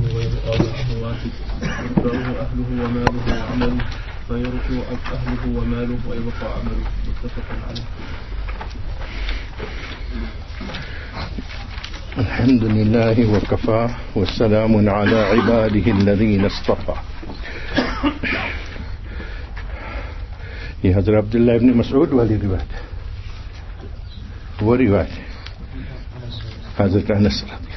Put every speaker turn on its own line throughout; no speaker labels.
ويبقى معه واحد يتبعه أهله وماله وعمله فيرجع أهله وماله ويبقى عمله. متفق عليه.
الحمد لله وكفى والسلام على عباده الذين اصطفى. یہ حضرت عبداللہ ابن مسعود والی روایت ہے، وہ روایت حضرت انس رضی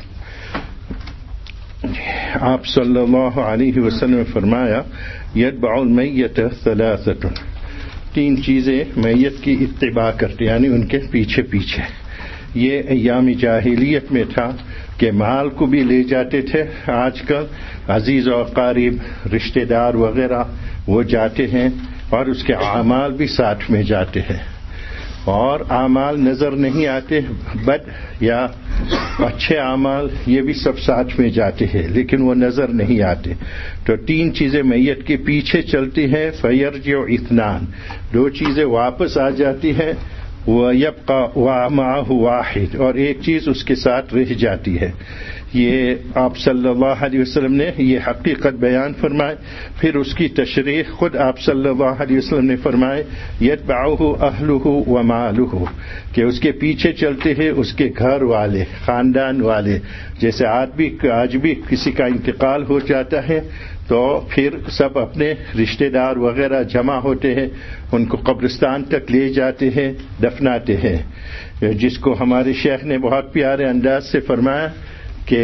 آپ صلی اللہ علیہ وسلم نے فرمایا یتبع المیت ثلاثۃ، تین چیزیں میت کی اتباع کرتے یعنی ان کے پیچھے پیچھے. یہ ایام جاہلیت میں تھا کہ مال کو بھی لے جاتے تھے، آج کل عزیز و اقارب رشتہ دار وغیرہ وہ جاتے ہیں اور اس کے اعمال بھی ساتھ میں جاتے ہیں، اور اعمال نظر نہیں آتے، بد یا اچھے اعمال یہ بھی سب ساتھ میں جاتے ہیں لیکن وہ نظر نہیں آتے. تو تین چیزیں میت کے پیچھے چلتی ہیں، فیرجع اثنان، دو چیزیں واپس آ جاتی ہیں، وَيَبْقَى وَمَعَهُ وَاحِدٌ، اور ایک چیز اس کے ساتھ رہ جاتی ہے. یہ آپ صلی اللہ علیہ وسلم نے یہ حقیقت بیان فرمائے. پھر اس کی تشریح خود آپ صلی اللہ علیہ وسلم نے فرمائے یتبعہ اہلہ ومالہ، کہ اس کے پیچھے چلتے ہیں اس کے گھر والے، خاندان والے. جیسے آج بھی کسی کا انتقال ہو جاتا ہے تو پھر سب اپنے رشتہ دار وغیرہ جمع ہوتے ہیں، ان کو قبرستان تک لے جاتے ہیں، دفناتے ہیں. جس کو ہمارے شیخ نے بہت پیارے انداز سے فرمایا کہ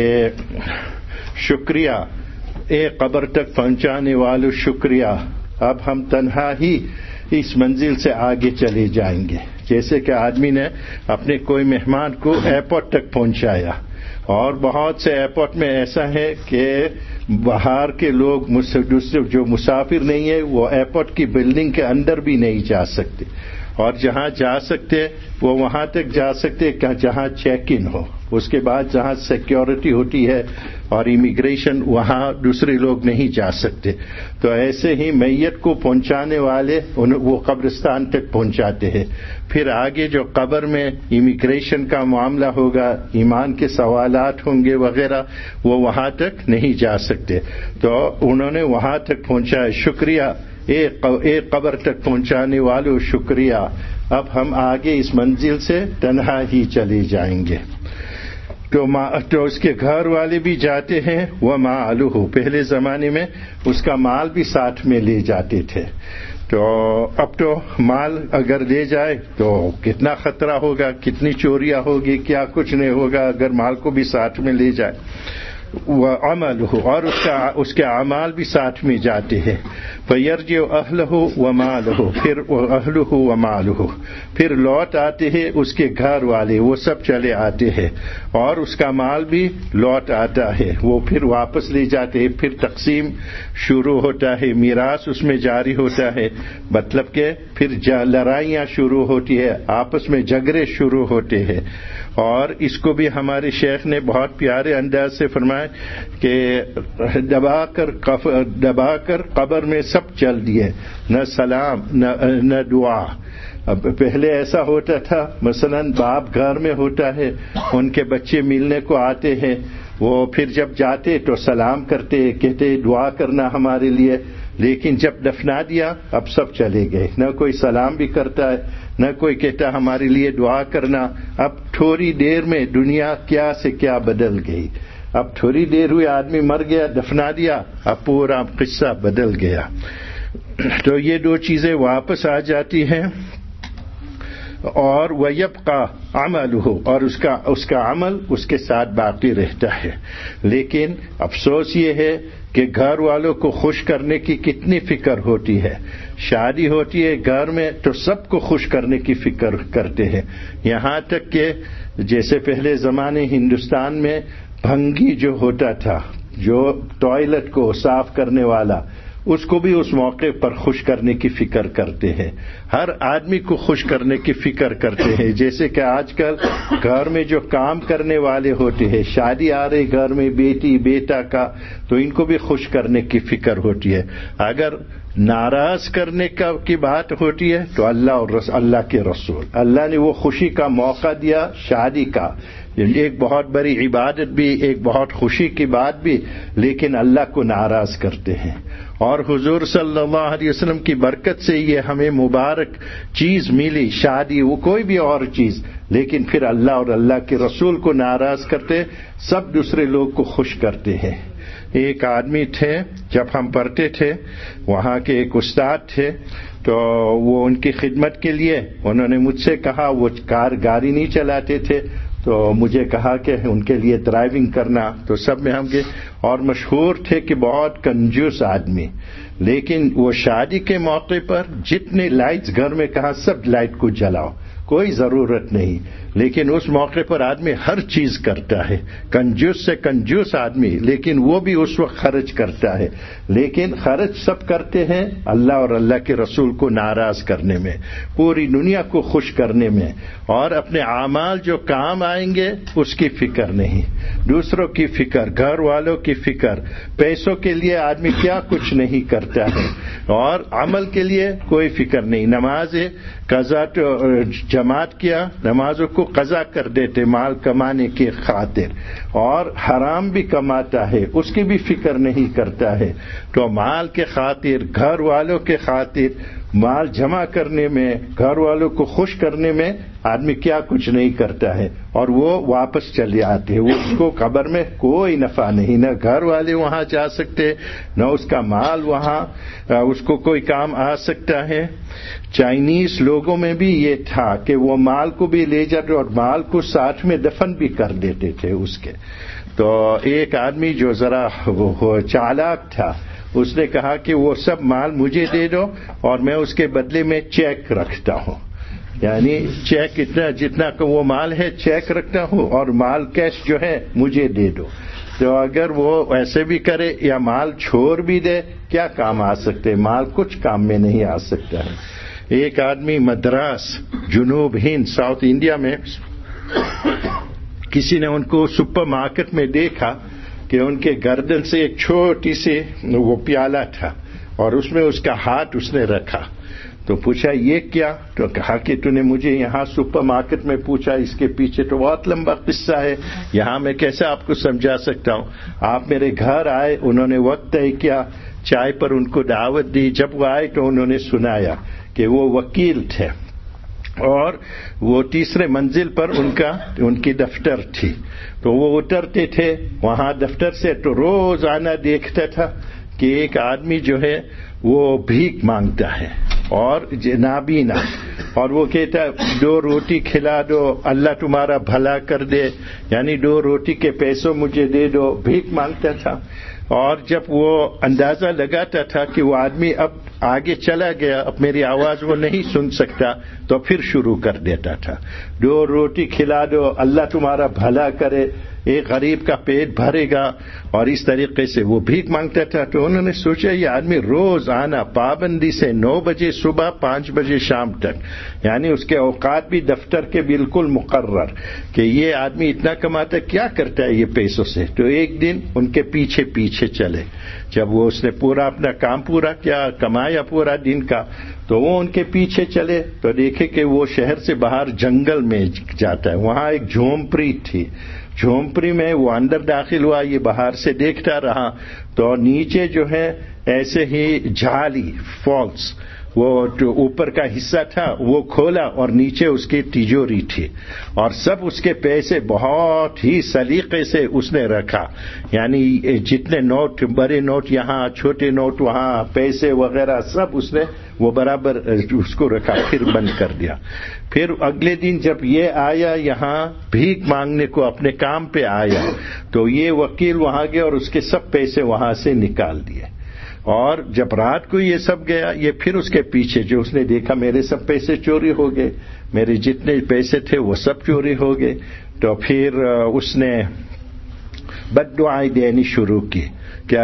شکریہ اے قبر تک پہنچانے والوں شکریہ، اب ہم تنہا ہی اس منزل سے آگے چلے جائیں گے. جیسے کہ آدمی نے اپنے کوئی مہمان کو ایئرپورٹ تک پہنچایا، اور بہت سے ایئرپورٹ میں ایسا ہے کہ باہر کے لوگ دوسرے جو مسافر نہیں ہے وہ ایئرپورٹ کی بلڈنگ کے اندر بھی نہیں جا سکتے، اور جہاں جا سکتے وہ وہاں تک جا سکتے جہاں چیک ان ہو. اس کے بعد جہاں سیکیورٹی ہوتی ہے اور امیگریشن وہاں دوسرے لوگ نہیں جا سکتے. تو ایسے ہی میت کو پہنچانے والے وہ قبرستان تک پہنچاتے ہیں. پھر آگے جو قبر میں امیگریشن کا معاملہ ہوگا، ایمان کے سوالات ہوں گے وغیرہ، وہ وہاں تک نہیں جا سکتے. تو انہوں نے وہاں تک پہنچایا. شکریہ اے قبر تک پہنچانے والوں شکریہ، اب ہم آگے اس منزل سے تنہا ہی چلے جائیں گے. تو اس کے گھر والے بھی جاتے ہیں. ومالہ، پہلے زمانے میں اس کا مال بھی ساتھ میں لے جاتے تھے. تو اب تو مال اگر لے جائے تو کتنا خطرہ ہوگا، کتنی چوریاں ہوگی، کیا کچھ نہیں ہوگا اگر مال کو بھی ساتھ میں لے جائے. وعملہ، اور اس کے اعمال بھی ساتھ میں جاتے ہیں. فیرجع اہلہ ومالہ، پھر اہلہ ومالہ، پھر لوٹ آتے ہیں اس کے گھر والے، وہ سب چلے آتے ہیں، اور اس کا مال بھی لوٹ آتا ہے، وہ پھر واپس لے جاتے ہیں. پھر تقسیم شروع ہوتا ہے، میراث اس میں جاری ہوتا ہے. مطلب کہ پھر لڑائیاں شروع ہوتی ہے، آپس میں جھگڑے شروع ہوتے ہیں. اور اس کو بھی ہمارے شیخ نے بہت پیارے انداز سے فرمایا کہ دبا کر قبر میں سب چل دیے، نہ سلام نہ دعا. اب پہلے ایسا ہوتا تھا، مثلا باپ گھر میں ہوتا ہے، ان کے بچے ملنے کو آتے ہیں، وہ پھر جب جاتے تو سلام کرتے، کہتے دعا کرنا ہمارے لیے. لیکن جب دفنا دیا اب سب چلے گئے، نہ کوئی سلام بھی کرتا ہے، نہ کوئی کہتا ہمارے لیے دعا کرنا. اب تھوڑی دیر میں دنیا کیا سے کیا بدل گئی. اب تھوڑی دیر ہوئی آدمی مر گیا، دفنا دیا، اب پورا قصہ بدل گیا. تو یہ دو چیزیں واپس آ جاتی ہیں. اور وَيَبْقَى عَمَلُهُ، اور اس کا عمل اس کے ساتھ باقی رہتا ہے. لیکن افسوس یہ ہے کہ گھر والوں کو خوش کرنے کی کتنی فکر ہوتی ہے. شادی ہوتی ہے گھر میں تو سب کو خوش کرنے کی فکر کرتے ہیں، یہاں تک کہ جیسے پہلے زمانے ہندوستان میں بھنگی جو ہوتا تھا، جو ٹوائلٹ کو صاف کرنے والا، اس کو بھی اس موقع پر خوش کرنے کی فکر کرتے ہیں. ہر آدمی کو خوش کرنے کی فکر کرتے ہیں. جیسے کہ آج کل گھر میں جو کام کرنے والے ہوتے ہیں، شادی آ رہی گھر میں بیٹی بیٹا کا، تو ان کو بھی خوش کرنے کی فکر ہوتی ہے. اگر ناراض کرنے کی بات ہوتی ہے تو اللہ اور اللہ کے رسول، اللہ نے وہ خوشی کا موقع دیا شادی کا، ایک بہت بڑی عبادت بھی، ایک بہت خوشی کی بات بھی، لیکن اللہ کو ناراض کرتے ہیں. اور حضور صلی اللہ علیہ وسلم کی برکت سے یہ ہمیں مبارک چیز ملی، شادی وہ کوئی بھی اور چیز، لیکن پھر اللہ اور اللہ کے رسول کو ناراض کرتے، سب دوسرے لوگ کو خوش کرتے ہیں. ایک آدمی تھے، جب ہم پڑھتے تھے وہاں کے ایک استاد تھے، تو وہ ان کی خدمت کے لیے انہوں نے مجھ سے کہا، وہ گاڑی نہیں چلاتے تھے، تو مجھے کہا کہ ان کے لیے ڈرائیونگ کرنا، تو سب میں ہم کے اور مشہور تھے کہ بہت کنجوس آدمی، لیکن وہ شادی کے موقع پر جتنے لائٹس گھر میں کہا سب لائٹ کو جلاؤ، کوئی ضرورت نہیں، لیکن اس موقع پر آدمی ہر چیز کرتا ہے، کنجوس سے کنجوس آدمی، لیکن وہ بھی اس وقت خرچ کرتا ہے، لیکن خرچ سب کرتے ہیں اللہ اور اللہ کے رسول کو ناراض کرنے میں، پوری دنیا کو خوش کرنے میں، اور اپنے اعمال جو کام آئیں گے اس کی فکر نہیں، دوسروں کی فکر، گھر والوں کی فکر، پیسوں کے لیے آدمی کیا کچھ نہیں کرتا ہے، اور عمل کے لیے کوئی فکر نہیں. نماز قضا جماعت کیا، نمازوں کو قضا کر دیتے مال کمانے کی خاطر، اور حرام بھی کماتا ہے اس کی بھی فکر نہیں کرتا ہے. تو مال کے خاطر، گھر والوں کے خاطر، مال جمع کرنے میں، گھر والوں کو خوش کرنے میں آدمی کیا کچھ نہیں کرتا ہے، اور وہ واپس چلے آتے ہیں. اس کو قبر میں کوئی نفع نہیں، نہ گھر والے وہاں جا سکتے، نہ اس کا مال وہاں اس کو کوئی کام آ سکتا ہے. چائنیز لوگوں میں بھی یہ تھا کہ وہ مال کو بھی لے جاتے اور مال کو ساتھ میں دفن بھی کر دیتے تھے اس کے. تو ایک آدمی جو ذرا چالاک تھا، اس نے کہا کہ وہ سب مال مجھے دے دو اور میں اس کے بدلے میں چیک رکھتا ہوں، یعنی چیک جتنا کہ وہ مال ہے چیک رکھتا ہوں، اور مال کیش جو ہے مجھے دے دو. تو اگر وہ ایسے بھی کرے یا مال چھوڑ بھی دے، کیا کام آ سکتے؟ مال کچھ کام میں نہیں آ سکتا ہے. ایک آدمی مدراس، جنوب ہند، ساؤتھ انڈیا میں، کسی نے ان کو سپر مارکیٹ میں دیکھا کہ ان کے گردن سے ایک چھوٹی سی وہ پیالہ تھا، اور اس میں اس کا ہاتھ اس نے رکھا. تو پوچھا یہ کیا؟ تو کہا کہ تو نے مجھے یہاں سپر مارکیٹ میں پوچھا، اس کے پیچھے تو بہت لمبا قصہ ہے، یہاں میں کیسے آپ کو سمجھا سکتا ہوں. آپ میرے گھر آئے، انہوں نے وقت طے کیا، چائے پر ان کو دعوت دی، جب وہ آئے تو انہوں نے سنایا کہ وہ وکیل تھے، اور وہ تیسرے منزل پر ان کی دفتر تھی. تو وہ اترتے تھے وہاں دفتر سے، تو روزانہ دیکھتا تھا کہ ایک آدمی جو ہے وہ بھیک مانگتا ہے اور نابینا، اور وہ کہتا ہے 2 روٹی کھلا دو، اللہ تمہارا بھلا کر دے، یعنی 2 روٹی کے پیسوں مجھے دے دو، بھیک مانگتا تھا. اور جب وہ اندازہ لگاتا تھا کہ وہ آدمی اب آگے چلا گیا، اب میری آواز وہ نہیں سن سکتا، تو پھر شروع کر دیتا تھا، 2 روٹی کھلا دو، اللہ تمہارا بھلا کرے، ایک غریب کا پیٹ بھرے گا، اور اس طریقے سے وہ بھیک مانگتا تھا. تو انہوں نے سوچا یہ آدمی روز آنا پابندی سے 9 بجے صبح 5 بجے شام تک، یعنی اس کے اوقات بھی دفتر کے بالکل مقرر، کہ یہ آدمی اتنا کماتا کیا کرتا ہے یہ پیسوں سے. تو ایک دن ان کے پیچھے چلے، جب وہ اس نے پورا اپنا کام پورا کیا، کمایا پورا دن کا، تو وہ ان کے پیچھے چلے تو دیکھے کہ وہ شہر سے باہر جنگل میں جاتا ہے. وہاں ایک جھونپڑی تھی، جھونپڑی میں وہ اندر داخل ہوا، یہ باہر سے دیکھتا رہا، تو نیچے جو ہے ایسے ہی جھالی فالس، وہ اوپر کا حصہ تھا وہ کھولا، اور نیچے اس کی تجوری تھی، اور سب اس کے پیسے بہت ہی سلیقے سے اس نے رکھا، یعنی جتنے نوٹ، بڑے نوٹ یہاں، چھوٹے نوٹ وہاں، پیسے وغیرہ سب اس نے وہ برابر اس کو رکھا، پھر بند کر دیا. پھر اگلے دن جب یہ آیا یہاں بھیک مانگنے کو، اپنے کام پہ آیا، تو یہ وکیل وہاں گیا اور اس کے سب پیسے وہاں سے نکال دیے. اور جب رات کو یہ سب گیا، یہ پھر اس کے پیچھے، جو اس نے دیکھا میرے سب پیسے چوری ہو گئے، میرے جتنے پیسے تھے وہ سب چوری ہو گئے. تو پھر اس نے بد دعائیں دینی شروع کی کہ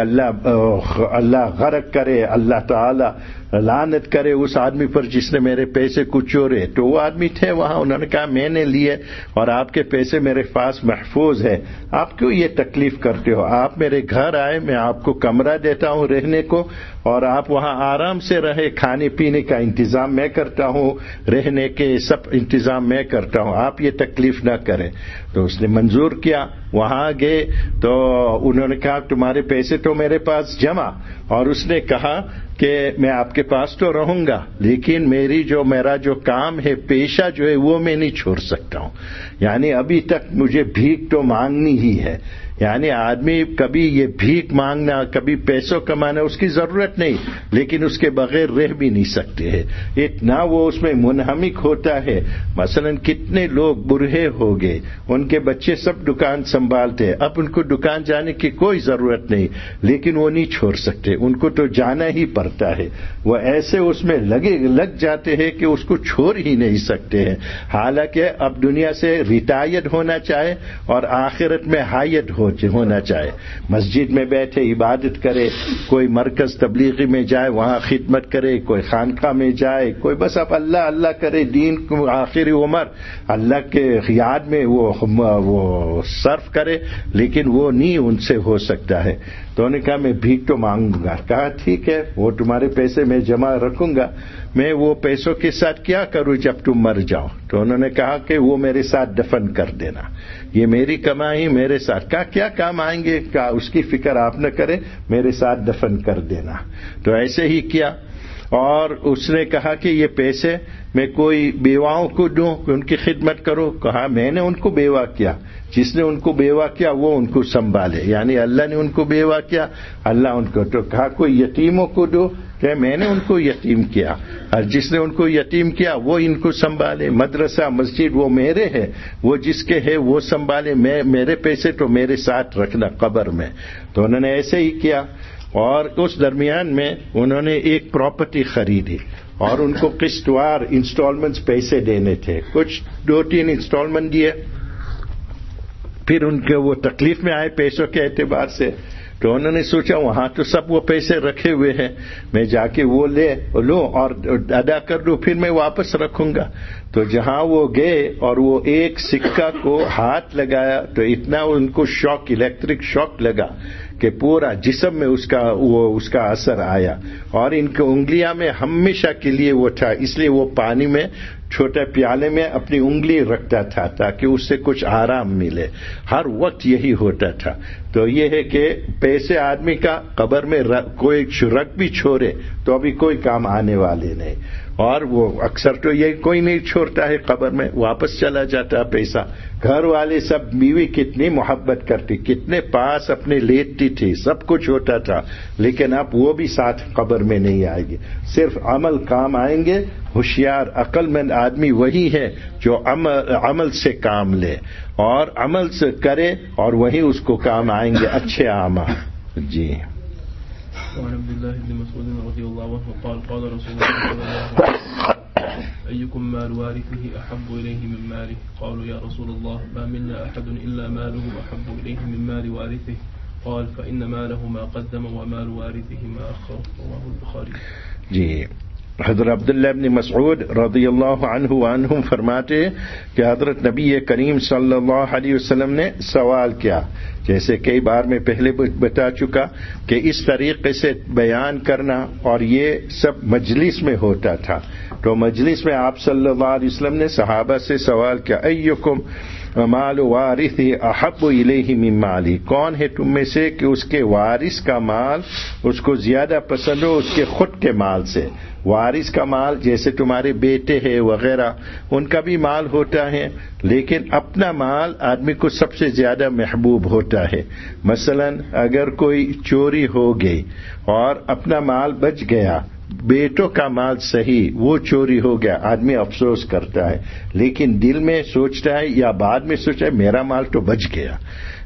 اللہ غرق کرے، اللہ تعالی لعنت کرے اس آدمی پر جس نے میرے پیسے کو چورے. تو وہ آدمی تھے وہاں، انہوں نے کہا میں نے لیے اور آپ کے پیسے میرے پاس محفوظ ہے، آپ کیوں یہ تکلیف کرتے ہو؟ آپ میرے گھر آئے، میں آپ کو کمرہ دیتا ہوں رہنے کو اور آپ وہاں آرام سے رہے، کھانے پینے کا انتظام میں کرتا ہوں، رہنے کے سب انتظام میں کرتا ہوں، آپ یہ تکلیف نہ کریں. تو اس نے منظور کیا. وہاں گئے تو انہوں نے کہا تمہارے پیسے تو میرے پاس جمع، اور اس نے کہا کہ میں آپ کے پاس تو رہوں گا لیکن میرا جو کام ہے، پیشہ جو ہے وہ میں نہیں چھوڑ سکتا ہوں. یعنی ابھی تک مجھے بھیک تو مانگنی ہی ہے. یعنی آدمی کبھی یہ بھیک مانگنا، کبھی پیسوں کمانا اس کی ضرورت نہیں، لیکن اس کے بغیر رہ بھی نہیں سکتے ہیں. اتنا وہ اس میں منہمک ہوتا ہے. مثلا کتنے لوگ برہے ہو گئے، ان کے بچے سب دکان سنبھالتے، اب ان کو دکان جانے کی کوئی ضرورت نہیں لیکن وہ نہیں چھوڑ سکتے، ان کو تو جانا ہی پڑتا ہے. وہ ایسے اس میں لگ جاتے ہیں کہ اس کو چھوڑ ہی نہیں سکتے ہیں. حالانکہ اب دنیا سے ریٹائرڈ ہونا چاہے اور آخرت میں ہائرڈ ہونا چاہے. مسجد میں بیٹھے عبادت کرے، کوئی مرکز تبلیغی میں جائے وہاں خدمت کرے، کوئی خانقاہ میں جائے، کوئی بس اب اللہ اللہ کرے، دین کو آخری عمر اللہ کے یاد میں وہ صرف کرے، لیکن وہ نہیں ان سے ہو سکتا ہے. تو انہوں نے کہا میں بھیک تو مانگوں گا. کہا ٹھیک ہے، وہ تمہارے پیسے میں جمع رکھوں گا، میں وہ پیسوں کے ساتھ کیا کروں جب تم مر جاؤ؟ تو انہوں نے کہا کہ وہ میرے ساتھ دفن کر دینا، یہ میری کمائی میرے ساتھ. کہا کیا کام آئیں گے؟ کہا اس کی فکر آپ نہ کریں، میرے ساتھ دفن کر دینا. تو ایسے ہی کیا. اور اس نے کہا کہ یہ پیسے میں کوئی بیواؤں کو دوں کہ ان کی خدمت کرو. کہا میں نے ان کو بیوہ کیا، جس نے ان کو بیوہ کیا وہ ان کو سنبھالے. یعنی اللہ نے ان کو بیوہ کیا، اللہ ان کو. تو کہا کوئی یتیموں کو دو کہ میں نے ان کو یتیم کیا، اور جس نے ان کو یتیم کیا وہ ان کو سنبھالے. مدرسہ مسجد وہ میرے ہے، وہ جس کے ہے وہ سنبھالے، میرے پیسے تو میرے ساتھ رکھنا قبر میں. تو انہوں نے ایسے ہی کیا. اور اس درمیان میں انہوں نے ایک پراپرٹی خریدی اور ان کو قسط وار انسٹالمنٹس پیسے دینے تھے. کچھ 2-3 انسٹالمنٹ دیے، پھر ان کے وہ تکلیف میں آئے پیسوں کے اعتبار سے. تو انہوں نے سوچا وہاں تو سب وہ پیسے رکھے ہوئے ہیں، میں جا کے وہ لوں اور ادا کر دوں، پھر میں واپس رکھوں گا. تو جہاں وہ گئے اور وہ ایک سکہ کو ہاتھ لگایا تو اتنا ان کو شاک، الیکٹرک شاک لگا کہ پورا جسم میں اس کا اثر آیا. اور ان کی انگلیاں میں ہمیشہ کے لیے وہ تھا، اس لیے وہ پانی میں چھوٹے پیالے میں اپنی انگلی رکھتا تھا تاکہ اس سے کچھ آرام ملے. ہر وقت یہی ہوتا تھا. تو یہ ہے کہ پیسے آدمی کا قبر میں کوئی رکھ بھی چھوڑے تو ابھی کوئی کام آنے والے نہیں. اور وہ اکثر تو یہ کوئی نہیں چھوڑتا ہے قبر میں، واپس چلا جاتا ہے پیسہ. گھر والے سب بیوی کتنی محبت کرتی، کتنے پاس اپنے لیٹتی تھی، سب کچھ ہوتا تھا، لیکن اب وہ بھی ساتھ قبر میں نہیں آئے گی. صرف عمل کام آئیں گے. ہوشیار عقل مند آدمی وہی ہے جو عمل سے کام لے اور عمل سے کرے، اور وہی اس کو کام آئیں گے اچھے اعمال. جی.
وعن عبد الله بن مسعود رضي الله عنه قال قال رسول الله صلى الله عليه وسلم أيكم مال وارثه أحب إليه من ماله؟ قالوا يا رسول الله ما منا أحد إلا ماله أحب إليه من مال وارثه. قال فإن ماله ما قدم ومال وارثه ما أخر. رواه البخاري.
جی. حضرت عبداللہ ابن مسعود رضی اللہ عنہ وعنہم فرماتے کہ حضرت نبی کریم صلی اللہ علیہ وسلم نے سوال کیا، جیسے کئی بار میں پہلے بتا چکا کہ اس طریقے سے بیان کرنا اور یہ سب مجلس میں ہوتا تھا. تو مجلس میں آپ صلی اللہ علیہ وسلم نے صحابہ سے سوال کیا، ایکم مال وارث احب الیہ من مالی، کون ہے تم میں سے کہ اس کے وارث کا مال اس کو زیادہ پسند ہو اس کے خود کے مال سے. وارث کا مال جیسے تمہارے بیٹے ہیں وغیرہ، ان کا بھی مال ہوتا ہے، لیکن اپنا مال آدمی کو سب سے زیادہ محبوب ہوتا ہے. مثلا اگر کوئی چوری ہو گئی اور اپنا مال بچ گیا، بیٹوں کا مال صحیح، وہ چوری ہو گیا، آدمی افسوس کرتا ہے، لیکن دل میں سوچتا ہے یا بعد میں سوچتا ہے میرا مال تو بچ گیا.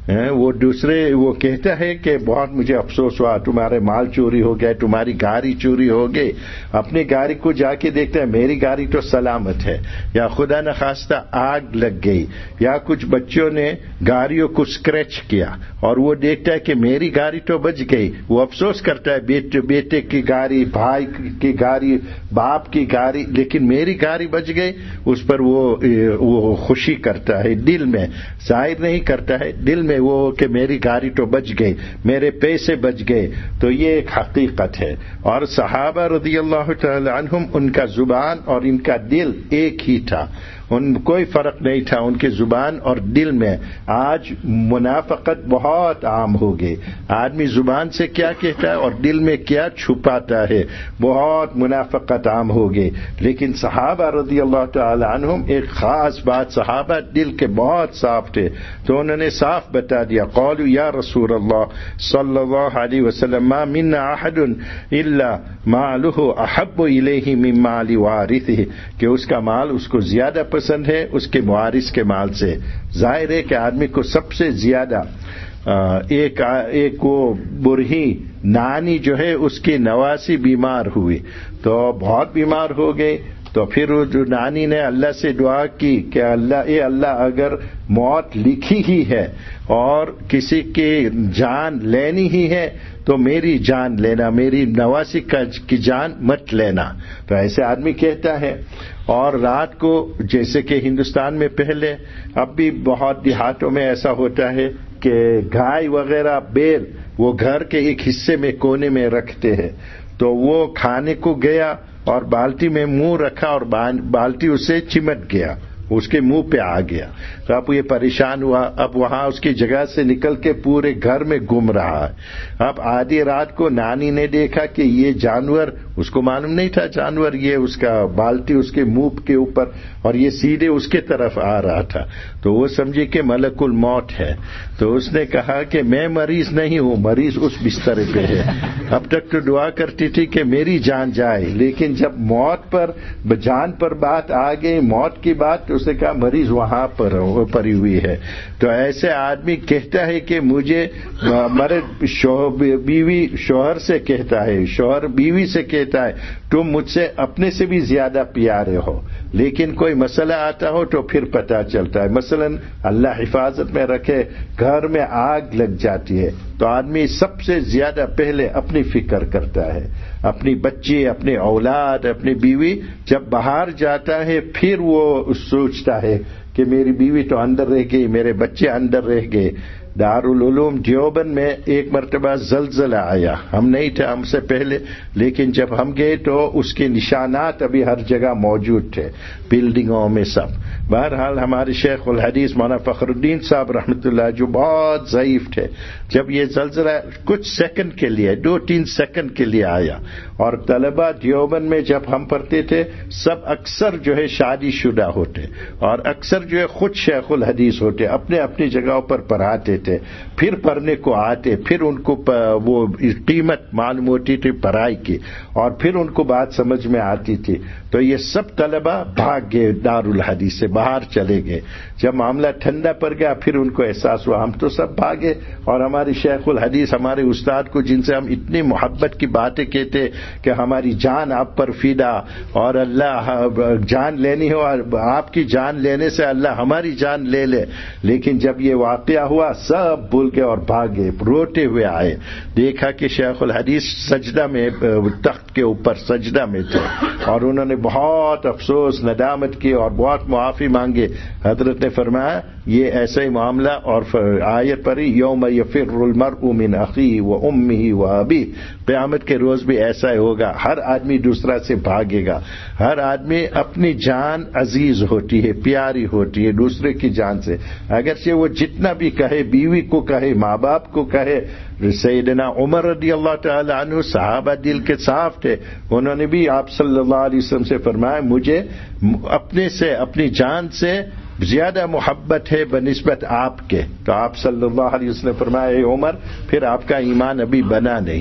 وہ دوسرے وہ کہتا ہے کہ بہت مجھے افسوس ہوا, تمہارے مال چوری ہو گئے, تمہاری گاڑی چوری ہو گئی. اپنی گاڑی کو جا کے دیکھتا ہے میری گاڑی تو سلامت ہے, یا خدا نخواستہ آگ لگ گئی, یا کچھ بچوں نے گاڑیوں کو اسکریچ کیا, اور وہ دیکھتا ہے کہ میری گاڑی تو بچ گئی. وہ افسوس کرتا ہے بیٹے کی گاڑی, بھائی کی گاڑی, باپ کی گاڑی, لیکن میری گاڑی بچ گئی. اس پر وہ خوشی کرتا ہے دل میں, ظاہر نہیں کرتا ہے, دل میں وہ کہ میری گاڑی تو بچ گئی, میرے پیسے بچ گئے. تو یہ ایک حقیقت ہے. اور صحابہ رضی اللہ تعالی عنہم, ان کا زبان اور ان کا دل ایک ہی تھا, کوئی فرق نہیں تھا ان کے زبان اور دل میں. آج منافقت بہت عام ہو گئی, آدمی زبان سے کیا کہتا ہے اور دل میں کیا چھپاتا ہے, بہت منافقت عام ہو گئی. لیکن صحابہ رضی اللہ تعالی عنہم ایک خاص بات, صحابہ دل کے بہت صاف تھے, تو انہوں نے صاف بتا دیا, قالوا یا رسول اللہ صلی اللہ علیہ وسلم ما منا احد الا مالہ احب الیہ من مال وارثہ, کہ اس کا مال اس کو زیادہ پسند ہے اس کے موارث کے مال سے. ظاہر ہے کہ آدمی کو سب سے زیادہ ایک وہ برہی نانی جو ہے اس کی نواسی بیمار ہوئی, تو بہت بیمار ہو گئی. تو پھر جو نانی نے اللہ سے دعا کی کہ اللہ اگر موت لکھی ہی ہے اور کسی کی جان لینی ہی ہے تو میری جان لینا, میری نواسی کی جان مت لینا. تو ایسے آدمی کہتا ہے. اور رات کو جیسے کہ ہندوستان میں پہلے, اب بھی بہت دیہاتوں میں ایسا ہوتا ہے کہ گائے وغیرہ بیل وہ گھر کے ایک حصے میں کونے میں رکھتے ہیں, تو وہ کھانے کو گیا اور بالٹی میں منہ رکھا اور بالٹی اسے چمٹ گیا, اس کے منہ پہ آ گیا. تو اب یہ پریشان ہوا, اب وہاں اس کی جگہ سے نکل کے پورے گھر میں گھوم رہا ہے. اب آدھی رات کو نانی نے دیکھا کہ یہ جانور, اس کو معلوم نہیں تھا جانور, یہ اس کا بالٹی اس کے منہ کے اوپر اور یہ سیدھے اس کے طرف آ رہا تھا. تو وہ سمجھے کہ ملک الموت ہے. تو اس نے کہا کہ میں مریض نہیں ہوں, مریض اس بستر پہ ہے. اب تک تو دعا کرتی تھی کہ میری جان جائے, لیکن جب موت پر جان پر بات آ گئی, موت کی بات, تو اس نے کہا مریض وہاں پر پڑی ہوئی ہے. تو ایسے آدمی کہتا ہے کہ مجھے بیوی شوہر سے کہتا ہے, شوہر بیوی سے کہتا ہے تم مجھ سے اپنے سے بھی زیادہ پیارے ہو, لیکن کوئی مسئلہ آتا ہو تو پھر پتہ چلتا ہے. مثلا اللہ حفاظت میں رکھے, گھر میں آگ لگ جاتی ہے تو آدمی سب سے زیادہ پہلے اپنی فکر کرتا ہے, اپنی بچی, اپنے اولاد, اپنی بیوی. جب باہر جاتا ہے پھر وہ سوچتا ہے کہ میری بیوی تو اندر رہ گئی, میرے بچے اندر رہ گئے. دارالعلوم دیوبند میں ایک مرتبہ زلزلہ آیا, ہم نہیں تھے ہم سے پہلے, لیکن جب ہم گئے تو اس کے نشانات ابھی ہر جگہ موجود تھے, بلڈنگوں میں سب. بہرحال ہمارے شیخ الحدیث مولانا فخر الدین صاحب رحمۃ اللہ جو بہت ضعیف تھے, جب یہ زلزلہ کچھ سیکنڈ کے لیے 2-3 سیکنڈ کے لیے آیا, اور طلبہ دیوبند میں جب ہم پڑھتے تھے سب اکثر جو ہے شادی شدہ ہوتے, اور اکثر جو ہے خود شیخ الحدیث ہوتے, اپنے اپنی جگہوں پر پڑھاتے تھے, پھر پڑھنے کو آتے, پھر ان کو وہ قیمت معلوم ہوتی تھی پڑھائی کی, اور پھر ان کو بات سمجھ میں آتی تھی. تو یہ سب طلبہ بھاگ گئے دارالحدیث سے, باہر چلے گئے. جب معاملہ ٹھنڈا پڑ گیا پھر ان کو احساس ہوا ہم تو سب بھاگے, اور ہماری شیخ الحدیث ہمارے استاد کو جن سے ہم اتنی محبت کی باتیں کہتے کہ ہماری جان آپ پر فدا, اور اللہ جان لینی ہو آپ کی جان لینے سے اللہ ہماری جان لے لے, لیکن جب یہ واقعہ ہوا سب بھول گئے اور بھاگے, روتے ہوئے آئے. دیکھا کہ شیخ الحدیث سجدہ میں, تخت کے اوپر سجدہ میں تھے, اور انہوں نے بہت افسوس ندامت کی اور بہت معافی مانگے. حضرت نے فرمایا یہ ایسا ہی معاملہ, اور آیت پڑھی یوم یفر المرء من اخیہ وامہ وابیہ, قیامت کے روز بھی ایسا ہی ہوگا, ہر آدمی دوسرا سے بھاگے گا. ہر آدمی اپنی جان عزیز ہوتی ہے, پیاری ہوتی ہے دوسرے کی جان سے, اگرچہ وہ جتنا بھی کہے, بیوی کو کہے, ماں باپ کو کہے. سیدنا عمر رضی اللہ تعالی عنہ صحابہ دل کے صاف تھے, انہوں نے بھی آپ صلی اللہ علیہ وسلم سے فرمایا مجھے اپنے سے, اپنی جان سے زیادہ محبت ہے بنسبت آپ کے. تو آپ صلی اللہ علیہ وسلم نے فرمایا اے عمر پھر آپ کا ایمان ابھی بنا نہیں,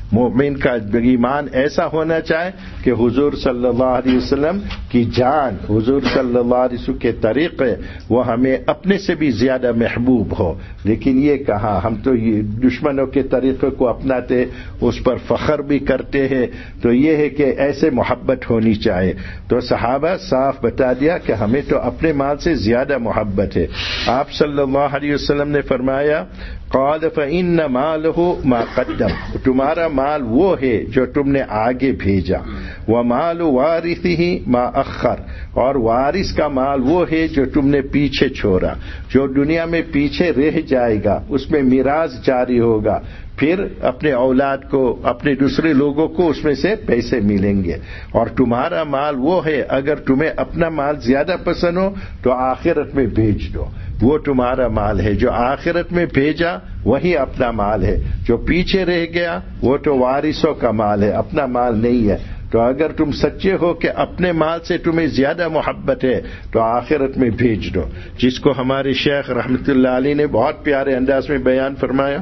مومن کا ایمان ایسا ہونا چاہے کہ حضور صلی اللہ علیہ وسلم کی جان، حضور صلی اللہ علیہ وسلم کے طریقے وہ ہمیں اپنے سے بھی زیادہ محبوب ہو. لیکن یہ کہا، ہم تو یہ دشمنوں کے طریقے کو اپناتے، اس پر فخر بھی کرتے ہیں. تو یہ ہے کہ ایسے محبت ہونی چاہیے. تو صحابہ صاف بتا دیا کہ ہمیں تو اپنے مال سے زیادہ محبت ہے. آپ صلی اللہ علیہ وسلم نے فرمایا قال فإن ماله ما قدم، تمہارا مال وہ ہے جو تم نے آگے بھیجا. ومال وارثه ما اخر، اور وارث کا مال وہ ہے جو تم نے پیچھے چھوڑا، جو دنیا میں پیچھے رہ جائے گا، اس میں میراث جاری ہوگا، پھر اپنے اولاد کو، اپنے دوسرے لوگوں کو اس میں سے پیسے ملیں گے. اور تمہارا مال وہ ہے، اگر تمہیں اپنا مال زیادہ پسند ہو تو آخرت میں بھیج دو، وہ تمہارا مال ہے. جو آخرت میں بھیجا وہی اپنا مال ہے، جو پیچھے رہ گیا وہ تو وارثوں کا مال ہے، اپنا مال نہیں ہے. تو اگر تم سچے ہو کہ اپنے مال سے تمہیں زیادہ محبت ہے تو آخرت میں بھیج دو. جس کو ہمارے شیخ رحمۃ اللہ علیہ نے بہت پیارے انداز میں بیان فرمایا،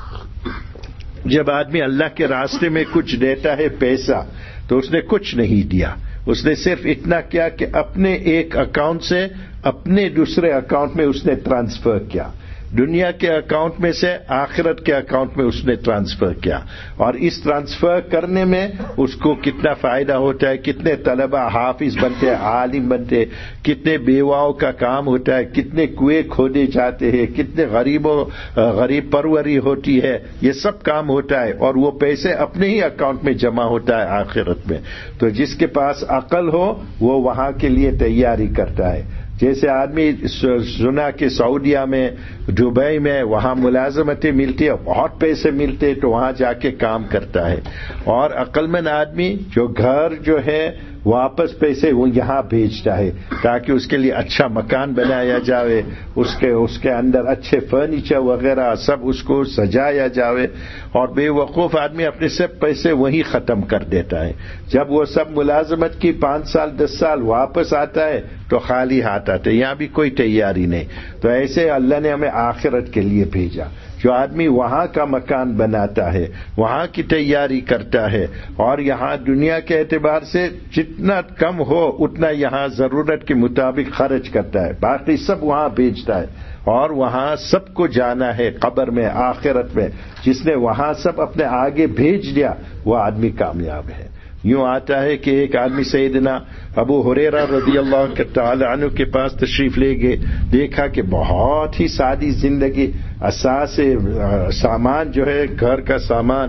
جب آدمی اللہ کے راستے میں کچھ دیتا ہے پیسہ، تو اس نے کچھ نہیں دیا، اس نے صرف اتنا کیا کہ اپنے ایک اکاؤنٹ سے اپنے دوسرے اکاؤنٹ میں اس نے ٹرانسفر کیا، دنیا کے اکاؤنٹ میں سے آخرت کے اکاؤنٹ میں اس نے ٹرانسفر کیا. اور اس ٹرانسفر کرنے میں اس کو کتنا فائدہ ہوتا ہے، کتنے طلبہ حافظ بنتے ہیں، عالم بنتے ہیں، کتنے بیواؤں کا کام ہوتا ہے، کتنے کنویں کھودے جاتے ہیں، کتنے غریب پروری ہوتی ہے، یہ سب کام ہوتا ہے. اور وہ پیسے اپنے ہی اکاؤنٹ میں جمع ہوتا ہے آخرت میں. تو جس کے پاس عقل ہو وہ وہاں کے لیے تیاری کرتا ہے. جیسے آدمی سنا کہ سعودیہ میں، دبئی میں وہاں ملازمتیں ملتی ہیں، بہت پیسے ملتے، تو وہاں جا کے کام کرتا ہے. اور عقل مند آدمی جو گھر جو ہے واپس پیسے وہ یہاں بھیجتا ہے تاکہ اس کے لیے اچھا مکان بنایا جائے، اس کے اندر اچھے فرنیچر وغیرہ سب اس کو سجایا جائے. اور بے وقوف آدمی اپنے سب پیسے وہی ختم کر دیتا ہے. جب وہ سب ملازمت کی 5 سال 10 سال واپس آتا ہے تو خالی ہاتھ آتا ہے، یہاں بھی کوئی تیاری نہیں. تو ایسے اللہ نے ہمیں آخرت کے لیے بھیجا. جو آدمی وہاں کا مکان بناتا ہے، وہاں کی تیاری کرتا ہے، اور یہاں دنیا کے اعتبار سے جتنا کم ہو اتنا یہاں ضرورت کے مطابق خرچ کرتا ہے، باقی سب وہاں بھیجتا ہے. اور وہاں سب کو جانا ہے قبر میں، آخرت میں. جس نے وہاں سب اپنے آگے بھیج دیا وہ آدمی کامیاب ہے. یوں آتا ہے کہ ایک آدمی سیدنا ابو ہریرہ رضی اللہ تعالی عنہ کے پاس تشریف لے گئے، دیکھا کہ بہت ہی سادی زندگی، اساس سامان جو ہے گھر کا سامان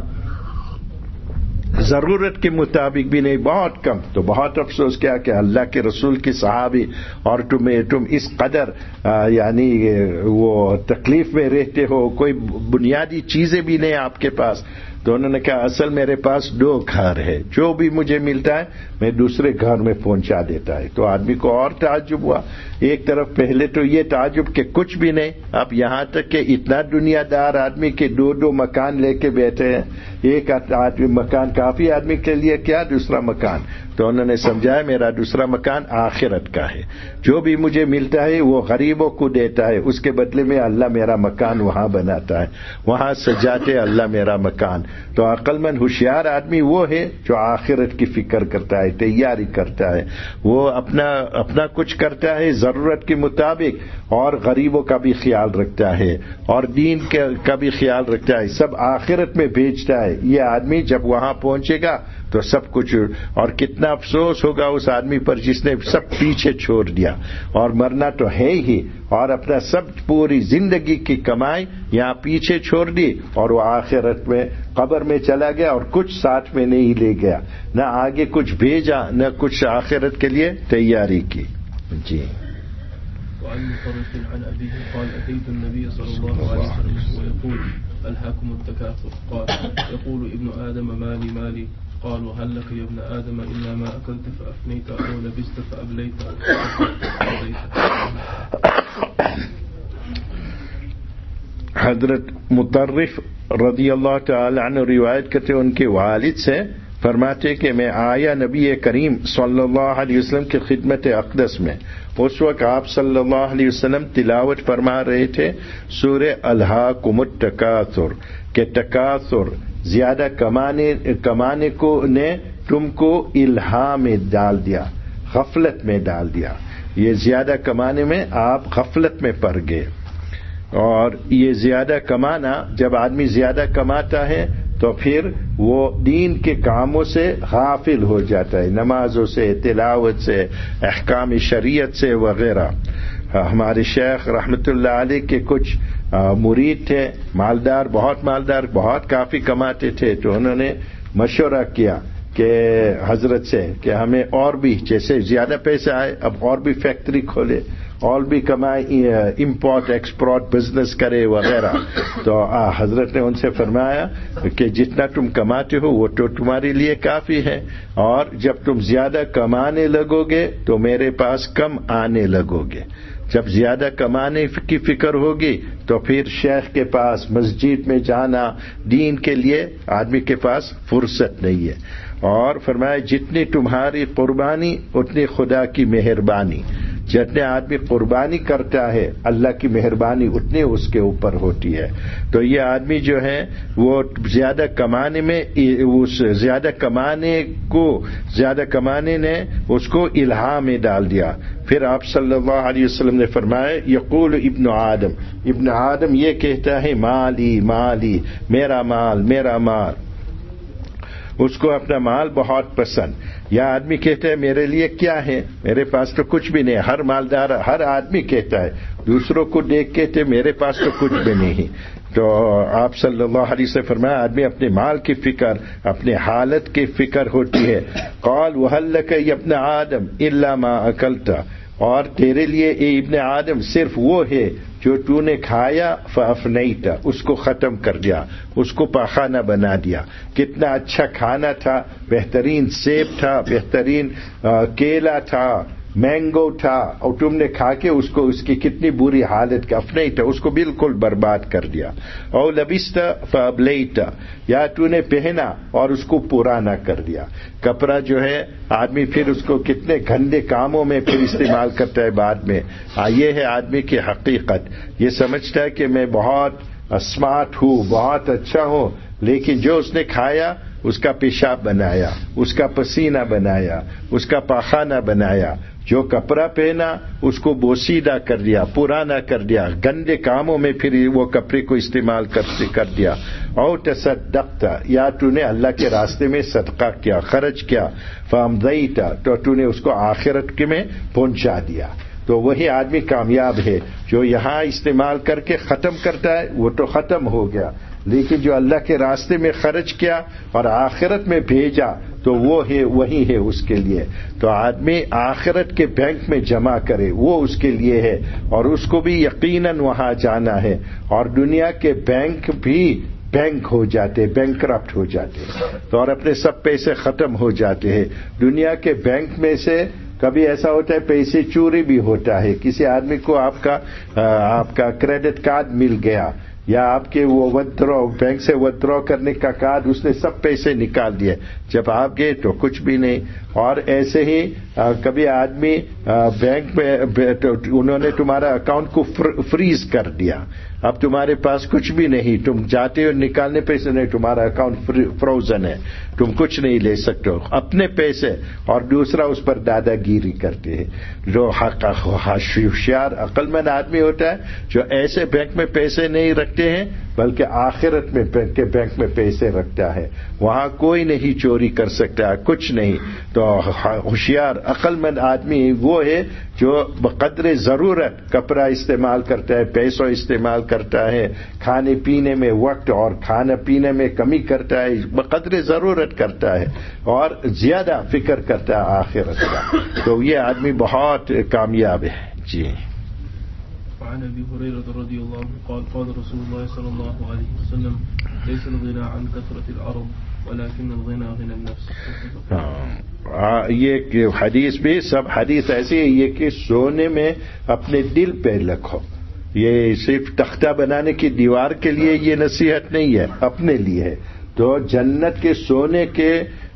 ضرورت کے مطابق بھی نہیں، بہت کم. تو بہت افسوس کیا کہ اللہ کے رسول کی صحابی اور تم اس قدر یعنی وہ تکلیف میں رہتے ہو، کوئی بنیادی چیزیں بھی نہیں آپ کے پاس. تو انہوں نے کہا اصل میرے پاس 2 گھر ہے، جو بھی مجھے ملتا ہے میں دوسرے گھر میں پہنچا دیتا ہے. تو آدمی کو اور تعجب ہوا. ایک طرف پہلے تو یہ تعجب کہ کچھ بھی نہیں، اب یہاں تک کہ اتنا دنیا دار آدمی کے 2 مکان لے کے بیٹھے ہیں. ایک آدمی مکان کافی آدمی کے لیے، کیا دوسرا مکان. تو انہوں نے سمجھایا میرا دوسرا مکان آخرت کا ہے، جو بھی مجھے ملتا ہے وہ غریبوں کو دیتا ہے، اس کے بدلے میں اللہ میرا مکان وہاں بناتا ہے، وہاں سجاتے اللہ میرا مکان. تو عقل مند ہوشیار آدمی وہ ہے جو آخرت کی فکر کرتا ہے، تیاری کرتا ہے، وہ اپنا کچھ کرتا ہے ضرورت کے مطابق، اور غریبوں کا بھی خیال رکھتا ہے، اور دین کا بھی خیال رکھتا ہے، سب آخرت میں بھیجتا ہے. یہ آدمی جب وہاں پہنچے گا تو سب کچھ. اور کتنا افسوس ہوگا اس آدمی پر جس نے سب پیچھے چھوڑ دیا، اور مرنا تو ہے ہی، اور اپنا سب پوری زندگی کی کمائی یہاں پیچھے چھوڑ دی، اور وہ آخرت میں قبر میں چلا گیا اور کچھ ساتھ میں نہیں لے گیا، نہ آگے کچھ بھیجا نہ کچھ آخرت کے لیے تیاری کی. جی.
وعن مطرف عن أبيه قال أتيت النبي صلى الله عليه وسلم ويقول ألهاكم التكاثر. قال يقول ابن آدم مالي مالي. قالوا هل لك يا ابن آدم إلا ما أكلت فأفنيت أو لبست فأبليت أو قضيت.
حضرت مطرف رضی اللہ تعالی عنہ روایت کرتے ان کے والد سے، فرماتے کہ میں آیا نبی کریم صلی اللہ علیہ وسلم کی خدمت اقدس میں. اس وقت آپ صلی اللہ علیہ وسلم تلاوت فرما رہے تھے سورہ الہاکم التکاثر، کہ تکاثر زیادہ کمانے کو نے تم کو الہا میں ڈال دیا، غفلت میں ڈال دیا. یہ زیادہ کمانے میں آپ غفلت میں پڑ گئے. اور یہ زیادہ کمانا، جب آدمی زیادہ کماتا ہے تو پھر وہ دین کے کاموں سے غافل ہو جاتا ہے، نمازوں سے، تلاوت سے، احکام شریعت سے وغیرہ. ہمارے شیخ رحمت اللہ علیہ کے کچھ مرید تھے، مالدار، بہت کافی کماتے تھے. تو انہوں نے مشورہ کیا کہ حضرت سے کہ ہمیں اور بھی، جیسے زیادہ پیسے آئے اب اور بھی فیکٹری کھولے، اور بھی کمائے، امپورٹ ایکسپورٹ بزنس کرے وغیرہ. تو حضرت نے ان سے فرمایا کہ جتنا تم کماتے ہو وہ تو تمہارے لیے کافی ہے، اور جب تم زیادہ کمانے لگو گے تو میرے پاس کم آنے لگو گے. جب زیادہ کمانے کی فکر ہوگی تو پھر شیخ کے پاس، مسجد میں جانا، دین کے لیے آدمی کے پاس فرصت نہیں ہے. اور فرمایا جتنی تمہاری قربانی اتنی خدا کی مہربانی. جتنے آدمی قربانی کرتا ہے اللہ کی مہربانی اتنی اس کے اوپر ہوتی ہے. تو یہ آدمی جو ہے وہ زیادہ کمانے میں، اس زیادہ کمانے نے اس کو الہا میں ڈال دیا. پھر آپ صلی اللہ علیہ وسلم نے فرمایا یقول ابن آدم یہ کہتا ہے مالی مالی، میرا مال. اس کو اپنا مال بہت پسند. یا آدمی کہتا ہے میرے لیے کیا ہے، میرے پاس تو کچھ بھی نہیں. ہر مالدار، ہر آدمی کہتا ہے، دوسروں کو دیکھ کے تھے میرے پاس تو کچھ بھی نہیں. تو آپ صلی اللہ علیہ وسلم فرمایا آدمی اپنے مال کی فکر، اپنے حالت کی فکر ہوتی ہے. قال وهل لك يا ابن آدم الا ما اكلت، اور تیرے لیے اے ابن آدم صرف وہ ہے جو تو نے کھایا، فافنیت، اس کو ختم کر دیا، اس کو پاخانہ بنا دیا. کتنا اچھا کھانا تھا، بہترین سیب تھا، بہترین کیلا تھا، مینگو تھا، اور تم نے کھا کے اس کی کتنی بری حالت کا افنیت، اس کو بالکل برباد کر دیا. او لبست فابلیت، یا تو نے پہنا اور اس کو پرانا کر دیا. کپڑا جو ہے آدمی پھر اس کو کتنے گندے کاموں میں پھر استعمال کرتا ہے بعد میں. یہ ہے آدمی کی حقیقت. یہ سمجھتا ہے کہ میں بہت اسمارٹ ہوں، بہت اچھا ہوں، لیکن جو اس نے کھایا اس کا پیشاب بنایا، اس کا پسینہ بنایا، اس کا پاخانہ بنایا. جو کپڑا پہنا اس کو بوسیدہ کر دیا، پرانا کر دیا، گندے کاموں میں پھر وہ کپڑے کو استعمال کر دیا. اور تصدقت، یا تو نے اللہ کے راستے میں صدقہ کیا، خرچ کیا، فامضیت، تو نے اس کو آخرت میں پہنچا دیا. تو وہی آدمی کامیاب ہے جو یہاں استعمال کر کے ختم کرتا ہے، وہ تو ختم ہو گیا. لیکن جو اللہ کے راستے میں خرچ کیا اور آخرت میں بھیجا تو وہ ہے، وہی ہے اس کے لیے. تو آدمی آخرت کے بینک میں جمع کرے، وہ اس کے لیے ہے، اور اس کو بھی یقیناً وہاں جانا ہے. اور دنیا کے بینک بھی بینک ہو جاتے، بینک کرپٹ ہو جاتے، تو اور اپنے سب پیسے ختم ہو جاتے ہیں. دنیا کے بینک میں سے کبھی ایسا ہوتا ہے پیسے چوری بھی ہوتا ہے. کسی آدمی کو آپ کا کریڈٹ کارڈ مل گیا، یا آپ کے وہ بینک سے ودرا کرنے کا کارڈ، اس نے سب پیسے نکال دیے، جب آپ گئے تو کچھ بھی نہیں. اور ایسے ہی کبھی آدمی بینک میں انہوں نے تمہارا اکاؤنٹ کو فریز کر دیا، اب تمہارے پاس کچھ بھی نہیں، تم جاتے ہو نکالنے پیسے نہیں، تمہارا اکاؤنٹ فروزن ہے، تم کچھ نہیں لے سکتے ہو اپنے پیسے. اور دوسرا اس پر دادا گیری کرتے ہیں. جو ہوشیار عقل مند آدمی ہوتا ہے جو ایسے بینک میں پیسے نہیں رکھتے ہیں بلکہ آخرت میں بینک میں پیسے رکھتا ہے، وہاں کوئی نہیں چوری کر سکتا، کچھ نہیں. تو ہوشیار عقل مند آدمی وہ ہے جو بقدر ضرورت کپڑا استعمال کرتا ہے، پیسوں استعمال کرتا ہے، کھانے پینے میں وقت اور کھانا پینے میں کمی کرتا ہے، بقدر ضرورت کرتا ہے، اور زیادہ فکر کرتا ہے آخرت کا. تو یہ آدمی بہت کامیاب ہے. جی.
وعن ابي هريره رضي الله عنه قال قال رسول الله صلى الله عليه وسلم ليس الغنى عن كثرة العرب ولكن الغنى غنى النفس.
یہ حدیث بھی سب حدیث ایسی ہے یہ کہ سونے میں اپنے دل پہ رکھو. یہ صرف تختہ بنانے کی دیوار کے لیے یہ نصیحت نہیں ہے، اپنے لیے ہے. تو جنت کے سونے کے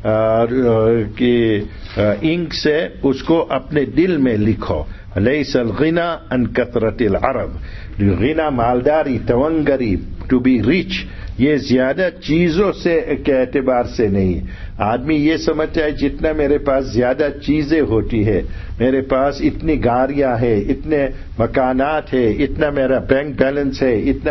انک سے اس کو اپنے دل میں لکھو. لیس الغنى عن كثرة العرب. غنا مالداری، تونگری، ٹو بی ریچ یہ زیادہ چیزوں سے کے اعتبار سے نہیں. آدمی یہ سمجھتا ہے جتنا میرے پاس زیادہ چیزیں ہوتی ہے، میرے پاس اتنی گاڑیاں ہیں، اتنے مکانات ہیں، اتنا میرا بینک بیلنس ہے، اتنا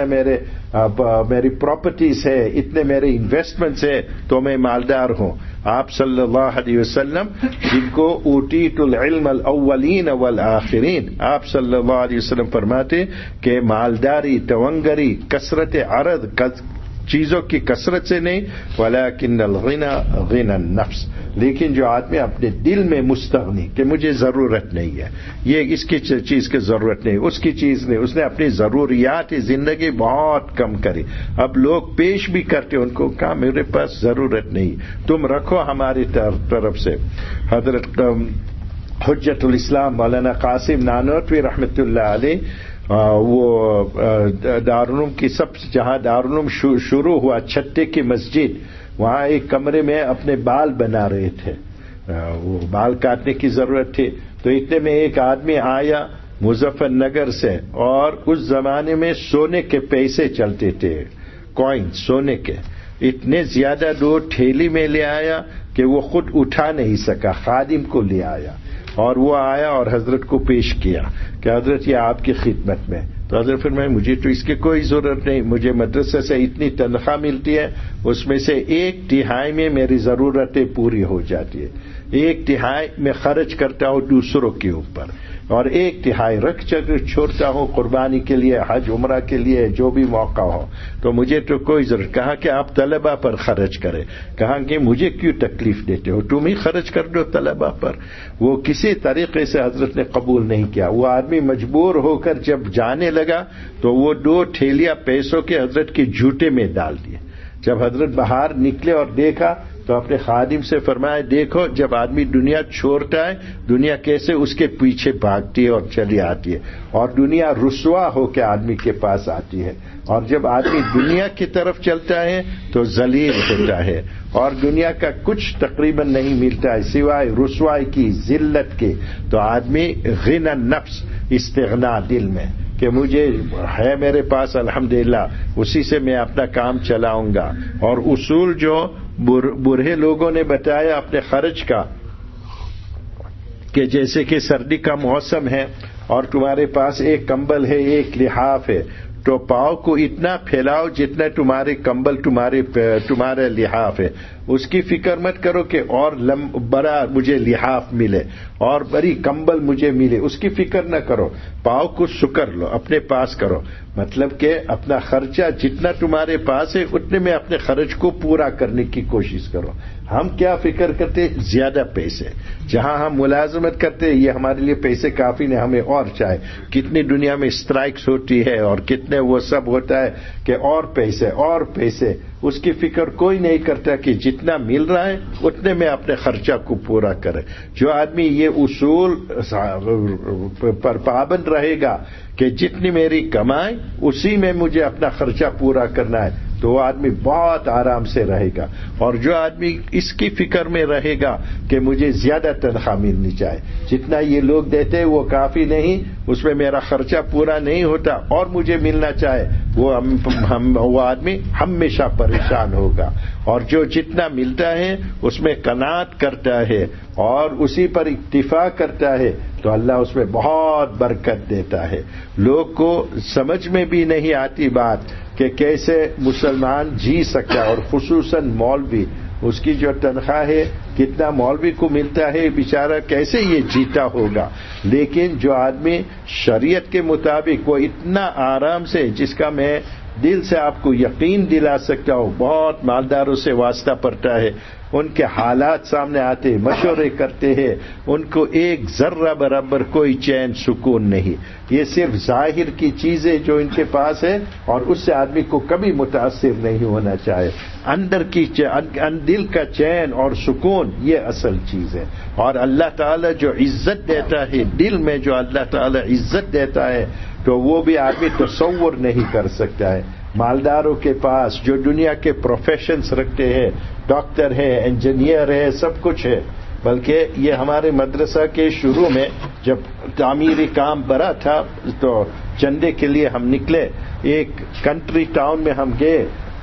میری پراپرٹیز ہے، اتنے میرے انویسٹمنٹس ہیں، تو میں مالدار ہوں. آپ صلی اللہ علیہ وسلم جن کو اوتیت العلم الاولین والآخرین، آپ صلی اللہ علیہ وسلم فرماتے کہ مالداری، تونگری، کثرت عرض، چیزوں کی کثرت سے نہیں، ولکن الغنى غنى النفس، لیکن جو آدمی اپنے دل میں مستغنی کہ مجھے ضرورت نہیں ہے، یہ اس کی چیز کی ضرورت نہیں، اس کی چیز نہیں، اس نے اپنی ضروریات زندگی بہت کم کری. اب لوگ پیش بھی کرتے، ان کو کہا میرے پاس ضرورت نہیں، تم رکھو ہماری طرف سے. حضرت حجت الاسلام مولانا قاسم نانوتوی رحمۃ اللہ علیہ، وہ دارالعلوم کی جہاں دارالعلوم شروع ہوا، چھتے کی مسجد، وہاں ایک کمرے میں اپنے بال بنا رہے تھے، وہ بال کاٹنے کی ضرورت تھی. تو اتنے میں ایک آدمی آیا مظفر نگر سے، اور اس زمانے میں سونے کے پیسے چلتے تھے، کوئن سونے کے، اتنے زیادہ دو ٹھیلی میں لے آیا کہ وہ خود اٹھا نہیں سکا، خادم کو لے آیا، اور وہ آیا اور حضرت کو پیش کیا کہ حضرت یہ آپ کی خدمت میں. تو حضرت فرمایا مجھے تو اس کی کوئی ضرورت نہیں، مجھے مدرسے سے اتنی تنخواہ ملتی ہے، اس میں سے 1/3 میں میری ضرورتیں پوری ہو جاتی ہے، 1/3 میں خرچ کرتا ہوں دوسروں کے اوپر، اور 1/3 رکھ چھوڑتا ہوں قربانی کے لیے، حج عمرہ کے لیے، جو بھی موقع ہو. تو مجھے تو کوئی ضرورت. کہا کہ آپ طلبہ پر خرچ کریں. کہا کہ مجھے کیوں تکلیف دیتے ہو، تم ہی خرچ کر دو طلبہ پر. وہ کسی طریقے سے حضرت نے قبول نہیں کیا. وہ آدمی مجبور ہو کر جب جانے لگا تو وہ 2 ٹھیلیاں پیسوں کے حضرت کے جوتے میں ڈال دیے. جب حضرت باہر نکلے اور دیکھا تو اپنے خادم سے فرمایا دیکھو جب آدمی دنیا چھوڑتا ہے دنیا کیسے اس کے پیچھے بھاگتی ہے اور چلی آتی ہے، اور دنیا رسوا ہو کے آدمی کے پاس آتی ہے، اور جب آدمی دنیا کی طرف چلتا ہے تو ذلیل ہوتا ہے، اور دنیا کا کچھ تقریباً نہیں ملتا ہے سوائے رسوائی کی، ذلت کے. تو آدمی غنى النفس، استغنا دل میں کہ مجھے ہے میرے پاس الحمدللہ، اسی سے میں اپنا کام چلاؤں گا. اور اصول جو بوڑھے لوگوں نے بتایا اپنے خرچ کا، کہ جیسے کہ سردی کا موسم ہے اور تمہارے پاس ایک کمبل ہے، ایک لحاف ہے، تو پاؤں کو اتنا پھیلاؤ جتنا تمہارے کمبل تمہارے لحاف ہے. اس کی فکر مت کرو کہ اور بڑا مجھے لحاف ملے اور بڑی کمبل مجھے ملے، اس کی فکر نہ کرو. پاؤں کو سکر لو، اپنے پاس کرو، مطلب کہ اپنا خرچہ جتنا تمہارے پاس ہے اتنے میں اپنے خرچ کو پورا کرنے کی کوشش کرو. ہم کیا فکر کرتے؟ زیادہ پیسے. جہاں ہم ملازمت کرتے یہ ہمارے لیے پیسے کافی نہیں، ہمیں اور چاہے. کتنی دنیا میں اسٹرائکس ہوتی ہے اور کتنے وہ سب ہوتا ہے کہ اور پیسے اور پیسے. اس کی فکر کوئی نہیں کرتا کہ جتنا مل رہا ہے اتنے میں اپنے خرچہ کو پورا کرے. جو آدمی یہ اصول پر پابند رہے گا کہ جتنی میری کمائی اسی میں مجھے اپنا خرچہ پورا کرنا ہے تو وہ آدمی بہت آرام سے رہے گا. اور جو آدمی اس کی فکر میں رہے گا کہ مجھے زیادہ تنخواہ ملنی چاہے، جتنا یہ لوگ دیتے وہ کافی نہیں، اس میں میرا خرچہ پورا نہیں ہوتا اور مجھے ملنا چاہے، وہ آدمی ہمیشہ پریشان ہوگا. اور جو جتنا ملتا ہے اس میں قناعت کرتا ہے اور اسی پر اکتفا کرتا ہے تو اللہ اس میں بہت برکت دیتا ہے. لوگ کو سمجھ میں بھی نہیں آتی بات کہ کیسے مسلمان جی سکتا ہے، اور خصوصاً مولوی، اس کی جو تنخواہ ہے کتنا مولوی کو ملتا ہے، بیچارہ کیسے یہ جیتا ہوگا. لیکن جو آدمی شریعت کے مطابق وہ اتنا آرام سے، جس کا میں دل سے آپ کو یقین دلا سکتا ہوں، بہت مالداروں سے واسطہ پڑتا ہے، ان کے حالات سامنے آتے، مشورے کرتے ہیں، ان کو ایک ذرہ برابر کوئی چین سکون نہیں. یہ صرف ظاہر کی چیزیں جو ان کے پاس ہے اور اس سے آدمی کو کبھی متاثر نہیں ہونا چاہے. اندر کی دل کا چین اور سکون یہ اصل چیز ہے. اور اللہ تعالی جو عزت دیتا ہے دل میں، جو اللہ تعالی عزت دیتا ہے تو وہ بھی آدمی تصور نہیں کر سکتا ہے. مالداروں کے پاس جو دنیا کے پروفیشنز رکھتے ہیں، ڈاکٹر ہے، انجینئر ہے، سب کچھ ہے. بلکہ یہ ہمارے مدرسہ کے شروع میں جب تعمیری کام بڑا تھا تو چندے کے لیے ہم نکلے، ایک کنٹری ٹاؤن میں ہم گئے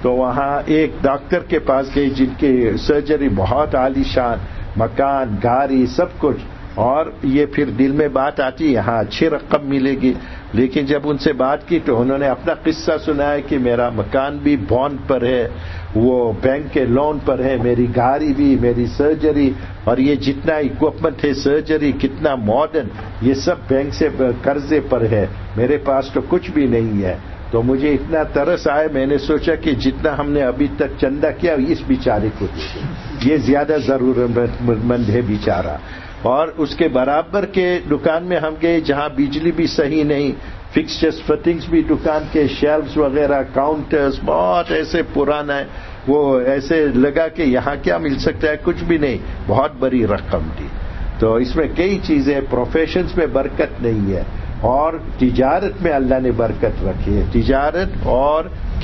تو وہاں ایک ڈاکٹر کے پاس گئی جن کی سرجری بہت عالی شان، مکان، گاڑی، سب کچھ، اور یہ پھر دل میں بات آتی یہاں اچھی رقم ملے گی، لیکن جب ان سے بات کی تو انہوں نے اپنا قصہ سنایا کہ میرا مکان بھی بانڈ پر ہے، وہ بینک کے لون پر ہے، میری گاڑی بھی، میری سرجری، اور یہ جتنا اکوپمنٹ ہے سرجری کتنا ماڈرن، یہ سب بینک سے قرضے پر ہے، میرے پاس تو کچھ بھی نہیں ہے۔ تو مجھے اتنا ترس آئے، میں نے سوچا کہ جتنا ہم نے ابھی تک چندہ کیا اس بیچارے کو دے دیں، یہ زیادہ ضرورت مند ہے بیچارہ۔ اور اس کے برابر کے دکان میں ہم گئے جہاں بجلی بھی صحیح نہیں، فکسچرز فٹنگز بھی دکان کے، شیلفز وغیرہ، کاؤنٹرز بہت ایسے پرانا ہے، وہ ایسے لگا کہ یہاں کیا مل سکتا ہے، کچھ بھی نہیں، بہت بڑی رقم تھی۔ تو اس میں کئی چیزیں، پروفیشنز میں برکت نہیں ہے، اور تجارت میں اللہ نے برکت رکھی ہے، تجارت اور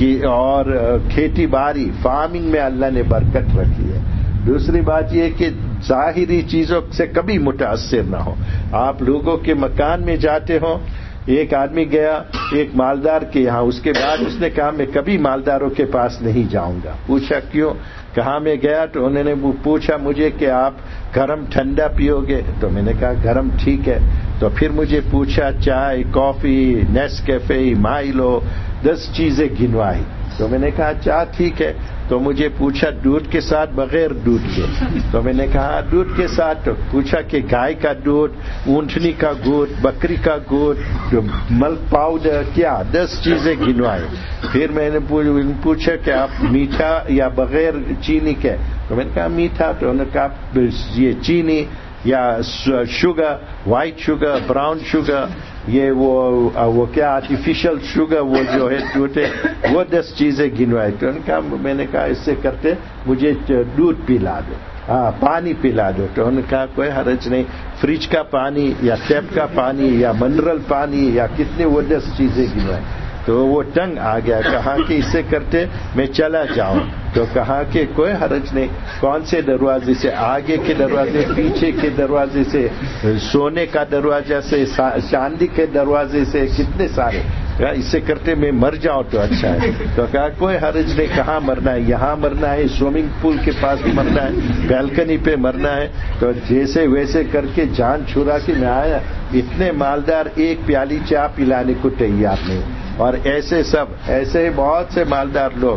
کھیتی باڑی، فارمنگ میں اللہ نے برکت رکھی ہے۔ دوسری بات یہ کہ ظاہری چیزوں سے کبھی متاثر نہ ہو۔ آپ لوگوں کے مکان میں جاتے ہو، ایک آدمی گیا ایک مالدار کے یہاں، اس کے بعد اس نے کہا میں کبھی مالداروں کے پاس نہیں جاؤں گا۔ پوچھا کیوں؟ کہاں میں گیا تو انہوں نے پوچھا مجھے کہ آپ گرم ٹھنڈا پیو گے؟ تو میں نے کہا گرم ٹھیک ہے۔ تو پھر مجھے پوچھا چائے، کافی، نیسکیفے، مائلو، 10 چیزیں گنوائی۔ تو میں نے کہا چائے ٹھیک ہے۔ تو مجھے پوچھا دودھ کے ساتھ بغیر دودھ کے؟ تو میں نے کہا دودھ کے ساتھ۔ تو پوچھا کہ گائے کا دودھ، اونٹنی کا گوشت، بکری کا گوشت، ملک پاؤڈر، کیا 10 چیزیں گنوائی۔ پھر میں نے پوچھا کہ آپ میٹھا یا بغیر چینی کے؟ تو میں نے کہا میٹھا۔ تو انہوں نے کہا یہ چینی یا sugar, white sugar, brown sugar, یہ وہ کیا آرٹیفیشل شوگر، وہ جو ہے وہ 10 چیزیں گنوائی۔ تو میں نے کہا اس سے کرتے مجھے دودھ پلا دو، پانی پلا دو۔ تو انہوں نے کہا کوئی حرج نہیں، فریج کا پانی یا ٹیپ کا پانی یا منرل پانی یا کتنے، وہ 10 چیزیں گنوائی۔ تو وہ تنگ آ گیا، کہا کہ اس سے کرتے میں چلا جاؤں۔ تو کہا کہ کوئی حرج نہیں، کون سے دروازے سے؟ آگے کے دروازے، پیچھے کے دروازے سے، سونے کا دروازہ سے، چاندی کے دروازے سے، کتنے سارے۔ اس سے کرتے میں مر جاؤں تو اچھا ہے۔ تو کہا کوئی حرج نہیں، کہاں مرنا ہے؟ یہاں مرنا ہے، سوئمنگ پول کے پاس مرنا ہے، بیلکنی پہ مرنا ہے۔ تو جیسے ویسے کر کے جان چھڑا کے میں آیا۔ اتنے مالدار ایک پیالی چائے پلانے کو تیار نہیں، اور ایسے بہت سے مالدار لوگ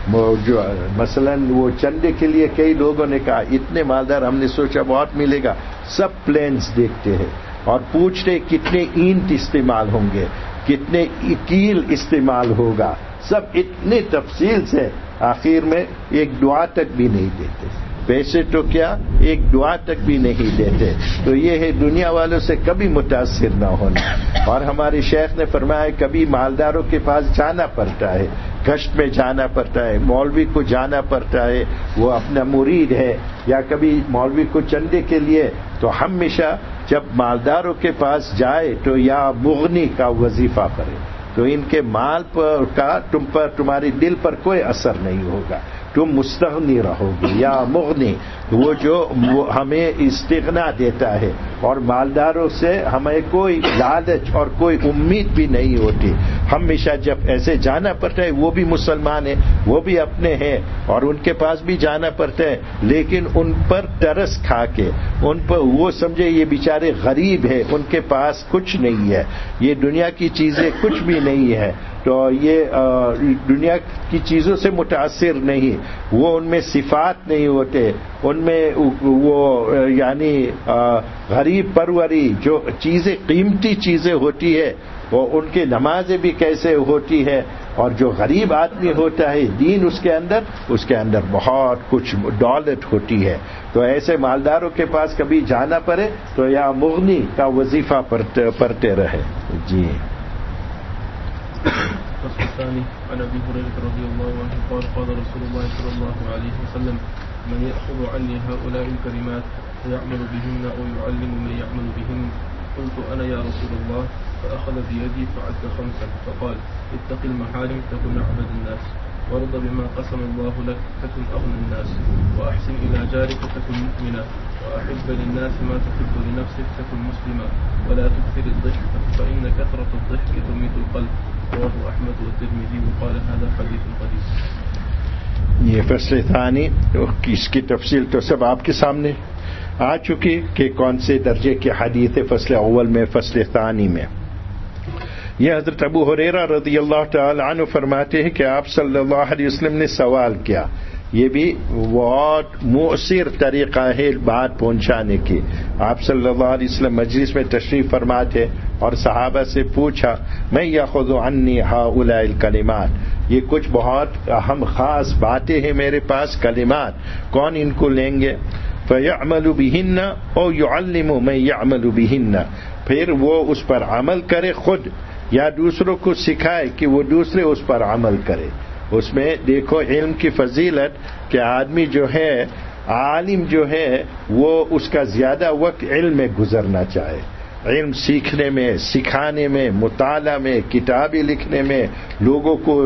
جو مثلا وہ چندے کے لیے کئی لوگوں نے کہا اتنے مالدار ہم نے سوچا بہت ملے گا، سب پلینز دیکھتے ہیں اور پوچھتے کتنے اینٹ استعمال ہوں گے، کتنے کیل استعمال ہوگا، سب اتنے تفصیل سے آخر میں ایک دعا تک بھی نہیں دیتے۔ پیسے تو کیا ایک دعا تک بھی نہیں دیتے۔ تو یہ ہے دنیا والوں سے کبھی متاثر نہ ہونا۔ اور ہمارے شیخ نے فرمایا کبھی مالداروں کے پاس جانا پڑتا ہے، گشت میں جانا پڑتا ہے، مولوی کو جانا پڑتا ہے، وہ اپنا مرید ہے، یا کبھی مولوی کو چندے کے لیے، تو ہمیشہ جب مالداروں کے پاس جائے تو یا مغنی کا وظیفہ کرے، تو ان کے مال کا تمہارے دل پر کوئی اثر نہیں ہوگا، تم مستغنی رہو گی۔ یا مغنی وہ جو ہمیں استغنا دیتا ہے، اور مالداروں سے ہمیں کوئی لالچ اور کوئی امید بھی نہیں ہوتی۔ ہمیشہ جب ایسے جانا پڑتا ہے، وہ بھی مسلمان ہیں، وہ بھی اپنے ہیں، اور ان کے پاس بھی جانا پڑتا ہے، لیکن ان پر ترس کھا کے، ان پر وہ سمجھے یہ بیچارے غریب ہیں، ان کے پاس کچھ نہیں ہے، یہ دنیا کی چیزیں کچھ بھی نہیں ہے، تو یہ دنیا کی چیزوں سے متاثر نہیں، وہ ان میں صفات نہیں ہوتے، ان میں وہ یعنی غریب پروری جو چیزیں قیمتی چیزیں ہوتی ہے، وہ ان کی نمازیں بھی کیسے ہوتی ہے، اور جو غریب آدمی ہوتا ہے دین اس کے اندر بہت کچھ دولت ہوتی ہے۔ تو ایسے مالداروں کے پاس کبھی جانا پڑے تو یا مغنی کا وظیفہ پڑھتے رہے۔ جی
الثاني عن ابي هريره رضي الله عنه قال قال رسول الله صلى الله عليه وسلم من يأخذ عني هؤلاء الكلمات فيعمل بهن او يعلم من يعمل بهن قلت انا يا رسول الله فاخذ بيدي فعد 5 فقال اتق المحارم تكن اعبد الناس وارض بما قسم الله لك تكن اغنى الناس واحسن الى جارك تكن مؤمنا واحب للناس ما تحب لنفسك تكن مسلما ولا تكثر الضحك فان كثرة الضحك تميت القلب رواه احمد والترمذي وقال هذا حديث قديم.
یہ فصل ثانی اس کی تفصیل تو سب آپ کے سامنے آ چکی کہ کون سے درجے کی حدیث فصل اول میں فصل ثانی میں. یہ حضرت ابو ہریرہ رضی اللہ تعالی عنہ فرماتے ہیں کہ آپ صلی اللہ علیہ وسلم نے سوال کیا. یہ بھی بہت مؤثر طریقہ ہے بات پہنچانے کی. آپ صلی اللہ علیہ وسلم مجلس میں تشریف فرما تھے اور صحابہ سے پوچھا میں یاخذ عنی ہؤلاء الکلمات, یہ کچھ بہت اہم خاص باتیں ہیں میرے پاس, کلمات, کون ان کو لیں گے؟ فَيَعْمَلُ بِهِنَّ او يُعَلِّمُ مَن يَعْمَلُ بِهِنَّ, پھر وہ اس پر عمل کرے خود یا دوسروں کو سکھائے کہ وہ دوسرے اس پر عمل کرے. اس میں دیکھو علم کی فضیلت کہ آدمی جو ہے عالم جو ہے وہ اس کا زیادہ وقت علم میں گزرنا چاہے, علم سیکھنے میں, سکھانے میں, مطالعہ میں, کتابیں لکھنے میں, لوگوں کو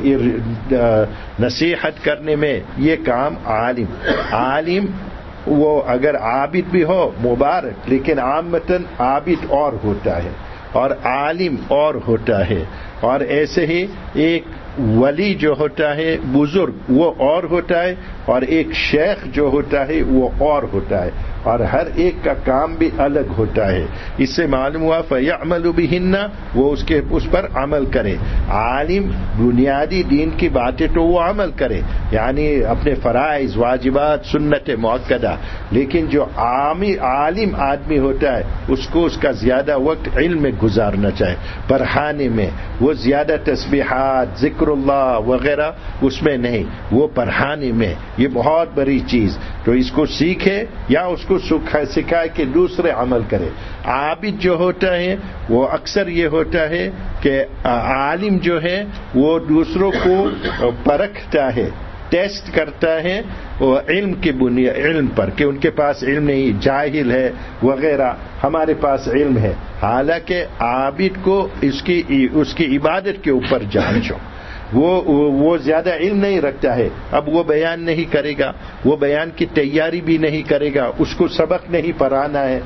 نصیحت کرنے میں. یہ کام عالم وہ اگر عابد بھی ہو مبارک, لیکن عامتاً عابد اور ہوتا ہے اور عالم اور ہوتا ہے. اور ایسے ہی ایک ولی جو ہوتا ہے بزرگ وہ اور ہوتا ہے, اور ایک شیخ جو ہوتا ہے وہ اور ہوتا ہے, اور ہر ایک کا کام بھی الگ ہوتا ہے. اس سے معلوم ہوا فَيَعْمَلُ بِهِنَّ, وہ اس پر عمل کرے. عالم بنیادی دین کی باتیں تو وہ عمل کرے, یعنی اپنے فرائض, واجبات, سنت مؤکدہ, لیکن جو عالم آدمی ہوتا ہے اس کو اس کا زیادہ وقت علم میں گزارنا چاہے, پڑھانے میں. وہ زیادہ تسبیحات, ذکر اللہ وغیرہ اس میں نہیں, وہ پڑھانے میں. یہ بہت بڑی چیز, تو اس کو سیکھے یا اس کو سکھائے کہ دوسرے عمل کرے. عابد جو ہوتا ہے وہ اکثر یہ ہوتا ہے کہ عالم جو ہے وہ دوسروں کو پرکھتا ہے, ٹیسٹ کرتا ہے وہ علم کی بنیاد, علم پر کہ ان کے پاس علم نہیں, جاہل ہے وغیرہ, ہمارے پاس علم ہے. حالانکہ عابد کو اس کی عبادت کے اوپر جانچو. وہ زیادہ علم نہیں رکھتا ہے, اب وہ بیان نہیں کرے گا, وہ بیان کی تیاری بھی نہیں کرے گا, اس کو سبق نہیں پڑھانا ہے,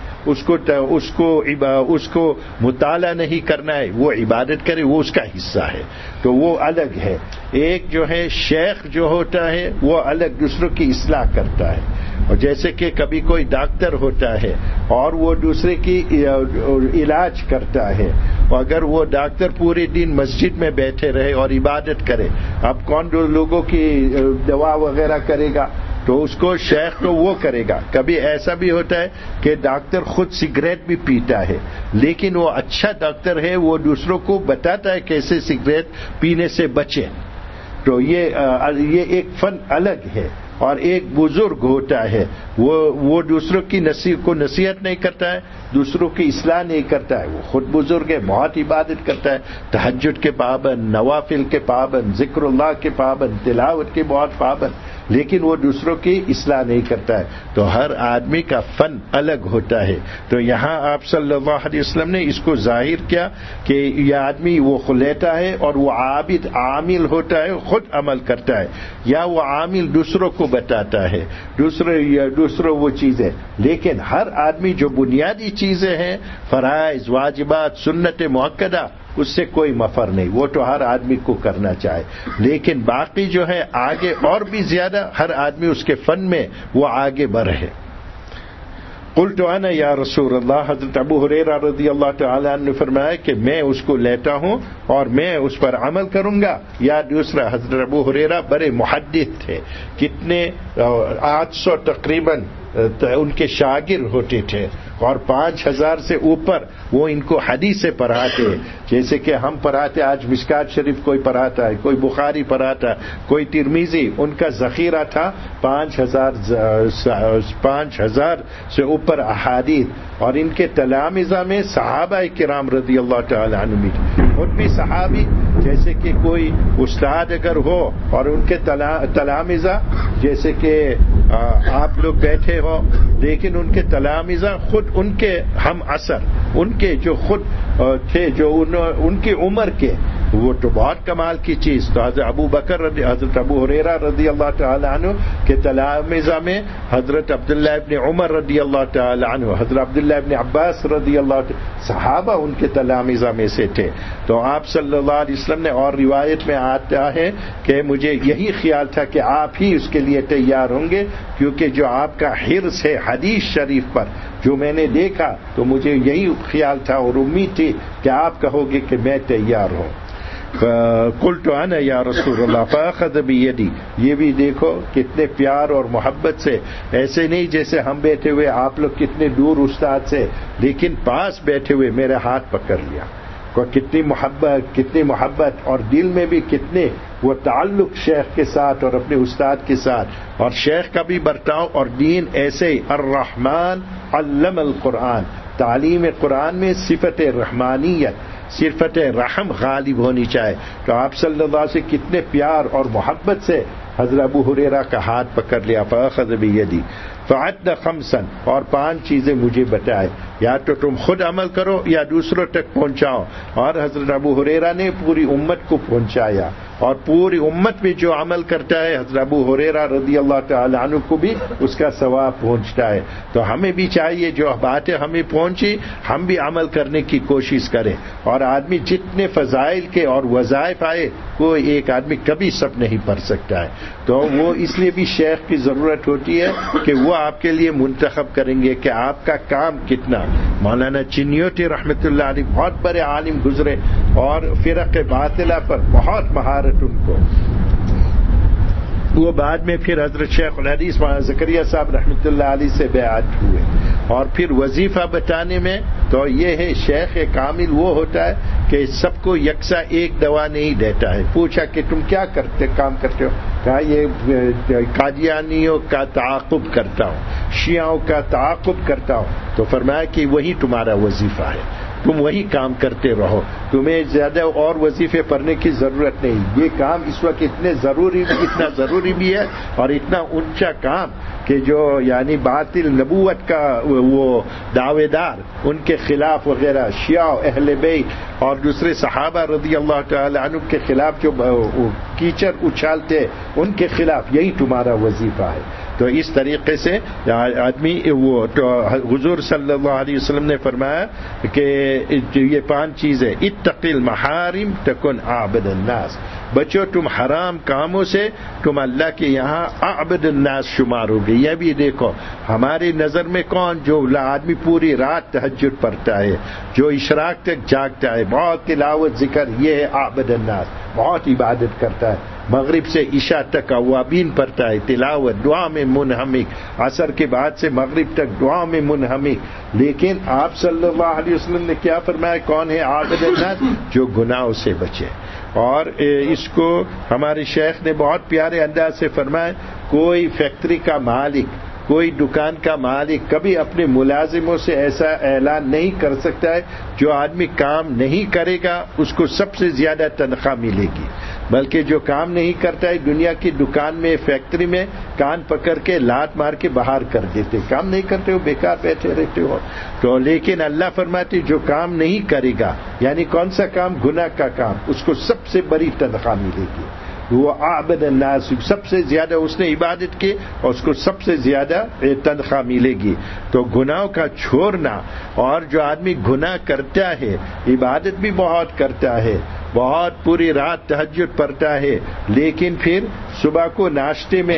اس کو مطالعہ نہیں کرنا ہے, وہ عبادت کرے, وہ اس کا حصہ ہے, تو وہ الگ ہے. ایک جو ہے شیخ جو ہوتا ہے وہ الگ دوسروں کی اصلاح کرتا ہے. اور جیسے کہ کبھی کوئی ڈاکٹر ہوتا ہے اور وہ دوسرے کی علاج کرتا ہے, اور اگر وہ ڈاکٹر پورے دن مسجد میں بیٹھے رہے اور عبادت کرے, اب کون لوگوں کی دوا وغیرہ کرے گا؟ تو اس کو شیخ تو وہ کرے گا. کبھی ایسا بھی ہوتا ہے کہ ڈاکٹر خود سگریٹ بھی پیتا ہے, لیکن وہ اچھا ڈاکٹر ہے, وہ دوسروں کو بتاتا ہے کیسے سگریٹ پینے سے بچے. تو یہ ایک فن الگ ہے. اور ایک بزرگ ہوتا ہے وہ دوسروں کی نصیحت نہیں کرتا ہے, دوسروں کی اصلاح نہیں کرتا ہے, وہ خود بزرگ ہے, بہت عبادت کرتا ہے, تہجد کے پابند, نوافل کے پابند, ذکر اللہ کے پابند, تلاوت کے بہت پابند, لیکن وہ دوسروں کی اصلاح نہیں کرتا ہے. تو ہر آدمی کا فن الگ ہوتا ہے. تو یہاں آپ صلی اللہ علیہ وسلم نے اس کو ظاہر کیا کہ یہ آدمی وہ لیتا ہے اور وہ عابد عامل ہوتا ہے, خود عمل کرتا ہے, یا وہ عامل دوسروں کو بتاتا ہے, دوسروں وہ چیزیں. لیکن ہر آدمی جو بنیادی چیزیں ہیں, فرائض, واجبات, سنت مؤکدہ, اس سے کوئی مفر نہیں, وہ تو ہر آدمی کو کرنا چاہے. لیکن باقی جو ہے آگے اور بھی زیادہ ہر آدمی اس کے فن میں وہ آگے بڑھے. قلت انا یا رسول اللہ, حضرت ابو ہریرہ رضی اللہ تعالی عنہ نے فرمایا کہ میں اس کو لیتا ہوں اور میں اس پر عمل کروں گا. یا دوسرا, حضرت ابو ہریرہ بڑے محدث تھے, کتنے 800 تقریباً ان کے شاگرد ہوتے تھے, اور 5000 سے اوپر وہ ان کو حدیثیں پڑھاتے, جیسے کہ ہم پڑھاتے آج مشکات شریف کوئی پڑھاتا ہے, کوئی بخاری پڑھاتا ہے, کوئی ترمذی. ان کا ذخیرہ تھا 5000 سے اوپر احادیث. اور ان کے تلامذہ میں صحابہ کرام رضی اللہ تعالی عنہم بھی, خود بھی صحابی, جیسے کہ کوئی استاد اگر ہو اور ان کے تلامذہ جیسے کہ آپ لوگ بیٹھے ہو, لیکن ان کے تلامذہ خود ان کے ہم عصر, ان کے جو خود تھے, جو ان کی عمر کے, وہ تو بہت کمال کی چیز. تو حضرت ابو ہریرہ رضی اللہ تعالی عنہ کے تلامذہ میں حضرت عبداللہ ابن عمر رضی اللہ تعالی عنہ, حضرت عبداللہ ابن عباس رضی اللہ تعالی, صحابہ ان کے تلامذہ میں سے تھے. تو آپ صلی اللہ علیہ وسلم نے, اور روایت میں آتا ہے کہ مجھے یہی خیال تھا کہ آپ ہی اس کے لیے تیار ہوں گے, کیونکہ جو آپ کا حرص ہے حدیث شریف پر, جو میں نے دیکھا تو مجھے یہی خیال تھا اور امید تھی کہ آپ کہو گے کہ میں تیار ہوں. قلت انا یا رسول اللہ فاخذ بیدی. یہ بھی دیکھو کتنے پیار اور محبت سے, ایسے نہیں جیسے ہم بیٹھے ہوئے, آپ لوگ کتنے دور استاد سے, لیکن پاس بیٹھے ہوئے میرے ہاتھ پکڑ لیا. کتنی محبت اور دل میں بھی کتنے وہ تعلق شیخ کے ساتھ اور اپنے استاد کے ساتھ, اور شیخ کا بھی برتاؤ اور دین ایسے ہی. الرحمن علم القرآن, تعلیم قرآن میں صفت رحمانیت, صفت رحم غالب ہونی چاہیے. تو آپ صلی اللہ علیہ وسلم کتنے پیار اور محبت سے حضرت ابو ہریرہ کا ہاتھ پکڑ لیا. فاخذ بیدی فعد خمسا, اور 5 چیزیں مجھے بتائے, یا تو تم خود عمل کرو یا دوسروں تک پہنچاؤ. اور حضرت ابو ہریرہ نے پوری امت کو پہنچایا, اور پوری امت میں جو عمل کرتا ہے حضرت ابو ہریرہ رضی اللہ تعالی عنہ کو بھی اس کا ثواب پہنچتا ہے. تو ہمیں بھی چاہیے جو باتیں ہمیں پہنچی ہم بھی عمل کرنے کی کوشش کریں. اور آدمی جتنے فضائل کے اور وظائف آئے, کوئی ایک آدمی کبھی سب نہیں پڑھ سکتا ہے. تو وہ اس لیے بھی شیخ کی ضرورت ہوتی ہے کہ وہ آپ کے لیے منتخب کریں گے کہ آپ کا کام کتنا. مولانا چنیوٹی رحمۃ اللہ علیہ بہت بڑے عالم گزرے, اور فرق باطلہ پر بہت مہارت ان کو. وہ بعد میں پھر حضرت شیخ الحدیث مولانا زکریا صاحب رحمۃ اللہ علیہ سے بیعت ہوئے. اور پھر وظیفہ بتانے میں تو یہ ہے, شیخ کامل وہ ہوتا ہے کہ سب کو یکساں ایک دوا نہیں دیتا ہے. پوچھا کہ تم کیا کام کرتے ہو؟ کہا یہ قادیانیوں کا تعاقب کرتا ہوں, شیعوں کا تعاقب کرتا ہوں. تو فرمایا کہ وہی تمہارا وظیفہ ہے, تم وہی کام کرتے رہو, تمہیں زیادہ اور وظیفے پڑھنے کی ضرورت نہیں. یہ کام اس وقت اتنا ضروری بھی ہے, اور اتنا اونچا کام کہ جو یعنی باطل نبوت کا وہ دعوے دار, ان کے خلاف وغیرہ شیعہ اہل بیت اور دوسرے صحابہ رضی اللہ تعالی عنہ کے خلاف جو کیچڑ اچھالتے, ان کے خلاف یہی تمہارا وظیفہ ہے. تو اس طریقے سے آدمی وہ تو حضور صلی اللہ علیہ وسلم نے فرمایا کہ یہ 5 چیزیں, اتق المحارم تکن عابد الناس, بچو تم حرام کاموں سے تم اللہ کے یہاں عابد الناس شمار ہوگے. یہ بھی دیکھو ہماری نظر میں کون جو آدمی پوری رات تہجد پڑھتا ہے, جو اشراق تک جاگتا ہے, بہت تلاوت ذکر, یہ ہے عابد الناس, بہت عبادت کرتا ہے, مغرب سے عشاء تک اوابین پڑھتا ہے, تلاوت, دعا میں منہمک, عصر کے بعد سے مغرب تک دعا میں منہمک. لیکن آپ صلی اللہ علیہ وسلم نے کیا فرمایا, کون ہے عابد الناس؟ جو گناہوں سے بچے. اور اس کو ہمارے شیخ نے بہت پیارے انداز سے فرمایا, کوئی فیکٹری کا مالک, کوئی دکان کا مالک کبھی اپنے ملازموں سے ایسا اعلان نہیں کر سکتا ہے جو آدمی کام نہیں کرے گا اس کو سب سے زیادہ تنخواہ ملے گی, بلکہ جو کام نہیں کرتا ہے دنیا کی دکان میں, فیکٹری میں کان پکڑ کے لات مار کے باہر کر دیتے, کام نہیں کرتے ہو, بیکار بیٹھے رہتے ہو. تو لیکن اللہ فرماتے جو کام نہیں کرے گا, یعنی کون سا کام؟ گناہ کا کام, اس کو سب سے بڑی تنخواہ ملے گی. وہ عابد الناس, سب سے زیادہ اس نے عبادت کی اور اس کو سب سے زیادہ تنخواہ ملے گی. تو گناہوں کا چھوڑنا, اور جو آدمی گناہ کرتا ہے عبادت بھی بہت کرتا ہے, بہت پوری رات تہجد پڑھتا ہے, لیکن پھر صبح کو ناشتے میں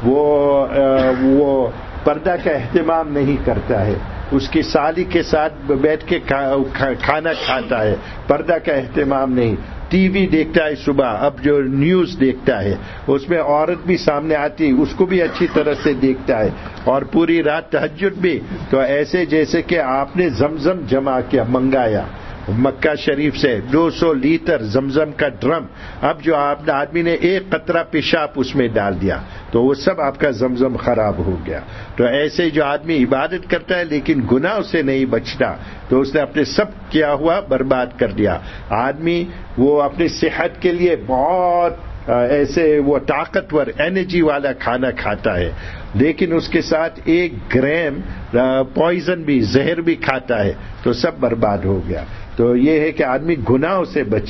وہ پردہ کا اہتمام نہیں کرتا ہے, اس کی سالی کے ساتھ بیٹھ کے کھانا کھاتا ہے, پردہ کا اہتمام نہیں. ٹی وی دیکھتا ہے صبح, اب جو نیوز دیکھتا ہے اس میں عورت بھی سامنے آتی, اس کو بھی اچھی طرح سے دیکھتا ہے, اور پوری رات تہجد بھی. تو ایسے جیسے کہ آپ نے زمزم جمع کیا, منگایا مکہ شریف سے 200 لیٹر زمزم کا ڈرم, اب جو آدمی نے ایک قطرہ پیشاب اس میں ڈال دیا تو وہ سب آپ کا زمزم خراب ہو گیا. تو ایسے جو آدمی عبادت کرتا ہے لیکن گناہ سے نہیں بچتا تو اس نے اپنے سب کیا ہوا برباد کر دیا. آدمی وہ اپنی صحت کے لیے بہت ایسے وہ طاقتور انرجی والا کھانا کھاتا ہے, لیکن اس کے ساتھ 1 گرام پوائزن بھی, زہر بھی کھاتا ہے تو سب برباد ہو گیا. تو یہ ہے کہ آدمی گناہوں سے بچے,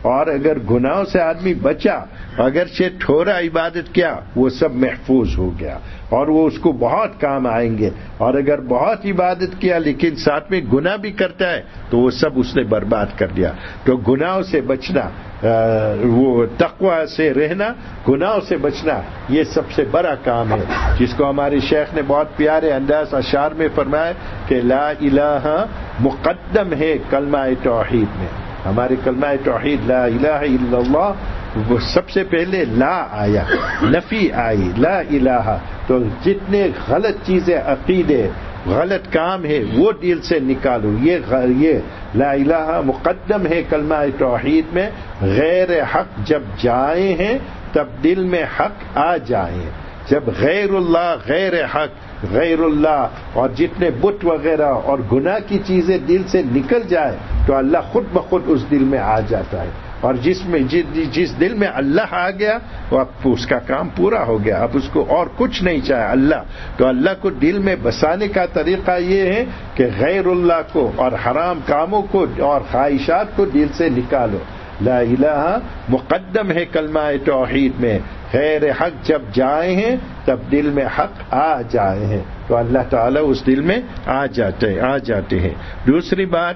اور اگر گناہوں سے آدمی بچا، اگرچہ تھوڑا عبادت کیا، وہ سب محفوظ ہو گیا اور وہ اس کو بہت کام آئیں گے، اور اگر بہت عبادت کیا لیکن ساتھ میں گناہ بھی کرتا ہے تو وہ سب اس نے برباد کر دیا۔ تو گناہوں سے بچنا، وہ تقوی سے رہنا، گناہوں سے بچنا، یہ سب سے بڑا کام ہے، جس کو ہمارے شیخ نے بہت پیارے انداز اشعار میں فرمایا کہ لا الہ مقدم ہے کلمہ توحید میں۔ ہمارے کلمہ توحید لا الہ الا اللہ، وہ سب سے پہلے لا آیا، نفی آئی، لا الہ۔ تو جتنے غلط چیزیں، عقیدے، غلط کام ہے، وہ دل سے نکالو۔ یہ لا الہ مقدم ہے کلمہ توحید میں۔ غیر حق جب جائے ہیں تب دل میں حق آ جائیں۔ جب غیر اللہ، غیر حق، غیر اللہ اور جتنے بت وغیرہ اور گناہ کی چیزیں دل سے نکل جائے تو اللہ خود بخود اس دل میں آ جاتا ہے، اور جس دل میں اللہ آ گیا وہ اب اس کا کام پورا ہو گیا، اب اس کو اور کچھ نہیں چاہے اللہ۔ تو اللہ کو دل میں بسانے کا طریقہ یہ ہے کہ غیر اللہ کو اور حرام کاموں کو اور خواہشات کو دل سے نکالو۔ لا الہ مقدم ہے کلمہ توحید میں، غیر حق جب جائے ہیں تب دل میں حق آ جائے ہیں، تو اللہ تعالیٰ اس دل میں آ جاتے ہیں۔ دوسری بات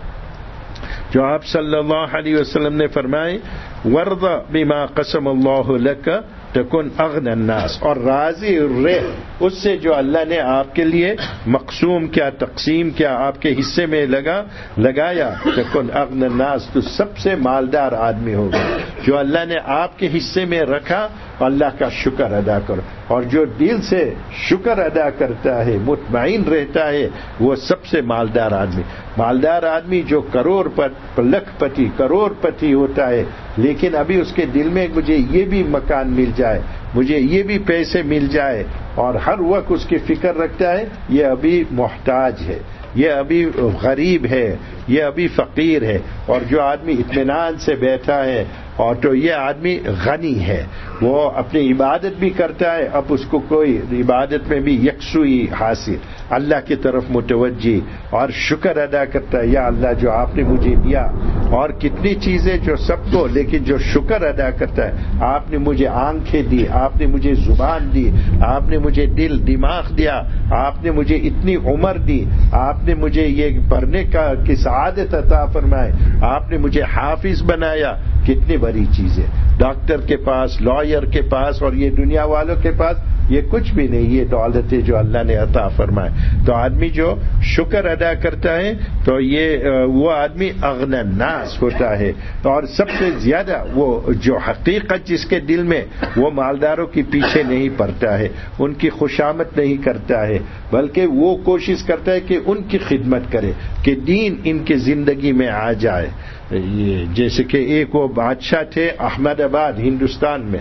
جو آپ صلی اللہ علیہ وسلم نے فرمائی، ورض بما قسم اللہ لک تکن اغنى الناس، اور راضی رہ اس سے جو اللہ نے آپ کے لیے مقسوم کیا، تقسیم کیا، آپ کے حصے میں لگایا، تکن اغنى الناس، تو سب سے مالدار آدمی ہوگا۔ جو اللہ نے آپ کے حصے میں رکھا، اللہ کا شکر ادا کرو، اور جو دل سے شکر ادا کرتا ہے، مطمئن رہتا ہے، وہ سب سے مالدار آدمی جو لکھ پتی کروڑ پتی ہوتا ہے، لیکن ابھی اس کے دل میں مجھے یہ بھی مکان مل جائے، مجھے یہ بھی پیسے مل جائے، اور ہر وقت اس کی فکر رکھتا ہے، یہ ابھی محتاج ہے، یہ ابھی غریب ہے، یہ ابھی فقیر ہے۔ اور جو آدمی اطمینان سے بیٹھا ہے، اور تو یہ آدمی غنی ہے، وہ اپنی عبادت بھی کرتا ہے، اب اس کو کوئی عبادت میں بھی یکسوئی حاصل، اللہ کی طرف متوجہ، اور شکر ادا کرتا ہے، یا اللہ جو آپ نے مجھے دیا، اور کتنی چیزیں جو سب کو، لیکن جو شکر ادا کرتا ہے، آپ نے مجھے آنکھیں دی، آپ نے مجھے زبان دی، آپ نے مجھے دل دماغ دیا، آپ نے مجھے اتنی عمر دی، آپ نے مجھے یہ پڑھنے کی سعادت عطا فرمائے، آپ نے مجھے حافظ بنایا، کتنی بڑی چیز ہے۔ ڈاکٹر کے پاس، لائر کے پاس اور یہ دنیا والوں کے پاس یہ کچھ بھی نہیں، یہ دولت ہے جو اللہ نے عطا فرمائے۔ تو آدمی جو شکر ادا کرتا ہے تو یہ وہ آدمی اغنى الناس ہوتا ہے، اور سب سے زیادہ وہ جو حقیقت جس کے دل میں، وہ مالداروں کے پیچھے نہیں پڑتا ہے، ان کی خوشامد نہیں کرتا ہے، بلکہ وہ کوشش کرتا ہے کہ ان کی خدمت کرے، کہ دین ان کی زندگی میں آ جائے۔ جیسے کہ ایک وہ بادشاہ تھے احمد آباد ہندوستان میں،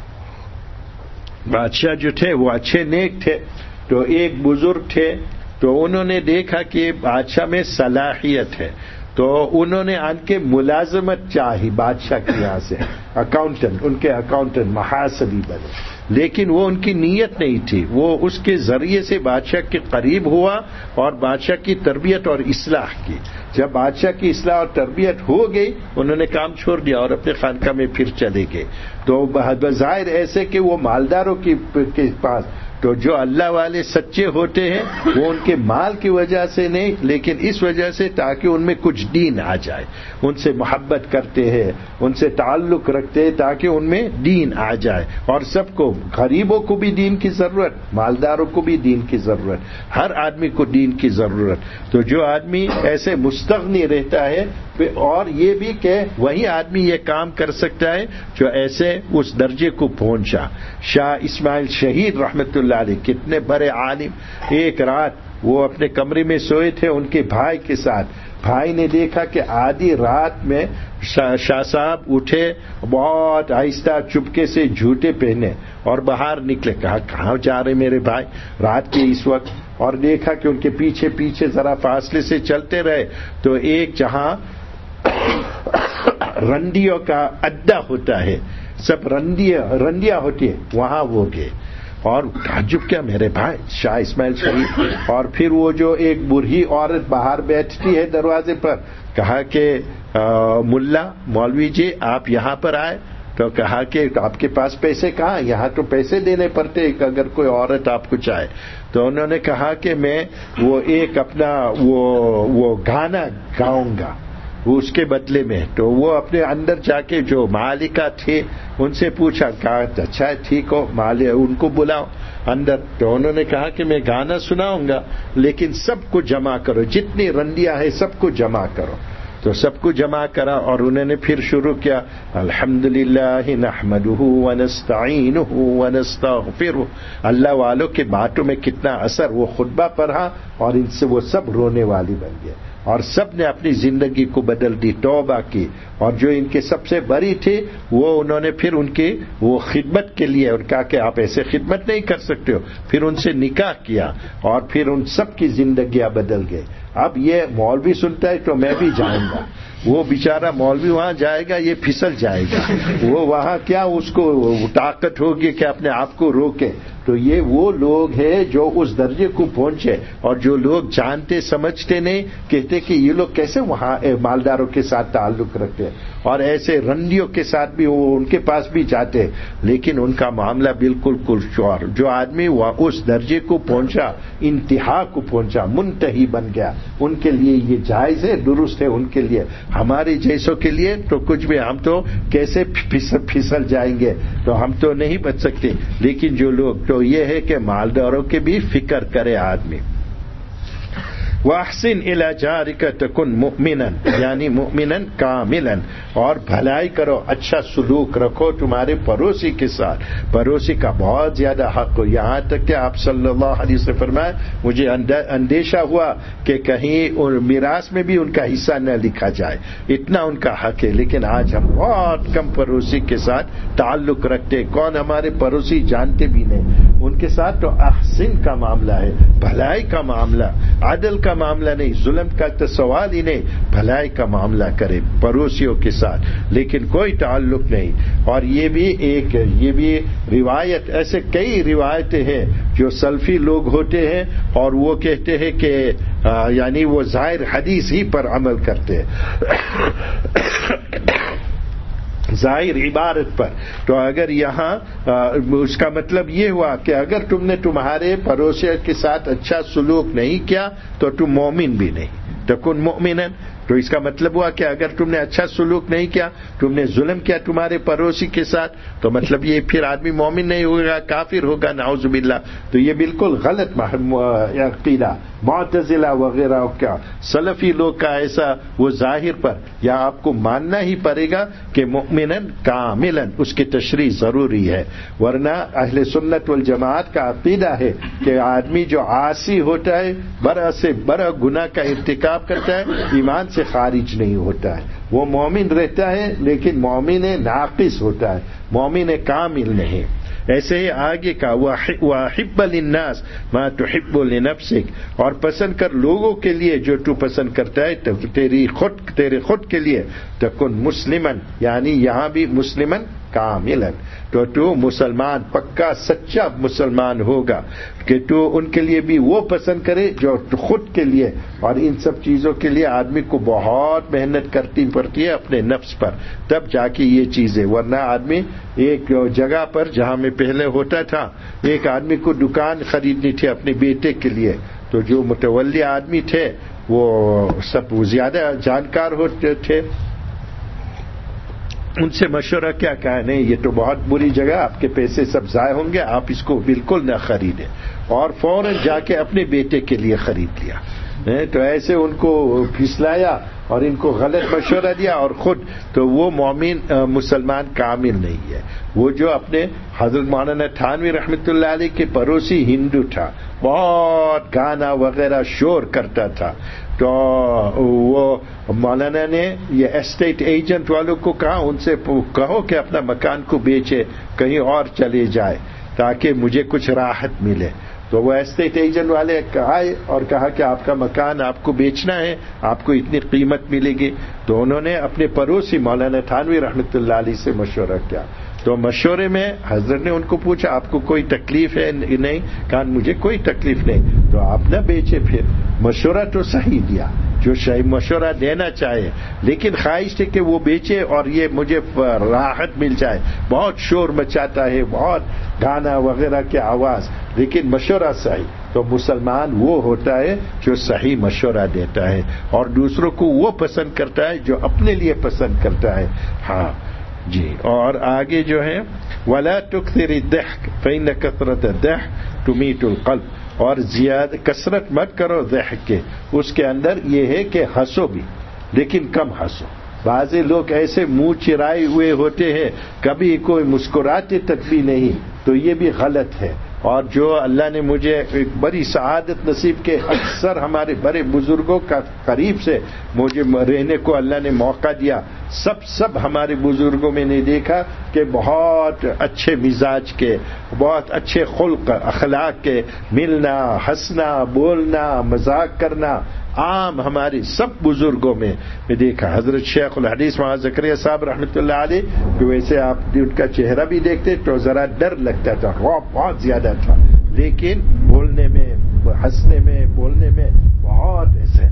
بادشاہ جو تھے وہ اچھے نیک تھے، تو ایک بزرگ تھے، تو انہوں نے دیکھا کہ بادشاہ میں صلاحیت ہے، تو انہوں نے ان کے ملازمت چاہی بادشاہ کے یہاں سے، اکاؤنٹنٹ، ان کے اکاؤنٹنٹ محاسبی بنے، لیکن وہ ان کی نیت نہیں تھی، وہ اس کے ذریعے سے بادشاہ کے قریب ہوا اور بادشاہ کی تربیت اور اصلاح کی۔ جب بادشاہ کی اصلاح اور تربیت ہو گئی، انہوں نے کام چھوڑ دیا اور اپنے خانقاہ میں پھر چلے گئے۔ تو بظاہر ایسے کہ وہ مالداروں کے پاس، تو جو اللہ والے سچے ہوتے ہیں وہ ان کے مال کی وجہ سے نہیں، لیکن اس وجہ سے تاکہ ان میں کچھ دین آ جائے، ان سے محبت کرتے ہیں، ان سے تعلق رکھتے ہیں تاکہ ان میں دین آ جائے، اور سب کو، غریبوں کو بھی دین کی ضرورت، مالداروں کو بھی دین کی ضرورت، ہر آدمی کو دین کی ضرورت۔ تو جو آدمی ایسے مستغنی رہتا ہے، اور یہ بھی کہ وہی آدمی یہ کام کر سکتا ہے جو ایسے اس درجے کو پہنچا۔ شاہ اسماعیل شہید رحمت اللہ علیہ کتنے بڑے عالم، ایک رات وہ اپنے کمرے میں سوئے تھے ان کے بھائی کے ساتھ، بھائی نے دیکھا کہ آدھی رات میں شاہ صاحب اٹھے، بہت آہستہ چپکے سے جوتے پہنے اور باہر نکلے، کہا کہاں جا رہے میرے بھائی رات کے اس وقت، اور دیکھا کہ ان کے پیچھے پیچھے ذرا فاصلے سے چلتے رہے، تو ایک جہاں رنڈیوں کا اڈا ہوتا ہے، سب رنڈیاں ہوتی ہیں، وہاں وہ گئے، اور تعجب کیا میرے بھائی شاہ اسماعیل شریف. اور پھر وہ جو ایک بوڑھی عورت باہر بیٹھتی ہے دروازے پر, کہا کہ ملا مولوی جی آپ یہاں پر آئے, تو کہا کہ آپ کے پاس پیسے کہاں, یہاں تو پیسے دینے پڑتے اگر کوئی عورت آپ کو چاہے. تو انہوں نے کہا کہ میں وہ ایک اپنا وہ گانا گاؤں گا وہ اس کے بدلے میں. تو وہ اپنے اندر جا کے جو مالکہ تھے ان سے پوچھا, کہا اچھا ہے ٹھیک ہو ان کو بلاؤ اندر. تو انہوں نے کہا کہ میں گانا سناؤں گا لیکن سب کو جمع کرو, جتنی رندیاں ہیں سب کو جمع کرو. تو سب کو جمع کرا اور انہوں نے پھر شروع کیا الحمدللہ نحمدہ ونستعینہ ونستغفرہ. اللہ والوں کے باتوں میں کتنا اثر, وہ خطبہ پڑھا اور ان سے وہ سب رونے والی بن گئے اور سب نے اپنی زندگی کو بدل دی, توبہ کی. اور جو ان کے سب سے بڑی تھی وہ انہوں نے پھر ان کی وہ خدمت کے لیے اور کہا کہ آپ ایسے خدمت نہیں کر سکتے ہو, پھر ان سے نکاح کیا اور پھر ان سب کی زندگیاں بدل گئے. اب یہ مولوی سنتا ہے تو میں بھی جاؤں گا, وہ بیچارہ مولوی وہاں جائے گا یہ پھسل جائے گا, وہ وہاں کیا اس کو طاقت ہوگی کہ اپنے آپ کو روکے. تو یہ وہ لوگ ہیں جو اس درجے کو پہنچے, اور جو لوگ جانتے سمجھتے نہیں کہتے کہ یہ لوگ کیسے وہاں مالداروں کے ساتھ تعلق رکھتے اور ایسے رندیوں کے ساتھ بھی وہ ان کے پاس بھی جاتے, لیکن ان کا معاملہ بالکل کچھ اور. جو آدمی اس درجے کو پہنچا, انتہا کو پہنچا, منتہی بن گیا, ان کے لیے یہ جائز ہے, درست ہے ان کے لیے. ہمارے جیسوں کے لیے تو کچھ بھی, ہم تو کیسے پھسل جائیں گے, تو ہم تو نہیں بچ سکتے. لیکن جو لوگ تو یہ ہے کہ مالداروں کی بھی فکر کرے آدمی. وَأَحْسِنْ إِلَى جَارِكَ تَكُنْ مُؤْمِنًا یعنی مؤمناً کاملاً, اور بھلائی کرو, اچھا سلوک رکھو تمہارے پڑوسی کے ساتھ. پڑوسی کا بہت زیادہ حق ہو, یہاں تک کہ آپ صلی اللہ علیہ وسلم فرمائے مجھے اندیشہ ہوا کہ کہیں میراث میں بھی ان کا حصہ نہ لکھا جائے, اتنا ان کا حق ہے. لیکن آج ہم بہت کم پڑوسی کے ساتھ تعلق رکھتے, کون ہمارے پڑوسی جانتے بھی نہیں. ان کے ساتھ تو احسن کا معاملہ ہے, بھلائی کا معاملہ, عدل کا معاملہ نہیں, ظلم کا تو سوال ہی نہیں, بھلائی کا معاملہ کرے پڑوسیوں کے ساتھ, لیکن کوئی تعلق نہیں. اور یہ بھی روایت, ایسے کئی روایتیں ہیں جو سلفی لوگ ہوتے ہیں اور وہ کہتے ہیں کہ یعنی وہ ظاہر حدیث ہی پر عمل کرتے ہیں, ظاہر عبارت پر. تو اگر یہاں اس کا مطلب یہ ہوا کہ اگر تم نے تمہارے پڑوسی کے ساتھ اچھا سلوک نہیں کیا تو تم مومن بھی نہیں. تکن مؤمنا, تو اس کا مطلب ہوا کہ اگر تم نے اچھا سلوک نہیں کیا, تم نے ظلم کیا تمہارے پڑوسی کے ساتھ, تو مطلب یہ پھر آدمی مومن نہیں ہوگا, کافر ہوگا, نعوذ باللہ. تو یہ بالکل غلط عقیدہ معتزلہ وغیرہ کا سلفی لوگ کا ایسا وہ ظاہر پر, یا آپ کو ماننا ہی پڑے گا کہ مؤمناً کاملاً اس کی تشریح ضروری ہے. ورنہ اہل سنت والجماعت کا عقیدہ ہے کہ آدمی جو عاصی ہوتا ہے, بڑا سے بڑا گناہ کا ارتکاب کرتا ہے, ایمان سے خارج نہیں ہوتا ہے, وہ مومن رہتا ہے لیکن مومن ناقص ہوتا ہے, مومن کامل نہیں. ایسے ہی آگے کا وَحِبَّ لِلنَّاسِ مَا تُحِبُّ لِنَفْسِكَ, اور پسند کر لوگوں کے لیے جو تو پسند کرتا ہے تیرے خود کے لیے. تکن مسلمن یعنی یہاں بھی مسلمن کاملاً, تو مسلمان پکا سچا مسلمان ہوگا کہ تو ان کے لیے بھی وہ پسند کرے جو خود کے لیے. اور ان سب چیزوں کے لیے آدمی کو بہت محنت کرتی پڑتی ہے اپنے نفس پر, تب جا کے یہ چیزیں. ورنہ آدمی ایک جگہ پر جہاں میں پہلے ہوتا تھا, ایک آدمی کو دکان خریدنی تھی اپنے بیٹے کے لیے, تو جو متولی آدمی تھے وہ سب زیادہ جانکار ہوتے تھے, ان سے مشورہ کیا کہا, نہیں یہ تو بہت بری جگہ, آپ کے پیسے سب ضائع ہوں گے, آپ اس کو بالکل نہ خریدیں. اور فوراً جا کے اپنے بیٹے کے لیے خرید لیا. تو ایسے ان کو پھسلایا اور ان کو غلط مشورہ دیا, اور خود تو وہ مومن مسلمان کامل نہیں ہے. وہ جو اپنے حضرت مولانا تھانوی رحمۃ اللہ علیہ کے پڑوسی ہندو تھا, بہت گانا وغیرہ شور کرتا تھا, تو وہ مولانا نے یہ اسٹیٹ ایجنٹ والوں کو کہا, ان سے کہو کہ اپنا مکان کو بیچے, کہیں اور چلے جائے تاکہ مجھے کچھ راحت ملے. تو وہ اسٹیٹ ایجنٹ والے آئے اور کہا کہ آپ کا مکان آپ کو بیچنا ہے, آپ کو اتنی قیمت ملے گی. تو انہوں نے اپنے پڑوسی مولانا تھانوی رحمۃ اللہ علیہ سے مشورہ کیا, تو مشورے میں حضرت نے ان کو پوچھا آپ کو کوئی تکلیف ہے؟ نہیں. کہا مجھے کوئی تکلیف نہیں. تو آپ نہ بیچے. پھر مشورہ تو صحیح دیا جو مشورہ دینا چاہے, لیکن خواہش تھی کہ وہ بیچے اور یہ مجھے راحت مل جائے. بہت شور مچاتا ہے, بہت گانا وغیرہ کی آواز, لیکن مشورہ صحیح. تو مسلمان وہ ہوتا ہے جو صحیح مشورہ دیتا ہے اور دوسروں کو وہ پسند کرتا ہے جو اپنے لیے پسند کرتا ہے. ہاں جی. اور آگے جو ہے وَلَا تُكْثِرِ الضَّحْكَ فَإِنَّ كَثْرَةَ الضَّحْكِ تُمِيتُ الْقَلْبَ. اور زیادہ کثرت مت کرو ضحک کے, اس کے اندر یہ ہے کہ ہنسو بھی لیکن کم ہنسو. بعض لوگ ایسے منہ چرائے ہوئے ہوتے ہیں, کبھی کوئی مسکراتے تک بھی نہیں, تو یہ بھی غلط ہے. اور جو اللہ نے مجھے ایک بڑی سعادت نصیب کے اکثر ہمارے بڑے بزرگوں کا قریب سے مجھے رہنے کو اللہ نے موقع دیا. سب ہمارے بزرگوں میں نے دیکھا کہ بہت اچھے مزاج کے, بہت اچھے خلق اخلاق کے, ملنا, ہنسنا, بولنا, مذاق کرنا عام ہمارے سب بزرگوں میں دیکھا. حضرت شیخ الحدیث مولانا زکریا صاحب رحمۃ اللہ علیہ, کہ ویسے آپ ان کا چہرہ بھی دیکھتے تو ذرا ڈر لگتا تھا, رعب بہت زیادہ تھا, لیکن بولنے میں, ہنسنے میں, بولنے میں بہت ایسے.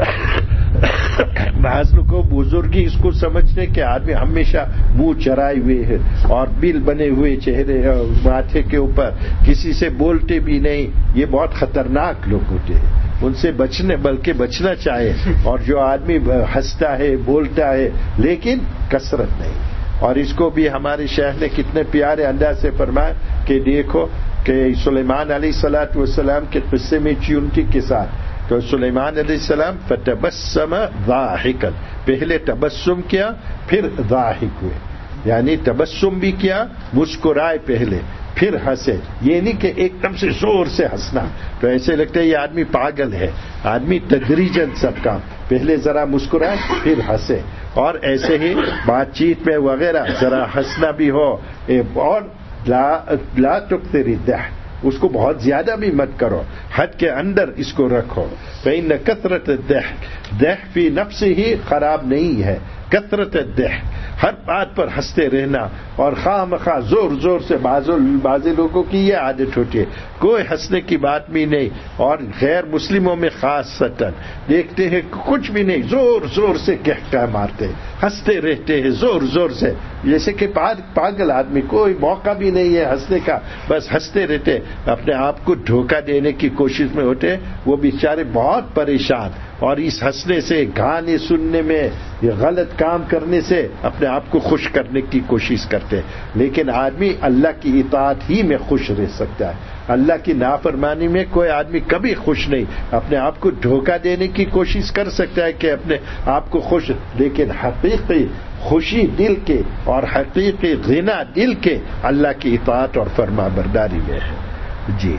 بعض لوگ کو بزرگی اس کو سمجھتے کہ آدمی ہمیشہ منہ چرائے ہوئے ہے اور بل بنے ہوئے چہرے ماتھے کے اوپر, کسی سے بولتے بھی نہیں. یہ بہت خطرناک لوگ ہوتے ہیں, ان سے بچنا چاہے. اور جو آدمی ہنستا ہے, بولتا ہے, لیکن کثرت نہیں. اور اس کو بھی ہمارے شیخ نے کتنے پیارے انداز سے فرمایا کہ دیکھو کہ سلیمان علیہ الصلوۃ والسلام کے قصے میں چیونٹی کے ساتھ, تو سلیمان علیہ السلام فتبسم ضاحکا, پہلے تبسم کیا پھر ضاحک ہوئے, یعنی تبسم بھی کیا, مسکرائے پہلے پھر ہنسے. یہ نہیں کہ ایک دم سے زور سے ہنسنا, تو ایسے لگتا ہے یہ آدمی پاگل ہے. آدمی تدریجاً سب کام, پہلے ذرا مسکرائے پھر ہنسے. اور ایسے ہی بات چیت میں وغیرہ ذرا ہنسنا بھی ہو. اور لا تکثر الضحک, اس کو بہت زیادہ بھی مت کرو, حد کے اندر اس کو رکھو. فإن کثرت الضحک, ضحک فی نفسہ ہی خراب نہیں ہے. کثرت الضحک, ہر بات پر ہنستے رہنا اور خواہ مخواہ زور سے. بعض لوگوں کی یہ عادت ہوتی ہے, کوئی ہنسنے کی بات بھی نہیں, اور غیر مسلموں میں خاصتاً دیکھتے ہیں کچھ بھی نہیں, زور سے کہکا مارتے, ہنستے رہتے ہیں زور سے, جیسے کہ پاگل آدمی. کوئی موقع بھی نہیں ہے ہنسنے کا, بس ہنستے رہتے, اپنے آپ کو دھوکہ دینے کی کوشش میں ہوتے. وہ بیچارے بہت پریشان, اور اس ہنسنے سے, گانے سننے میں, یہ غلط کام کرنے سے اپنے آپ کو خوش کرنے کی کوشش کرتے. لیکن آدمی اللہ کی اطاعت ہی میں خوش رہ سکتا ہے. اللہ کی نافرمانی میں کوئی آدمی کبھی خوش نہیں. اپنے آپ کو دھوکہ دینے کی کوشش کر سکتا ہے کہ اپنے آپ کو خوش, لیکن حقیقی خوشی دل کے اور حقیقی غنا دل کے اللہ کی اطاعت اور فرما برداری میں ہے. جی.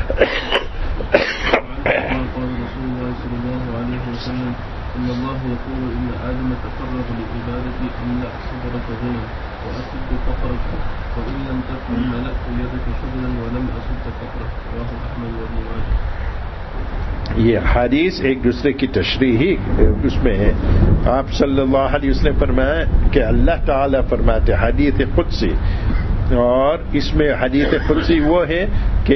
إن الله يقول إن آدم تفرغ لعبادتي أملأ صدرك غنى وأسد فقرك وإن لم تفعل ملأت يدك شغلا ولم أسد فقرك. رواه أحمد وابن ماجه.
یہ حدیث ایک دوسرے کی تشریحی اس میں ہے. آپ صلی اللہ علیہ وسلم فرمایا کہ اللہ تعالیٰ فرماتے, حدیث قدسی, اور اس میں حدیث قدسی وہ ہے کہ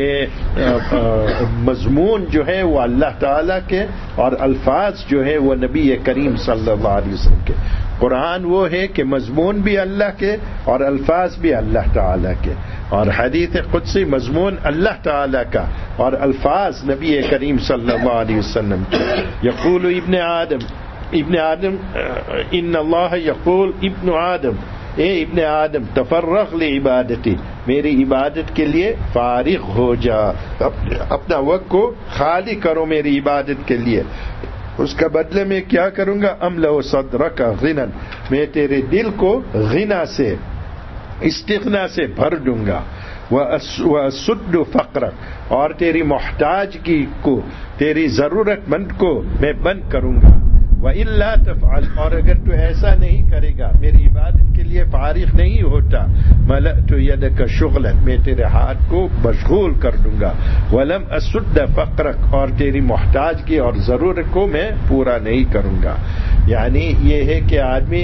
مضمون جو ہے وہ اللہ تعالیٰ کے, اور الفاظ جو ہے وہ نبی کریم صلی اللہ علیہ وسلم کے. قرآن وہ ہے کہ مضمون بھی اللہ کے اور الفاظ بھی اللہ تعالیٰ کے, اور حدیث قدسی مضمون اللہ تعالیٰ کا اور الفاظ نبی کریم صلی اللہ علیہ وسلم کے. یقول ابن آدم ان اللہ یقول ابن آدم, اے ابن آدم تفرغ لعبادتی, میری عبادت کے لیے فارغ ہو جا, اپنا وقت کو خالی کرو میری عبادت کے لیے. اس کا بدلے میں کیا کروں گا؟ املأ صدرک غنا, میں تیرے دل کو غنا سے, استغنا سے بھر دوں گا. وَأَسُدُّ فَقْرَكَ, اور تیری محتاجگی کو, تیری ضرورت مند کو میں بند کروں گا. وَإِلَّا تَفْعَلْ, اور اگر تو ایسا نہیں کرے گا, میری عبادت کے لیے فارغ نہیں ہوتا, ملأت يدك شغلا, میں تیرے ہاتھ کو مشغول کر دوں گا. وَلَمْ أَسُدَّ فَقْرَكَ, اور تیری محتاجگی اور ضرورت کو میں پورا نہیں کروں گا. یعنی یہ ہے کہ آدمی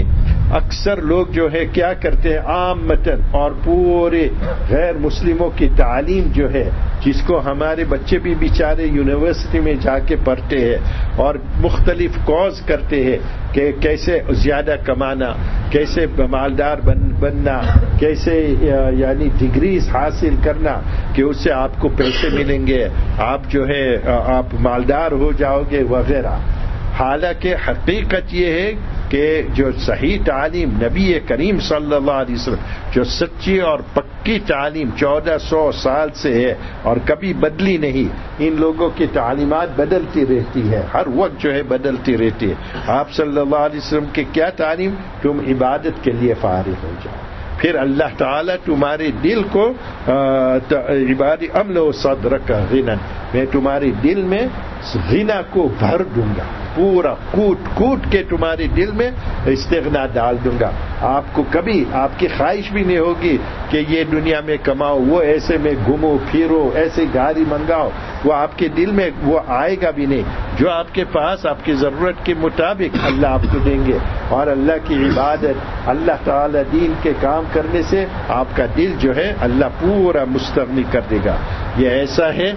اکثر لوگ جو ہے کیا کرتے ہیں عامتاً اور پورے غیر مسلموں کی تعلیم جو ہے جس کو ہمارے بچے بھی بیچارے یونیورسٹی میں جا کے پڑھتے ہیں اور مختلف کورس کرتے ہیں کہ کیسے زیادہ کمانا، کیسے مالدار بننا، کیسے یعنی ڈگریز حاصل کرنا کہ اس سے آپ کو پیسے ملیں گے، آپ جو ہے آپ مالدار ہو جاؤ گے وغیرہ۔ حالانکہ حقیقت یہ ہے کہ جو صحیح تعلیم نبی کریم صلی اللہ علیہ وسلم جو سچی اور پکی تعلیم 1400 سال سے ہے اور کبھی بدلی نہیں، ان لوگوں کی تعلیمات بدلتی رہتی ہے، ہر وقت جو ہے بدلتی رہتی ہے۔ آپ صلی اللہ علیہ وسلم کی کیا تعلیم؟ تم عبادت کے لیے فارغ ہو جاؤ، پھر اللہ تعالیٰ تمہارے دل کو عبادی امن و صدرک غنا، میں تمہارے دل میں غنا کو بھر دوں گا، پورا کوٹ کے تمہارے دل میں استغنا ڈال دوں گا۔ آپ کو کبھی آپ کی خواہش بھی نہیں ہوگی کہ یہ دنیا میں کماؤ، وہ ایسے میں گھومو پھرو، ایسے گاڑی منگاؤ، وہ آپ کے دل میں وہ آئے گا بھی نہیں۔ جو آپ کے پاس آپ کی ضرورت کے مطابق اللہ آپ کو دیں گے، اور اللہ کی عبادت، اللہ تعالی دین کے کام کرنے سے آپ کا دل جو ہے اللہ پورا مستغنی کر دے گا۔ یہ ایسا ہے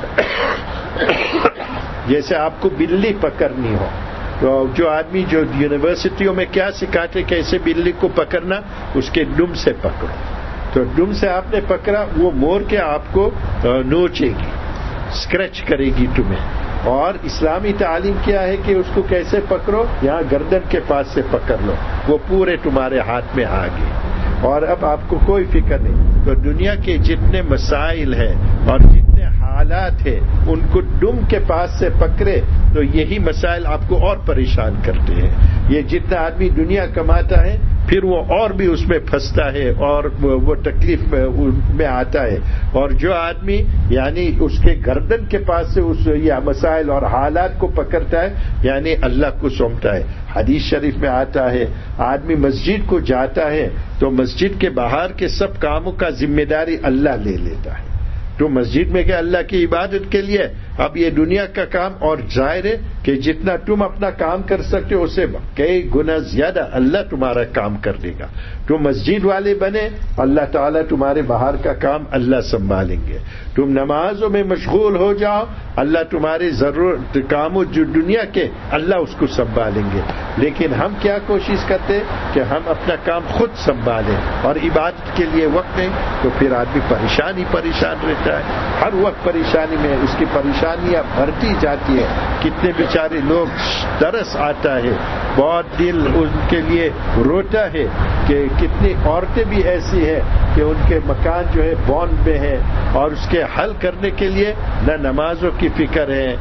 جیسے آپ کو بلی پکڑنی ہو، تو جو آدمی جو یونیورسٹیوں میں کیا سکھاتے کیسے بلی کو پکڑنا، اس کے دم سے پکڑو، تو دم سے آپ نے پکڑا، وہ مور کے آپ کو نوچے گی، اسکریچ کرے گی تمہیں۔ اور اسلامی تعلیم کیا ہے کہ اس کو کیسے پکڑو؟ یہاں گردن کے پاس سے پکڑ لو، وہ پورے تمہارے ہاتھ میں آ گئے، اور اب آپ کو کوئی فکر نہیں۔ تو دنیا کے جتنے مسائل ہیں اور جتنے حالات ہیں ان کو دم کے پاس سے پکڑے تو یہی مسائل آپ کو اور پریشان کرتے ہیں۔ یہ جتنا آدمی دنیا کماتا ہے پھر وہ اور بھی اس میں پھنستا ہے اور وہ تکلیف میں آتا ہے، اور جو آدمی یعنی اس کے گردن کے پاس سے اس یہ مسائل اور حالات کو پکڑتا ہے یعنی اللہ کو سونپتا ہے۔ حدیث شریف میں آتا ہے آدمی مسجد کو جاتا ہے تو مسجد کے باہر کے سب کاموں کا ذمہ داری اللہ لے لیتا ہے۔ تو مسجد میں کہ اللہ کی عبادت کے لیے، اب یہ دنیا کا کام، اور ظاہر ہے کہ جتنا تم اپنا کام کر سکتے ہو اسے کئی گنا زیادہ اللہ تمہارا کام کر دے گا۔ تم مسجد والے بنے، اللہ تعالیٰ تمہارے باہر کا کام اللہ سنبھالیں گے۔ تم نمازوں میں مشغول ہو جاؤ، اللہ تمہارے ضرورت کاموں جو دنیا کے اللہ اس کو سنبھالیں گے۔ لیکن ہم کیا کوشش کرتے کہ ہم اپنا کام خود سنبھالیں اور عبادت کے لیے وقت نہیں، تو پھر آدمی پریشان رہتا ہے، ہر وقت پریشانی میں اس کی پریشانیاں بڑھتی جاتی ہے۔ کتنے بیچارے لوگ ترس آتا ہے، بہت دل ان کے لیے روتا ہے کہ کتنی عورتیں بھی ایسی ہیں کہ ان کے مکان جو ہے بونڈ میں ہے اور اس کے حل کرنے کے لیے نہ نمازوں کی فکر ہے،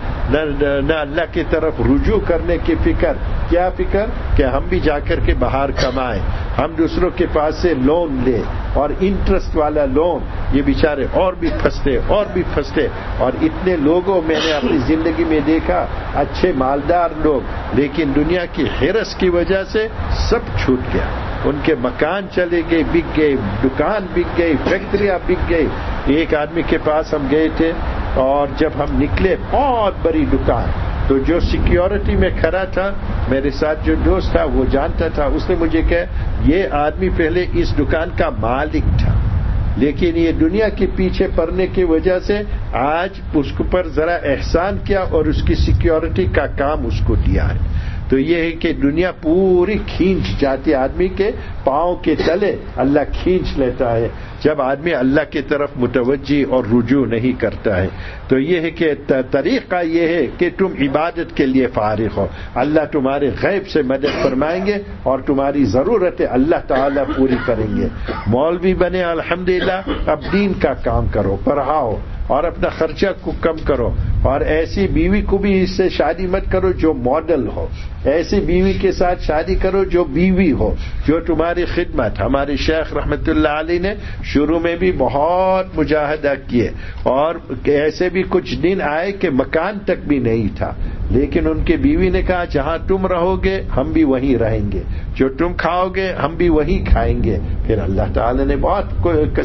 نہ اللہ کی طرف رجوع کرنے کی فکر۔ کیا فکر؟ کہ ہم بھی جا کر کے باہر کمائیں، ہم دوسروں کے پاس سے لون لیں، اور انٹرسٹ والا لون، یہ بیچارے اور بھی پھنستے۔ اور اتنے لوگوں میں نے اپنی زندگی میں دیکھا، اچھے مالدار لوگ، لیکن دنیا کی حرص کی وجہ سے سب چھوٹ گیا، ان کے مکان چلے گئے، بک گئے، دکان بک گئی، فیکٹریاں بک گئی۔ ایک آدمی کے پاس ہم گئے تھے اور جب ہم نکلے بہت بڑی دکان، تو جو سیکیورٹی میں کھڑا تھا میرے ساتھ جو دوست تھا وہ جانتا تھا، اس نے مجھے کہا یہ آدمی پہلے اس دکان کا مالک تھا، لیکن یہ دنیا کے پیچھے پڑنے کی وجہ سے آج اس پر ذرا احسان کیا اور اس کی سیکیورٹی کا کام اس کو دیا ہے۔ تو یہ ہے کہ دنیا پوری کھینچ جاتی ہے، آدمی کے پاؤں کے تلے اللہ کھینچ لیتا ہے جب آدمی اللہ کی طرف متوجہ اور رجوع نہیں کرتا ہے۔ تو یہ ہے کہ طریقہ یہ ہے کہ تم عبادت کے لیے فارغ ہو، اللہ تمہارے غیب سے مدد فرمائیں گے اور تمہاری ضرورتیں اللہ تعالیٰ پوری کریں گے۔ مولوی بنے الحمدللہ، اب دین کا کام کرو، پڑھاؤ اور اپنا خرچہ کو کم کرو، اور ایسی بیوی کو بھی اس سے شادی مت کرو جو ماڈل ہو، ایسی بیوی کے ساتھ شادی کرو جو بیوی ہو، جو تمہاری خدمت۔ ہمارے شیخ رحمت اللہ علیہ نے شروع میں بھی بہت مجاہدہ کیے، اور ایسے بھی کچھ دن آئے کہ مکان تک بھی نہیں تھا، لیکن ان کی بیوی نے کہا جہاں تم رہو گے ہم بھی وہیں رہیں گے, جو تم کھاؤ گے ہم بھی وہیں کھائیں گے. پھر اللہ تعالی نے بہت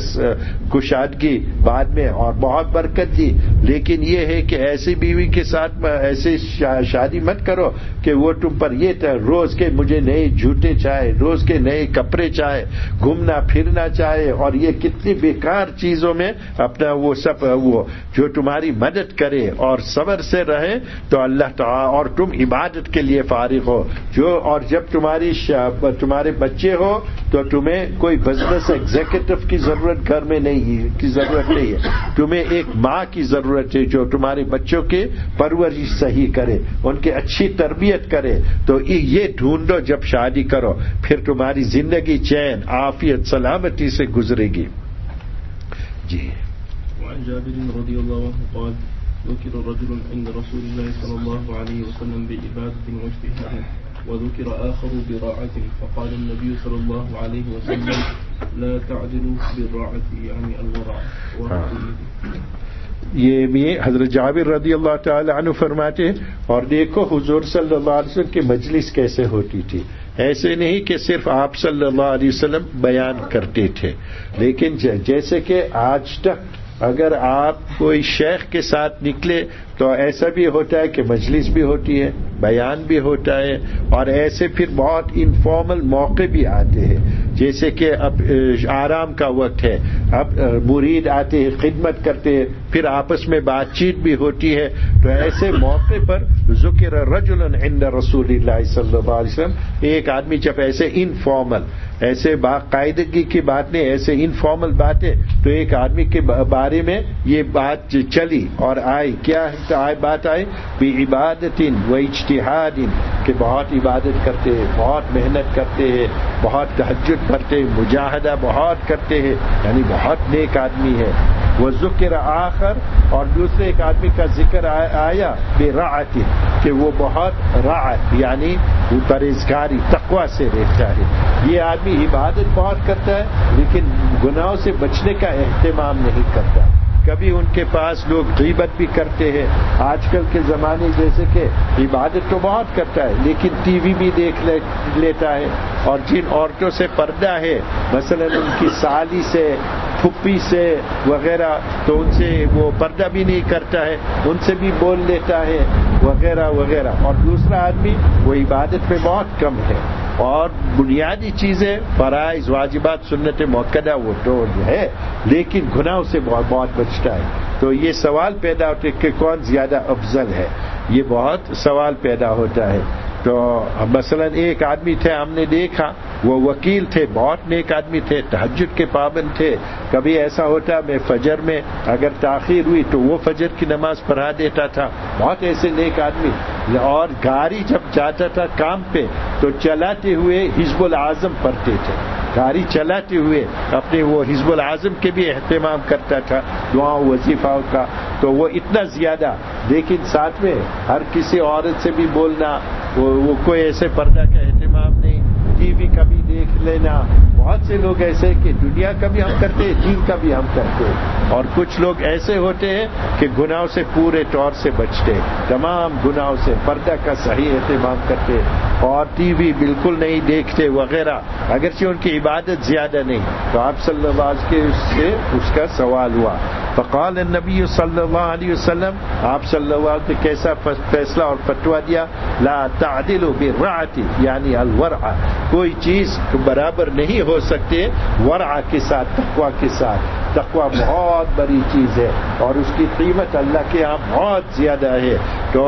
کشادگی بعد میں اور بہت برکت دی. لیکن یہ ہے کہ ایسی بیوی کے ساتھ ایسی شادی مت کرو کہ وہ تم پر یہ روز کے مجھے نئے جوتے چاہے, روز کے نئے کپڑے چاہے, گھومنا پھرنا چاہے, اور یہ کتنی بیکار چیزوں میں اپنا وہ سب وہ جو تمہاری مدد کرے اور صبر سے رہے تو اللہ تعالی, اور تم عبادت کے لیے فارغ ہو. اور جب تمہارے بچے ہو تو تمہیں کوئی بزنس ایگزیکٹو کی ضرورت گھر میں نہیں ہے, تمہیں ایک ماں کی ضرورت ہے جو تمہارے بچوں کے پرورش صحیح کرے, ان کی اچھی تربیت کرے. تو یہ ڈھونڈو جب شادی کرو, پھر تمہاری زندگی چین عافیت سلامتی سے گزرے گی. جی.
وعن جابر رضی اللہ عنہ قال ذكر رجل عند رسول الله صلى الله عليه وسلم بعبادة واجتهاد وذكر آخر براعة فقال النبي صلى الله عليه وسلم لا تعدلوا بالراعة يعني الورع.
یہ بھی حضرت جابر رضی اللہ تعالی عنہ فرماتے ہیں, اور دیکھو حضور صلی اللہ علیہ وسلم کی مجلس کیسے ہوتی تھی. ایسے نہیں کہ صرف آپ صلی اللہ علیہ وسلم بیان کرتے تھے, لیکن جیسے کہ آج تک اگر آپ کوئی شیخ کے ساتھ نکلے تو ایسا بھی ہوتا ہے کہ مجلس بھی ہوتی ہے, بیان بھی ہوتا ہے, اور ایسے پھر بہت انفارمل موقع بھی آتے ہیں. جیسے کہ اب آرام کا وقت ہے, اب مرید آتے ہیں, خدمت کرتے ہیں, پھر آپس میں بات چیت بھی ہوتی ہے. تو ایسے موقع پر ذکر رجل عند رسول اللہ صلی اللہ علیہ وسلم, ایک آدمی جب ایسے انفارمل, ایسے باقاعدگی کی بات نہیں, ایسے انفارمل باتیں, تو ایک آدمی کے بارے میں یہ بات چلی اور آئی. کیا بات آئی؟ بعبادت و اجتہاد, کہ بہت عبادت کرتے ہیں, بہت محنت کرتے ہیں, بہت تہجد کرتے ہیں, مجاہدہ بہت کرتے ہیں, یعنی بہت نیک آدمی ہے. وہ ذکر آخر, اور دوسرے ایک آدمی کا ذکر آیا برعت, کہ وہ بہت رعت یعنی وہ پرہیزگاری تقوی سے رہتا ہے. یہ آدمی عبادت بہت کرتا ہے لیکن گناہوں سے بچنے کا اہتمام نہیں کرتا. کبھی ان کے پاس لوگ غیبت بھی کرتے ہیں. آج کل کے زمانے جیسے کہ عبادت تو بہت کرتا ہے لیکن ٹی وی بھی دیکھ لیتا ہے, اور جن عورتوں سے پردہ ہے, مثلا ان کی سالی سے, پھپھی سے وغیرہ, تو ان سے وہ پردہ بھی نہیں کرتا ہے, ان سے بھی بول لیتا ہے وغیرہ وغیرہ. اور دوسرا آدمی وہ عبادت میں بہت کم ہے, اور بنیادی چیزیں فرائض واجبات سنت موقدہ وہ تو ہے, لیکن گناہوں سے بہت بچتا ہے. تو یہ سوال پیدا ہوتا ہے کہ کون زیادہ افضل ہے, یہ بہت سوال پیدا ہوتا ہے. تو مثلا ایک آدمی تھے, ہم نے دیکھا وہ وکیل تھے, بہت نیک آدمی تھے, تہجد کے پابند تھے. کبھی ایسا ہوتا میں فجر میں اگر تاخیر ہوئی تو وہ فجر کی نماز پڑھا دیتا تھا. بہت ایسے نیک آدمی. اور گاڑی جب جاتا تھا کام پہ تو چلاتے ہوئے حزب العظم پڑھتے تھے, گاڑی چلاتے ہوئے اپنے وہ حزب العظم کے بھی اہتمام کرتا تھا, دعاؤں وظیفہ کا. تو وہ اتنا زیادہ, لیکن ساتھ میں ہر کسی عورت سے بھی بولنا, وہ کوئی ایسے پردہ کا اہتمام نہیں. ٹی وی کا بھی دیکھ لینا. بہت سے لوگ ایسے کہ دنیا کا بھی ہم کرتے ہیں, دین کا بھی ہم کرتے ہیں. اور کچھ لوگ ایسے ہوتے ہیں کہ گناہوں سے پورے طور سے بچتے, تمام گناہوں سے, پردہ کا صحیح اہتمام کرتے, اور ٹی وی بالکل نہیں دیکھتے وغیرہ, اگرچہ ان کی عبادت زیادہ نہیں. تو آپ صلی اللہ علیہ وسلم سے اس کا سوال ہوا. فقال النبی صلی اللہ علیہ وسلم, آپ صلی اللہ علیہ وسلم نے کیسا فیصلہ اور فتویٰ دیا؟ لا تعدلوا بالرعۃ یعنی الورع, کوئی چیز برابر نہیں ہو سکتے ورع کے ساتھ, تقوی کے ساتھ. تقوی بہت بڑی چیز ہے اور اس کی قیمت اللہ کے ہاں بہت زیادہ ہے. تو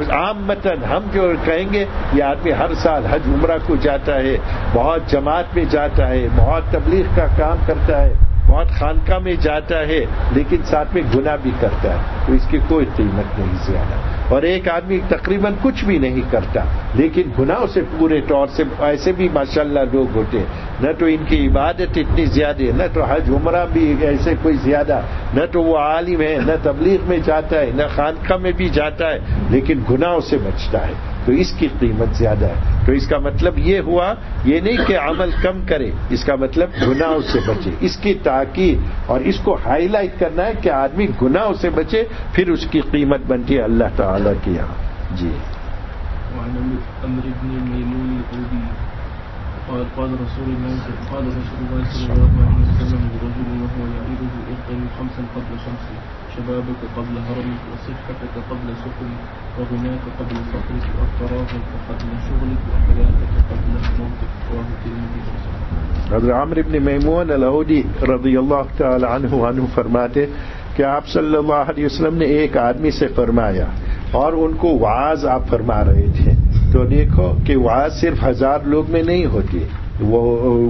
عامتاً ہم جو کہیں گے یہ آدمی ہر سال حج عمرہ کو جاتا ہے, بہت جماعت میں جاتا ہے, بہت تبلیغ کا کام کرتا ہے, بہت خانقاہ میں جاتا ہے, لیکن ساتھ میں گناہ بھی کرتا ہے, تو اس کی کوئی قیمت نہیں زیادہ. اور ایک آدمی تقریباً کچھ بھی نہیں کرتا لیکن گناہوں سے پورے طور سے, ایسے بھی ماشاءاللہ لوگ ہوتے, نہ تو ان کی عبادت اتنی زیادہ ہے, نہ تو حج عمرہ بھی ایسے کوئی زیادہ, نہ تو وہ عالم ہے, نہ تبلیغ میں جاتا ہے, نہ خانقاہ میں بھی جاتا ہے, لیکن گناہوں سے بچتا ہے, تو اس کی قیمت زیادہ ہے. تو اس کا مطلب یہ ہوا, یہ نہیں کہ عمل کم کرے, اس کا مطلب گناہوں سے بچے. اس کی تاکید اور اس کو ہائی لائٹ کرنا ہے کہ آدمی گناہوں سے بچے, پھر اس کی قیمت بنتی ہے اللہ تعالیٰ کے یہاں. جی.
وعن عمرو بن ميمون الأودي قال رسول الله صلى الله عليه وسلم لرجل وهو يعيده اغتنم 5 قبل 5 شبابك قبل هرمك وصحتك قبل سقمك وغناك قبل فقرك وفراغك قبل شغلك وحياتك قبل موتك. رواه الترمذي.
حضرت عمرو بن میمون العودی رضی اللہ تعالی عنہ فرماتے کہ آپ صلی اللہ علیہ وسلم نے ایک آدمی سے فرمایا اور ان کو وعظ آپ فرما رہے تھے. تو دیکھو کہ وعظ صرف 1000 لوگ میں نہیں ہوتی. وہ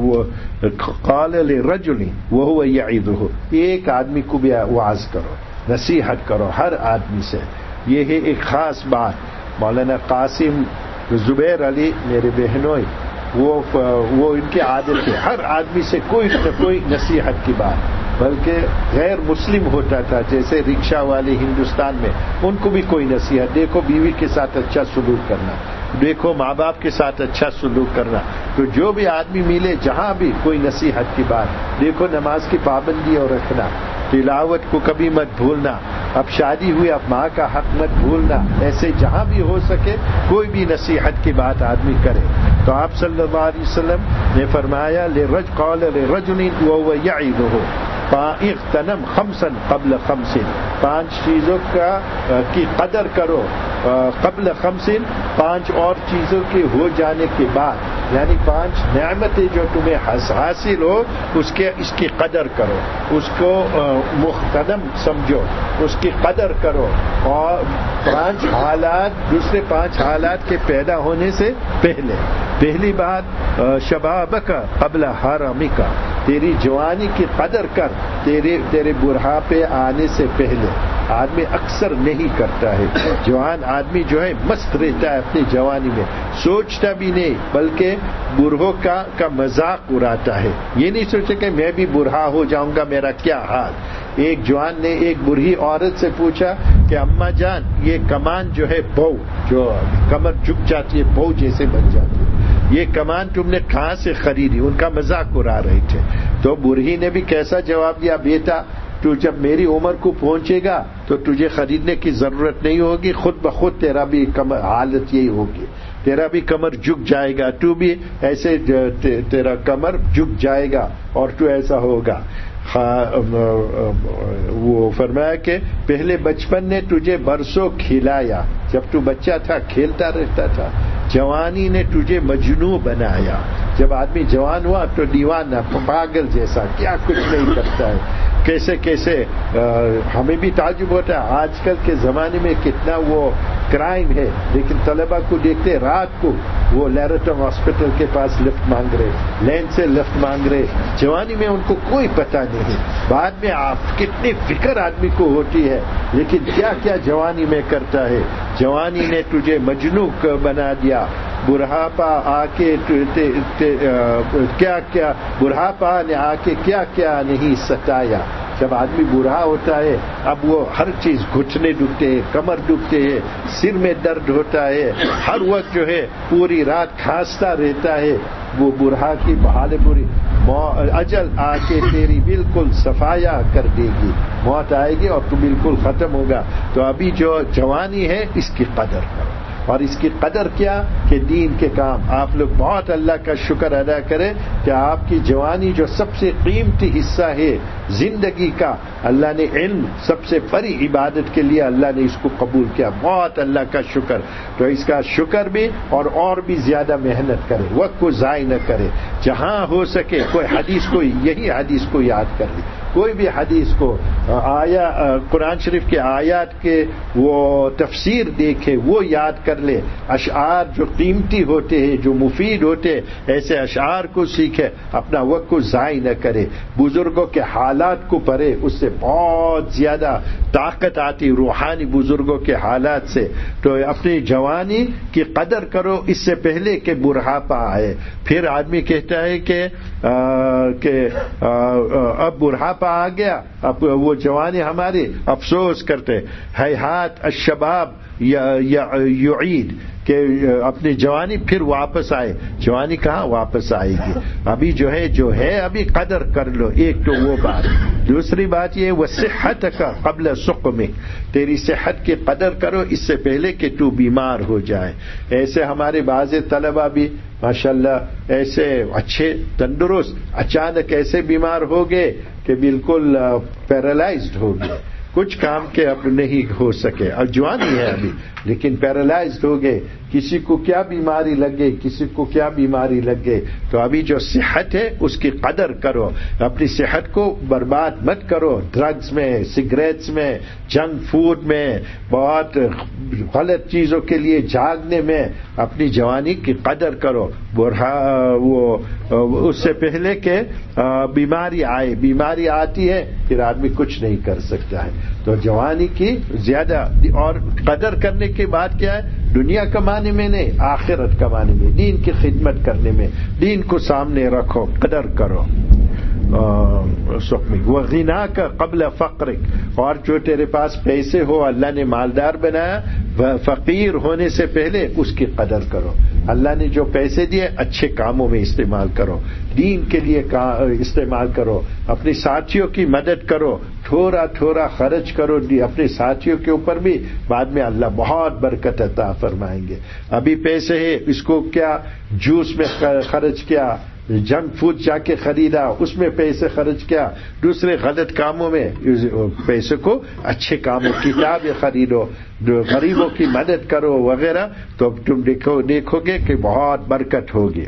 قال لرجل وهو يعظه، ایک آدمی کو بھی وعظ کرو، نصیحت کرو ہر آدمی سے. یہ ہے ایک خاص بات. مولانا قاسم زبیر علی میرے بہنوئی وہ ان کی عادت ہے ہر آدمی سے کوئی نہ کوئی نصیحت کی بات. بلکہ غیر مسلم ہوتا تھا جیسے رکشا والے ہندوستان میں، ان کو بھی کوئی نصیحت. دیکھو بیوی کے ساتھ اچھا سلوک کرنا، دیکھو ماں باپ کے ساتھ اچھا سلوک کرنا. تو جو بھی آدمی ملے جہاں بھی کوئی نصیحت کی بات. دیکھو نماز کی پابندی اور رکھنا، تلاوت کو کبھی مت بھولنا، اب شادی ہوئی اب ماں کا حق مت بھولنا. ایسے جہاں بھی ہو سکے کوئی بھی نصیحت کی بات آدمی کرے. تو آپ صلی اللہ علیہ وسلم نے فرمایا قال لرجل وهو يعظه اغتنم 5 قبل 5، 5 چیزوں کی قدر کرو قبل 5، 5 اور چیزوں کے ہو جانے کے بعد، یعنی 5 نعمتیں جو تمہیں حاصل ہو اس کی قدر کرو، اس کو مغتنم سمجھو، اس کی قدر کرو. اور 5 حالات، دوسرے 5 حالات کے پیدا ہونے سے پہلے. پہلی بات شبابک قبل حرمک، تیری جوانی کی قدر کر تیرے بڑھاپے آنے سے پہلے. آدمی اکثر نہیں کرتا ہے. جوان آدمی جو ہے مست رہتا ہے اپنی جوانی میں، سوچتا بھی نہیں بلکہ بوڑھوں کا مذاق اڑاتا ہے. یہ نہیں سوچے کہ میں بھی بوڑھا ہو جاؤں گا میرا کیا حال. ایک جوان نے ایک بوڑھی عورت سے پوچھا کہ اماں جان یہ کمان جو ہے بو، جو کمر جھک جاتی ہے بو جیسے بن جاتی ہے، یہ کمان تم نے کہاں سے خریدی؟ ان کا مذاق اڑا رہے تھے. تو بوڑھی نے بھی کیسا جواب دیا، بیٹا تو جب میری عمر کو پہنچے گا تو تجھے خریدنے کی ضرورت نہیں ہوگی، خود بخود تیرا بھی حالت یہی ہوگی، تیرا بھی کمر جھک جائے گا، تو بھی ایسے تیرا کمر جھک جائے گا اور تو ایسا ہوگا. وہ فرمایا کہ پہلے بچپن نے تجھے برسوں کھلایا، جب تو بچہ تھا کھیلتا رہتا تھا. جوانی نے تجھے مجنون بنایا، جب آدمی جوان ہوا تو دیوانہ پاگل جیسا کیا کچھ نہیں کرتا ہے. کیسے ہمیں بھی تعجب ہوتا ہے آج کل کے زمانے میں کتنا وہ کرائم ہے، لیکن طلبہ کو دیکھتے رات کو وہ لیرٹن ہاسپٹل کے پاس لفٹ مانگ رہے، لین سے لفٹ مانگ رہے. جوانی میں ان کو کوئی پتہ نہیں. بعد میں آپ کتنی فکر آدمی کو ہوتی ہے، لیکن کیا کیا جوانی میں کرتا ہے. جوانی نے تجھے مجنون بنا دیا. بڑھاپا آ کے بڑھاپا نے آ کے کیا نہیں ستایا. جب آدمی بوڑھا ہوتا ہے اب وہ ہر چیز، گھٹنے دکھتے ہیں، کمر دکھتے ہیں، سر میں درد ہوتا ہے، ہر وقت جو ہے پوری رات کھانستا رہتا ہے. وہ بوڑھا کی بحال بری اجل آ کے تیری بالکل صفایا کر دے گی. موت آئے گی اور تو بالکل ختم ہوگا. تو ابھی جو جوانی ہے اس کی قدر کرو. اور اس کی قدر کیا کہ دین کے کام. آپ لوگ بہت اللہ کا شکر ادا کریں کہ آپ کی جوانی جو سب سے قیمتی حصہ ہے زندگی کا، اللہ نے علم سب سے بڑی عبادت کے لیے اللہ نے اس کو قبول کیا. بہت اللہ کا شکر. تو اس کا شکر بھی اور بھی زیادہ محنت کرے، وقت کو ضائع نہ کرے. جہاں ہو سکے کوئی حدیث کو، یہی حدیث کو یاد کر لے، کوئی بھی حدیث کو، قرآن شریف کے آیات کے وہ تفسیر دیکھے، وہ یاد کر لے. اشعار جو قیمتی ہوتے ہیں، جو مفید ہوتے ہیں، ایسے اشعار کو سیکھے، اپنا وقت کو ضائع نہ کرے. بزرگوں کے حالات کو پڑھے، اس سے بہت زیادہ طاقت آتی روحانی بزرگوں کے حالات سے. تو اپنی جوانی کی قدر کرو اس سے پہلے کہ بڑھاپا آئے. پھر آدمی کہتا ہے کہ اب بڑھاپا آ گیا، اب وہ جوانی ہماری افسوس کرتے. ہیہات الشباب یعید، کہ اپنی جوانی پھر واپس آئے. جوانی کہاں واپس آئے گی؟ ابھی جو ہے ابھی قدر کر لو. ایک تو وہ بات. دوسری بات یہ وصحتک قبل سقمک، تیری صحت کی قدر کرو اس سے پہلے کہ تو بیمار ہو جائے. ایسے ہمارے بعض طلبہ بھی ماشاءاللہ ایسے اچھے تندرست اچانک ایسے بیمار ہو گئے کہ بالکل پیرالائزڈ ہو گئے، کچھ کام کے اب نہیں ہو سکے. اور جوانی ہے ابھی لیکن پیرالائزڈ ہو گئے. کسی کو کیا بیماری لگ گئی، کسی کو کیا بیماری لگ گئی. تو ابھی جو صحت ہے اس کی قدر کرو، اپنی صحت کو برباد مت کرو ڈرگز میں، سگریٹس میں، جنک فوڈ میں، بہت غلط چیزوں کے لیے جاگنے میں. اپنی جوانی کی قدر کرو. وہ اس سے پہلے کہ بیماری آئے. بیماری آتی ہے پھر آدمی کچھ نہیں کر سکتا ہے. تو جوانی کی زیادہ اور قدر کرنے کے بعد کیا ہے؟ دنیا کمانے میں نہیں، آخرت کمانے میں، دین کی خدمت کرنے میں. دین کو سامنے رکھو، قدر کرو. وغنا کا قبل فقرک، اور جو تیرے پاس پیسے ہو اللہ نے مالدار بنایا، فقیر ہونے سے پہلے اس کی قدر کرو. اللہ نے جو پیسے دیے اچھے کاموں میں استعمال کرو، دین کے لیے استعمال کرو، اپنے ساتھیوں کی مدد کرو، تھوڑا تھوڑا خرچ کرو اپنے ساتھیوں کے اوپر بھی. بعد میں اللہ بہت برکت عطا فرمائیں گے. ابھی پیسے ہے، اس کو کیا جوس میں خرچ کیا، جنک فوڈ جا کے خریدا، اس میں پیسے خرچ کیا، دوسرے غلط کاموں میں پیسے کو اچھے کاموں، کتابیں خریدو، غریبوں کی مدد کرو وغیرہ. تو تم دیکھو گے کہ بہت برکت ہوگی.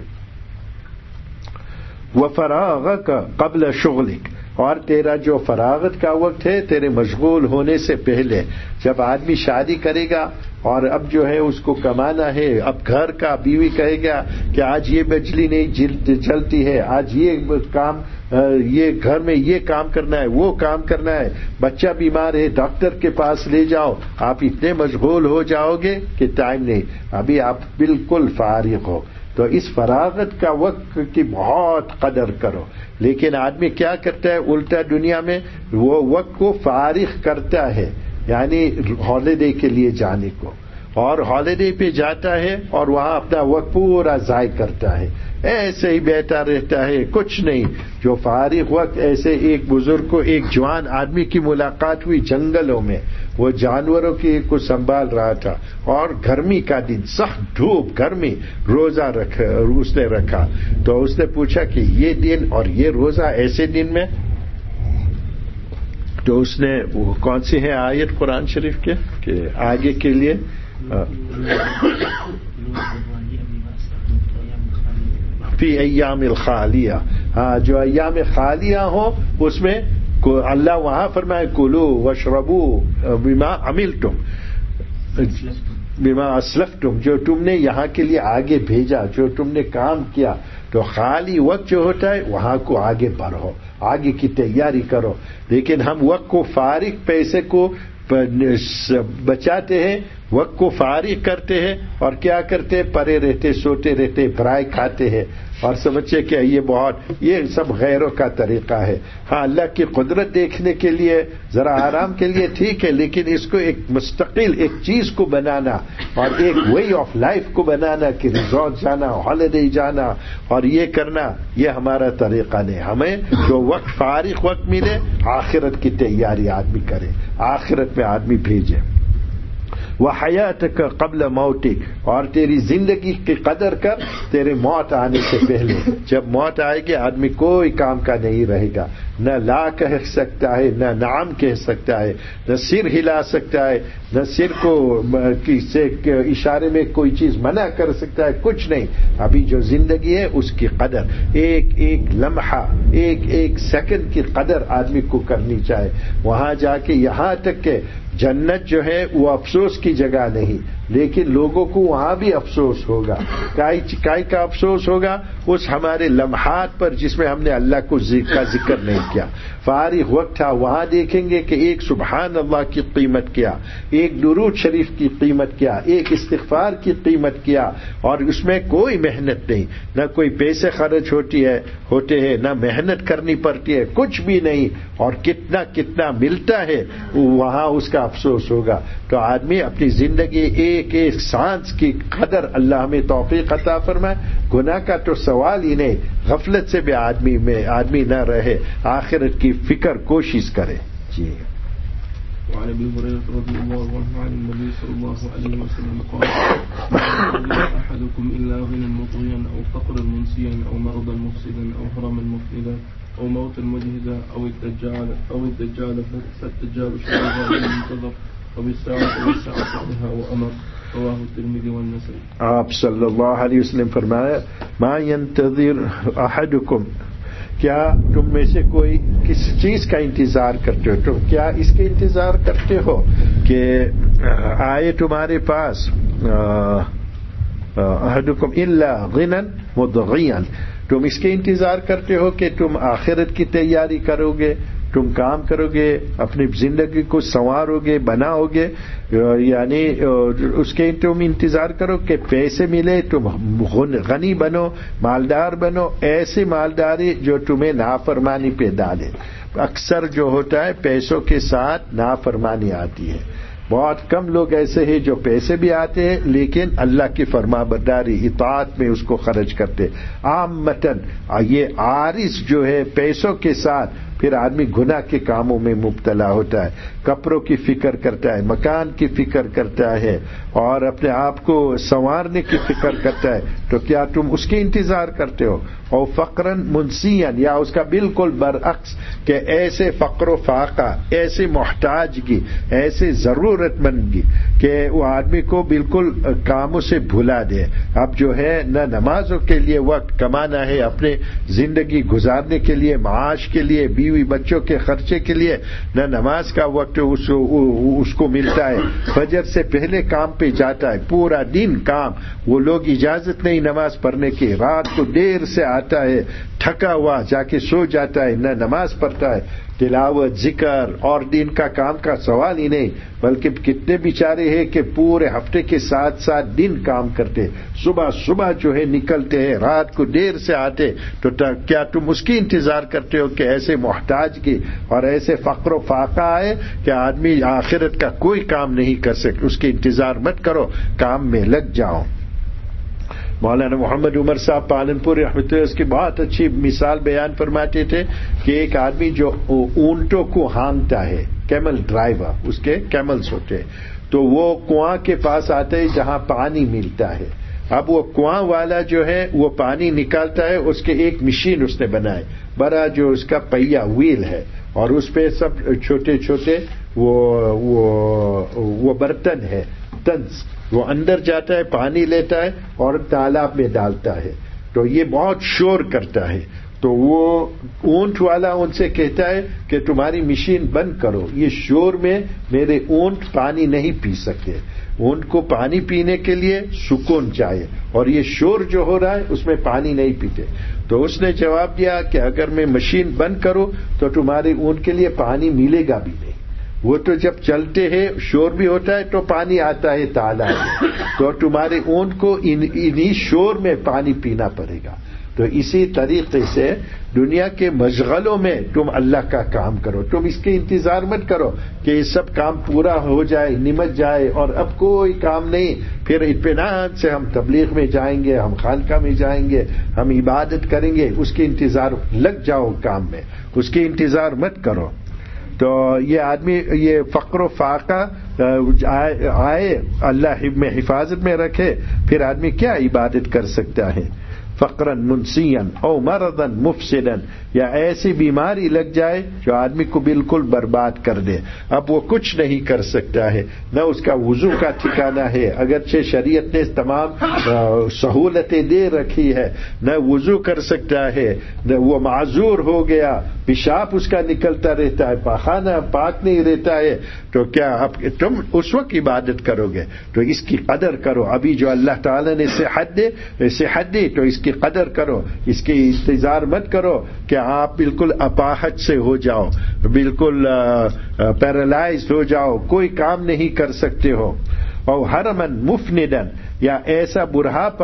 وفراغک قبل شغلک، اور تیرا جو فراغت کا وقت ہے تیرے مشغول ہونے سے پہلے. جب آدمی شادی کرے گا اور اب جو ہے اس کو کمانا ہے، اب گھر کا بیوی کہے گا کہ آج یہ بجلی نہیں چلتی ہے، آج یہ کام، یہ گھر میں یہ کام کرنا ہے، وہ کام کرنا ہے، بچہ بیمار ہے ڈاکٹر کے پاس لے جاؤ. آپ اتنے مشغول ہو جاؤ گے کہ ٹائم نہیں. ابھی آپ بالکل فارغ ہو. تو اس فراغت کا وقت کی بہت قدر کرو. لیکن آدمی کیا کرتا ہے الٹا، دنیا میں وہ وقت کو فارغ کرتا ہے، یعنی ہالیڈے کے لیے جانے کو، اور ہالیڈے پہ جاتا ہے اور وہاں اپنا وقت پورا ضائع کرتا ہے، ایسے ہی بیٹھا رہتا ہے، کچھ نہیں. جو فارغ وقت، ایسے ایک بزرگ کو ایک جوان آدمی کی ملاقات ہوئی جنگلوں میں، وہ جانوروں کو سنبھال رہا تھا اور گرمی کا دن، سخت دھوپ گرمی، روزہ اس نے رکھا. تو اس نے پوچھا کہ یہ دن اور یہ روزہ ایسے دن میں، تو اس نے کون سی ہے آیت قرآن شریف کے کہ آگے کے لیے فی ایام الخالیہ، ہاں جو ایام خالیہ ہوں اس میں اللہ وہاں فرمائے کلو واشربو بما عملتم بما اسلفتم، جو تم نے یہاں کے لیے آگے بھیجا، جو تم نے کام کیا. تو خالی وقت جو ہوتا ہے وہاں کو آگے بڑھو، آگے کی تیاری کرو. لیکن ہم وقت کو فارغ، پیسے کو بچاتے ہیں، وقت کو فارغ کرتے ہیں اور کیا کرتے، پڑے رہتے، سوتے رہتے، برائے کھاتے ہیں اور سمجھے کہ یہ سب غیروں کا طریقہ ہے. ہاں اللہ کی قدرت دیکھنے کے لیے، ذرا آرام کے لیے ٹھیک ہے، لیکن اس کو ایک مستقل ایک چیز کو بنانا اور ایک وے آف لائف کو بنانا کہ ریزورٹ جانا، ہالیڈے جانا اور یہ کرنا، یہ ہمارا طریقہ نہیں. ہمیں جو وقت فارغ وقت ملے، آخرت کی تیاری آدمی کرے، آخرت میں آدمی بھیجے. وحیاتک قبل موتک، اور تیری زندگی کی قدر کر تیرے موت آنے سے پہلے. جب موت آئے گی آدمی کوئی کام کا نہیں رہے گا، نہ لا کہہ سکتا ہے، نہ نعم کہہ سکتا ہے، نہ سر ہلا سکتا ہے، نہ سر کو سے اشارے میں کوئی چیز منع کر سکتا ہے، کچھ نہیں. ابھی جو زندگی ہے اس کی قدر، ایک ایک لمحہ، ایک ایک سیکنڈ کی قدر آدمی کو کرنی چاہے. وہاں جا کے یہاں تک کہ جنت جو ہے وہ افسوس کی جگہ نہیں، لیکن لوگوں کو وہاں بھی افسوس ہوگا. کائی کا افسوس ہوگا؟ اس ہمارے لمحات پر جس میں ہم نے اللہ کا ذکر نہیں کیا، فارغ وقت تھا. وہاں دیکھیں گے کہ ایک سبحان اللہ کی قیمت کیا، ایک درود شریف کی قیمت کیا، ایک استغفار کی قیمت کیا، اور اس میں کوئی محنت نہیں، نہ کوئی پیسے خرچ ہوتے ہیں، نہ محنت کرنی پڑتی ہے، کچھ بھی نہیں. اور کتنا کتنا ملتا ہے وہاں، اس کا افسوس ہوگا. تو آدمی اپنی زندگی ایک ایک سانس کی قدر اللہ ہمیں توفیق عطا فرمائے. گناہ کا تو سوال ہی نہیں. غفلت سے بھی آدمی نہ رہے, آخرت کی فکر کوشش کرے. جی.
وعن ابي هريره رضي الله عنه عن النبي صلى الله عليه وسلم قال: لا يؤمن احدكم الا غنى مطغيا او فقرا منسيا او مرضا مفسدا او هرما مفسدا او موتا مجهدا او الدجال فالدجال شر غائب منتظر او الساعه والساعه بها وامر. رواه الترمذي والنسائي.
آپ صلی اللہ علیہ وسلم فرمایا: ما ينتظر احدكم، کیا تم میں سے کوئی کس چیز کا انتظار کرتے ہو؟ تم کیا اس کے انتظار کرتے ہو کہ آئے تمہارے پاس احدکم الا غنى مطغیا، تم اس کے انتظار کرتے ہو کہ تم آخرت کی تیاری کرو گے، تم کام کرو گے، اپنی زندگی کو سنوارو گے، بناؤ گے، یعنی اس کے تم انتظار کرو کہ پیسے ملے، تم غنی بنو، مالدار بنو، ایسی مالداری جو تمہیں نافرمانی پہ ڈالے. اکثر جو ہوتا ہے پیسوں کے ساتھ نافرمانی آتی ہے. بہت کم لوگ ایسے ہیں جو پیسے بھی آتے ہیں لیکن اللہ کی فرمانبرداری اطاعت میں اس کو خرچ کرتے. عامتاً یہ عارض جو ہے پیسوں کے ساتھ پھر آدمی گناہ کے کاموں میں مبتلا ہوتا ہے. کپڑوں کی فکر کرتا ہے، مکان کی فکر کرتا ہے اور اپنے آپ کو سنوارنے کی فکر کرتا ہے. تو کیا تم اس کے انتظار کرتے ہو؟ اور فقراً منسیاً، یا اس کا بالکل برعکس کہ ایسے فقر و فاقہ، ایسے محتاجگی، ایسے ضرورت مندی کہ وہ آدمی کو بالکل کاموں سے بھلا دے. اب جو ہے نہ نمازوں کے لیے وقت کمانا ہے، اپنے زندگی گزارنے کے لیے، معاش کے لیے، بیوی بچوں کے خرچے کے لیے نہ نماز کا وقت اس کو ملتا ہے. فجر سے پہلے کام پہ جاتا ہے، پورا دن کام، وہ لوگ اجازت نہیں نماز پڑھنے کی. رات کو دیر سے آتا ہے، تھکا ہوا جا کے سو جاتا ہے، نہ نماز پڑھتا ہے. تلاوت، ذکر اور دین کا کام کا سوال ہی نہیں. بلکہ کتنے بیچارے ہیں کہ پورے ہفتے کے ساتھ ساتھ دن کام کرتے، صبح جو ہے نکلتے ہیں، رات کو دیر سے آتے. تو کیا تم اس کی انتظار کرتے ہو کہ ایسے محتاج کی اور ایسے فقر و فاقہ آئے کہ آدمی آخرت کا کوئی کام نہیں کر سکے؟ اس کے انتظار مت کرو، کام میں لگ جاؤ. مولانا محمد عمر صاحب پالنپور رحمۃ اللہ اس کی بہت اچھی مثال بیان فرماتے تھے کہ ایک آدمی جو اونٹوں کو ہانکتا ہے، کیمل ڈرائیور، اس کے کیملز ہوتے ہیں، تو وہ کنواں کے پاس آتے ہیں جہاں پانی ملتا ہے. اب وہ کنواں والا جو ہے وہ پانی نکالتا ہے، اس کے ایک مشین اس نے بنائے، بڑا جو اس کا پہیا ویل ہے، اور اس پہ سب چھوٹے چھوٹے وہ برتن ہے، تنس، وہ اندر جاتا ہے، پانی لیتا ہے اور تالاب میں ڈالتا ہے. تو یہ بہت شور کرتا ہے. تو وہ اونٹ والا ان سے کہتا ہے کہ تمہاری مشین بند کرو، یہ شور میں میرے اونٹ پانی نہیں پی سکتے. اونٹ کو پانی پینے کے لیے سکون چاہیے، اور یہ شور جو ہو رہا ہے اس میں پانی نہیں پیتے. تو اس نے جواب دیا کہ اگر میں مشین بند کروں تو تمہارے اونٹ کے لیے پانی ملے گا بھی نہیں. وہ تو جب چلتے ہیں شور بھی ہوتا ہے تو پانی آتا ہے تالاب میں، تو تمہارے اونٹ کو انہی شور میں پانی پینا پڑے گا. تو اسی طریقے سے دنیا کے مشغلوں میں تم اللہ کا کام کرو، تم اس کے انتظار مت کرو کہ یہ سب کام پورا ہو جائے، نمٹ جائے اور اب کوئی کام نہیں، پھر اطمینان سے ہم تبلیغ میں جائیں گے، ہم خانقاہ میں جائیں گے، ہم عبادت کریں گے. اس کے انتظار لگ جاؤ کام میں، اس کے انتظار مت کرو. تو یہ آدمی یہ فقر و فاقہ آئے، اللہ میں حفاظت میں رکھے، پھر آدمی کیا عبادت کر سکتا ہے؟ فقرا منسیا او مرضا مفسدا، یا ایسی بیماری لگ جائے جو آدمی کو بالکل برباد کر دے. اب وہ کچھ نہیں کر سکتا ہے، نہ اس کا وضو کا ٹھکانہ ہے، اگرچہ شریعت نے تمام سہولتیں دے رکھی ہے، نہ وضو کر سکتا ہے، نہ وہ معذور ہو گیا، پیشاب اس کا نکلتا رہتا ہے، پاخانہ پاک نہیں رہتا ہے. تو کیا اب تم اس وقت عبادت کرو گے؟ تو اس کی قدر کرو. ابھی جو اللہ تعالی نے صحت دی تو اس کی قدر کرو، اس کی انتظار مت کرو کہ آپ بالکل اپاہج سے ہو جاؤ، بالکل پیرالائزڈ ہو جاؤ، کوئی کام نہیں کر سکتے ہو. اور ہرمن مفندن، یا ایسا بڑھاپا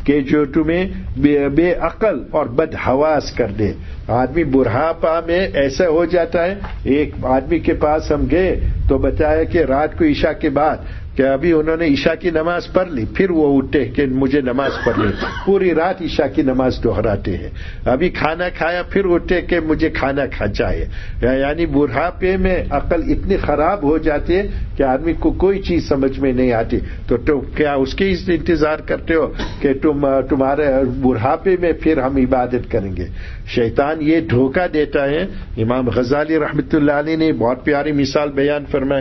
کہ جو تمہیں بے عقل اور بد حواس کر دے. آدمی بڑھاپا میں ایسا ہو جاتا ہے. ایک آدمی کے پاس ہم گئے تو بتایا کہ رات کو عشاء کے بعد کہ ابھی انہوں نے عشاء کی نماز پڑھ لی, پھر وہ اٹھے کہ مجھے نماز پڑھ لی, پوری رات عشاء کی نماز دہراتے ہیں. ابھی کھانا کھایا پھر اٹھے کہ مجھے کھانا چاہیے. یعنی بڑھاپے میں عقل اتنی خراب ہو جاتی ہے کہ آدمی کو کوئی چیز سمجھ میں نہیں آتی. تو کیا اس کے انتظار کرتے ہو کہ تمہارے بڑھاپے میں پھر ہم عبادت کریں گے؟ شیطان یہ دھوکہ دیتا ہے. امام غزالی رحمۃ اللہ علیہ نے بہت پیاری مثال بیان فرمائی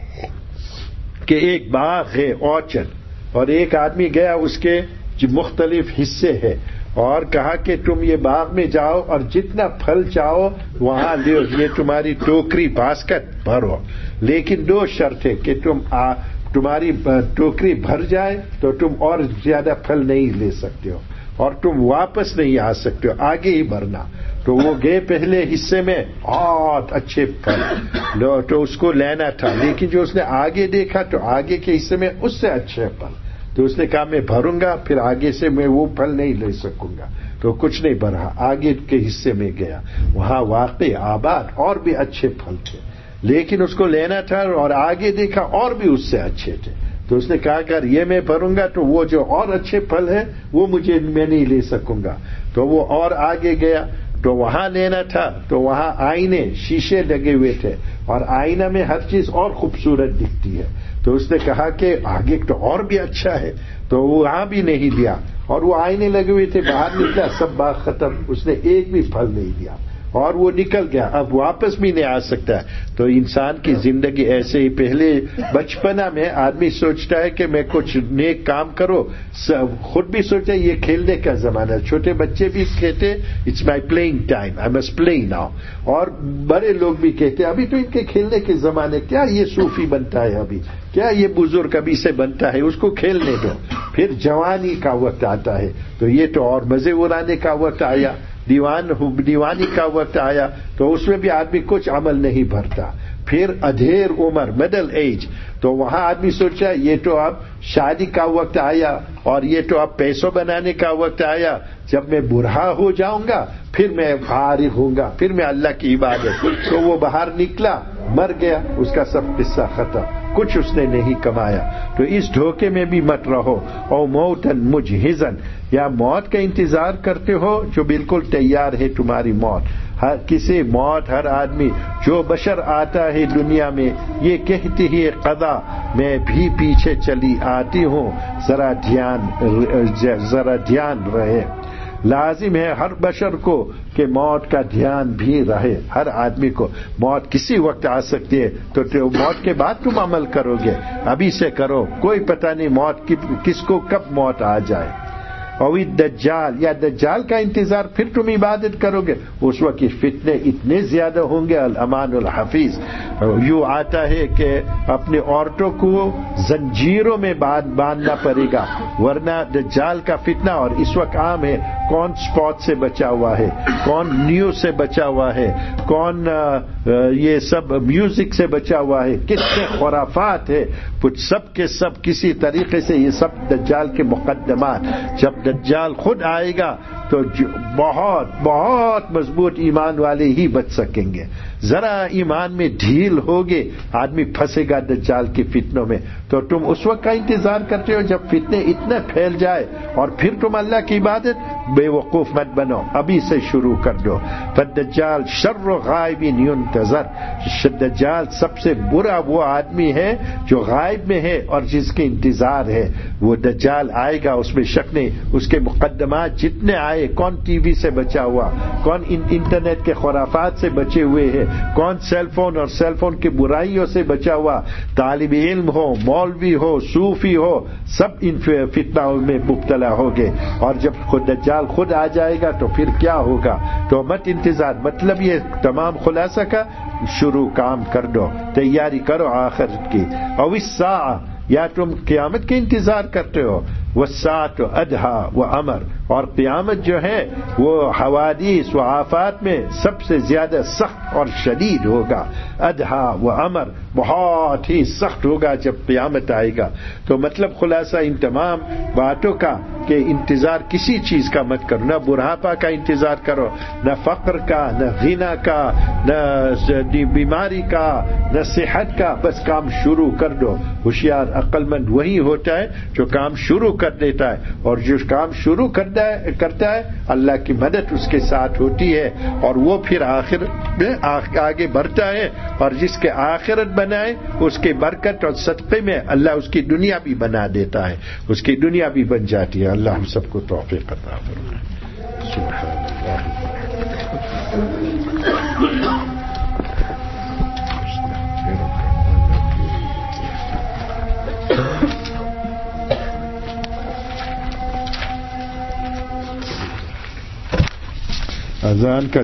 کہ ایک باغ ہے اورچرڈ, اور ایک آدمی گیا, اس کے مختلف حصے ہیں, اور کہا کہ تم یہ باغ میں جاؤ اور جتنا پھل چاہو وہاں لو, یہ تمہاری ٹوکری باسکٹ بھرو, لیکن 2 شرط ہے کہ تمہاری ٹوکری بھر جائے تو تم اور زیادہ پھل نہیں لے سکتے ہو, اور تم واپس نہیں آ سکتے ہو, آگے ہی بھرنا. تو وہ گئے پہلے حصے میں بہت اچھے پھل تو اس کو لینا تھا, لیکن جو اس نے آگے دیکھا تو آگے کے حصے میں اس سے اچھے پھل, تو اس نے کہا میں بھروں گا, پھر آگے سے میں وہ پھل نہیں لے سکوں گا, تو کچھ نہیں بھرا. آگے کے حصے میں گیا, وہاں واقعی آباد اور بھی اچھے پھل تھے, لیکن اس کو لینا تھا اور آگے دیکھا اور بھی اس سے اچھے تھے. تو اس نے کہا اگر یہ میں بھروں گا تو وہ جو اور اچھے پھل ہیں وہ میں نہیں لے سکوں گا. تو وہ اور آگے گیا تو وہاں لینا تھا, تو وہاں آئینے شیشے لگے ہوئے تھے, اور آئینہ میں ہر چیز اور خوبصورت دکھتی ہے. تو اس نے کہا کہ آگے تو اور بھی اچھا ہے, تو وہاں بھی نہیں لیا, اور وہ آئینے لگے ہوئے تھے, باہر نکلا سب باغ ختم, اس نے ایک بھی پھل نہیں لیا, اور وہ نکل گیا, اب واپس بھی نہیں آ سکتا. تو انسان کی زندگی ایسے ہی, پہلے بچپنا میں آدمی سوچتا ہے کہ میں کچھ نیک کام کرو, خود بھی سوچتا ہے یہ کھیلنے کا زمانہ ہے, چھوٹے بچے بھی کہتے it's my playing time, I must play now, اور بڑے لوگ بھی کہتے ابھی تو ان کے کھیلنے کے زمانے, کیا یہ صوفی بنتا ہے ابھی, کیا یہ بزرگ ابھی سے بنتا ہے, اس کو کھیلنے دو. پھر جوانی کا وقت آتا ہے تو یہ تو اور مزے اڑانے کا وقت آیا, دیوانی کا وقت آیا, تو اس میں بھی آدمی کچھ عمل نہیں بھرتا. پھر ادھیر عمر, مڈل ایج, تو وہاں آدمی سوچا یہ تو اب شادی کا وقت آیا, اور یہ تو اب پیسوں بنانے کا وقت آیا, جب میں بوڑھا ہو جاؤں گا پھر میں فارغ ہوں گا, پھر میں اللہ کی عبادت. تو وہ باہر نکلا, مر گیا, اس کا سب قصہ ختم, کچھ اس نے نہیں کمایا. تو اس دھوکے میں بھی مت رہو. او موتن مجہزن, یا موت کا انتظار کرتے ہو جو بالکل تیار ہے تمہاری موت. ہر کسی موت, ہر آدمی جو بشر آتا ہے دنیا میں یہ کہتی ہے قضا میں بھی پیچھے چلی آتی ہوں, ذرا دھیان رہے. لازم ہے ہر بشر کو کہ موت کا دھیان بھی رہے. ہر آدمی کو موت کسی وقت آ سکتی ہے, تو موت کے بعد تم عمل کرو گے, ابھی سے کرو, کوئی پتہ نہیں موت کس کو کب موت آ جائے. اور دجال, یا دجال کا انتظار, پھر تم عبادت کرو گے. اس وقت فتنے اتنے زیادہ ہوں گے. الامان الحفیظ یوں آتا ہے کہ اپنی عورتوں کو زنجیروں میں باندھنا پڑے گا, ورنہ دجال کا فتنہ. اور اس وقت عام ہے, کون سپوٹ سے بچا ہوا ہے, کون نیوز سے بچا ہوا ہے, کون یہ سب میوزک سے بچا ہوا ہے, کتنے خرافات ہے, سب کے سب کسی طریقے سے یہ سب دجال کے مقدمات. جب دجال خود آئے گا تو بہت بہت مضبوط ایمان والے ہی بچ سکیں گے. ذرا ایمان میں ڈھیل ہوگے آدمی پھنسے گا دجال کے فتنوں میں. تو تم اس وقت کا انتظار کرتے ہو جب فتنے اتنا پھیل جائے, اور پھر تم اللہ کی عبادت, بے وقوف مت بنو, ابھی سے شروع کر دو. فالدجال شر غائب ينتظر, دجال سب سے برا وہ آدمی ہے جو غائب میں ہے اور جس کے انتظار ہے. وہ دجال آئے گا, اس میں شک نہیں. اس کے مقدمات جتنے آئے, کون ٹی وی سے بچا ہوا, کون انٹرنیٹ کے خرافات سے بچے ہوئے ہیں, کون سیل فون اور سیل فون کی برائیوں سے بچا ہوا, طالب علم ہو, مولوی ہو, صوفی ہو, سب ان فتنوں میں مبتلا ہو گئے. اور جب خود دجال خود آ جائے گا تو پھر کیا ہوگا. تو مت انتظار, مطلب یہ تمام خلاصہ کا شروع کام کر دو, تیاری کرو آخرت کی. او الساعہ, یا تم قیامت کے انتظار کرتے ہو. والساعۃ ادھیٰ و امر, اور قیامت جو ہے وہ حوادث و آفات میں سب سے زیادہ سخت اور شدید ہوگا. ادھیٰ و امر, بہت ہی سخت ہوگا جب قیامت آئے گا. تو مطلب خلاصہ ان تمام باتوں کا کہ انتظار کسی چیز کا مت کرو، نہ بڑھاپا کا انتظار کرو، نہ فقر کا، نہ غنا کا، نہ بیماری کا، نہ صحت کا، بس کام شروع کر دو۔ ہوشیار عقل مند وہی ہوتا ہے جو کام شروع کر دیتا ہے، اور جو کام شروع کرتا ہے اللہ کی مدد اس کے ساتھ ہوتی ہے، اور وہ پھر آخر میں آگے بڑھتا ہے، اور جس کے آخرت بنائے اس کے برکت اور صدقے میں اللہ اس کی دنیا بھی بنا دیتا ہے، اس کی دنیا بھی بن جاتی ہے۔ اللہ ہم سب کو توفیق عطا فرمائے۔ سبحان اللہ۔ اذان کا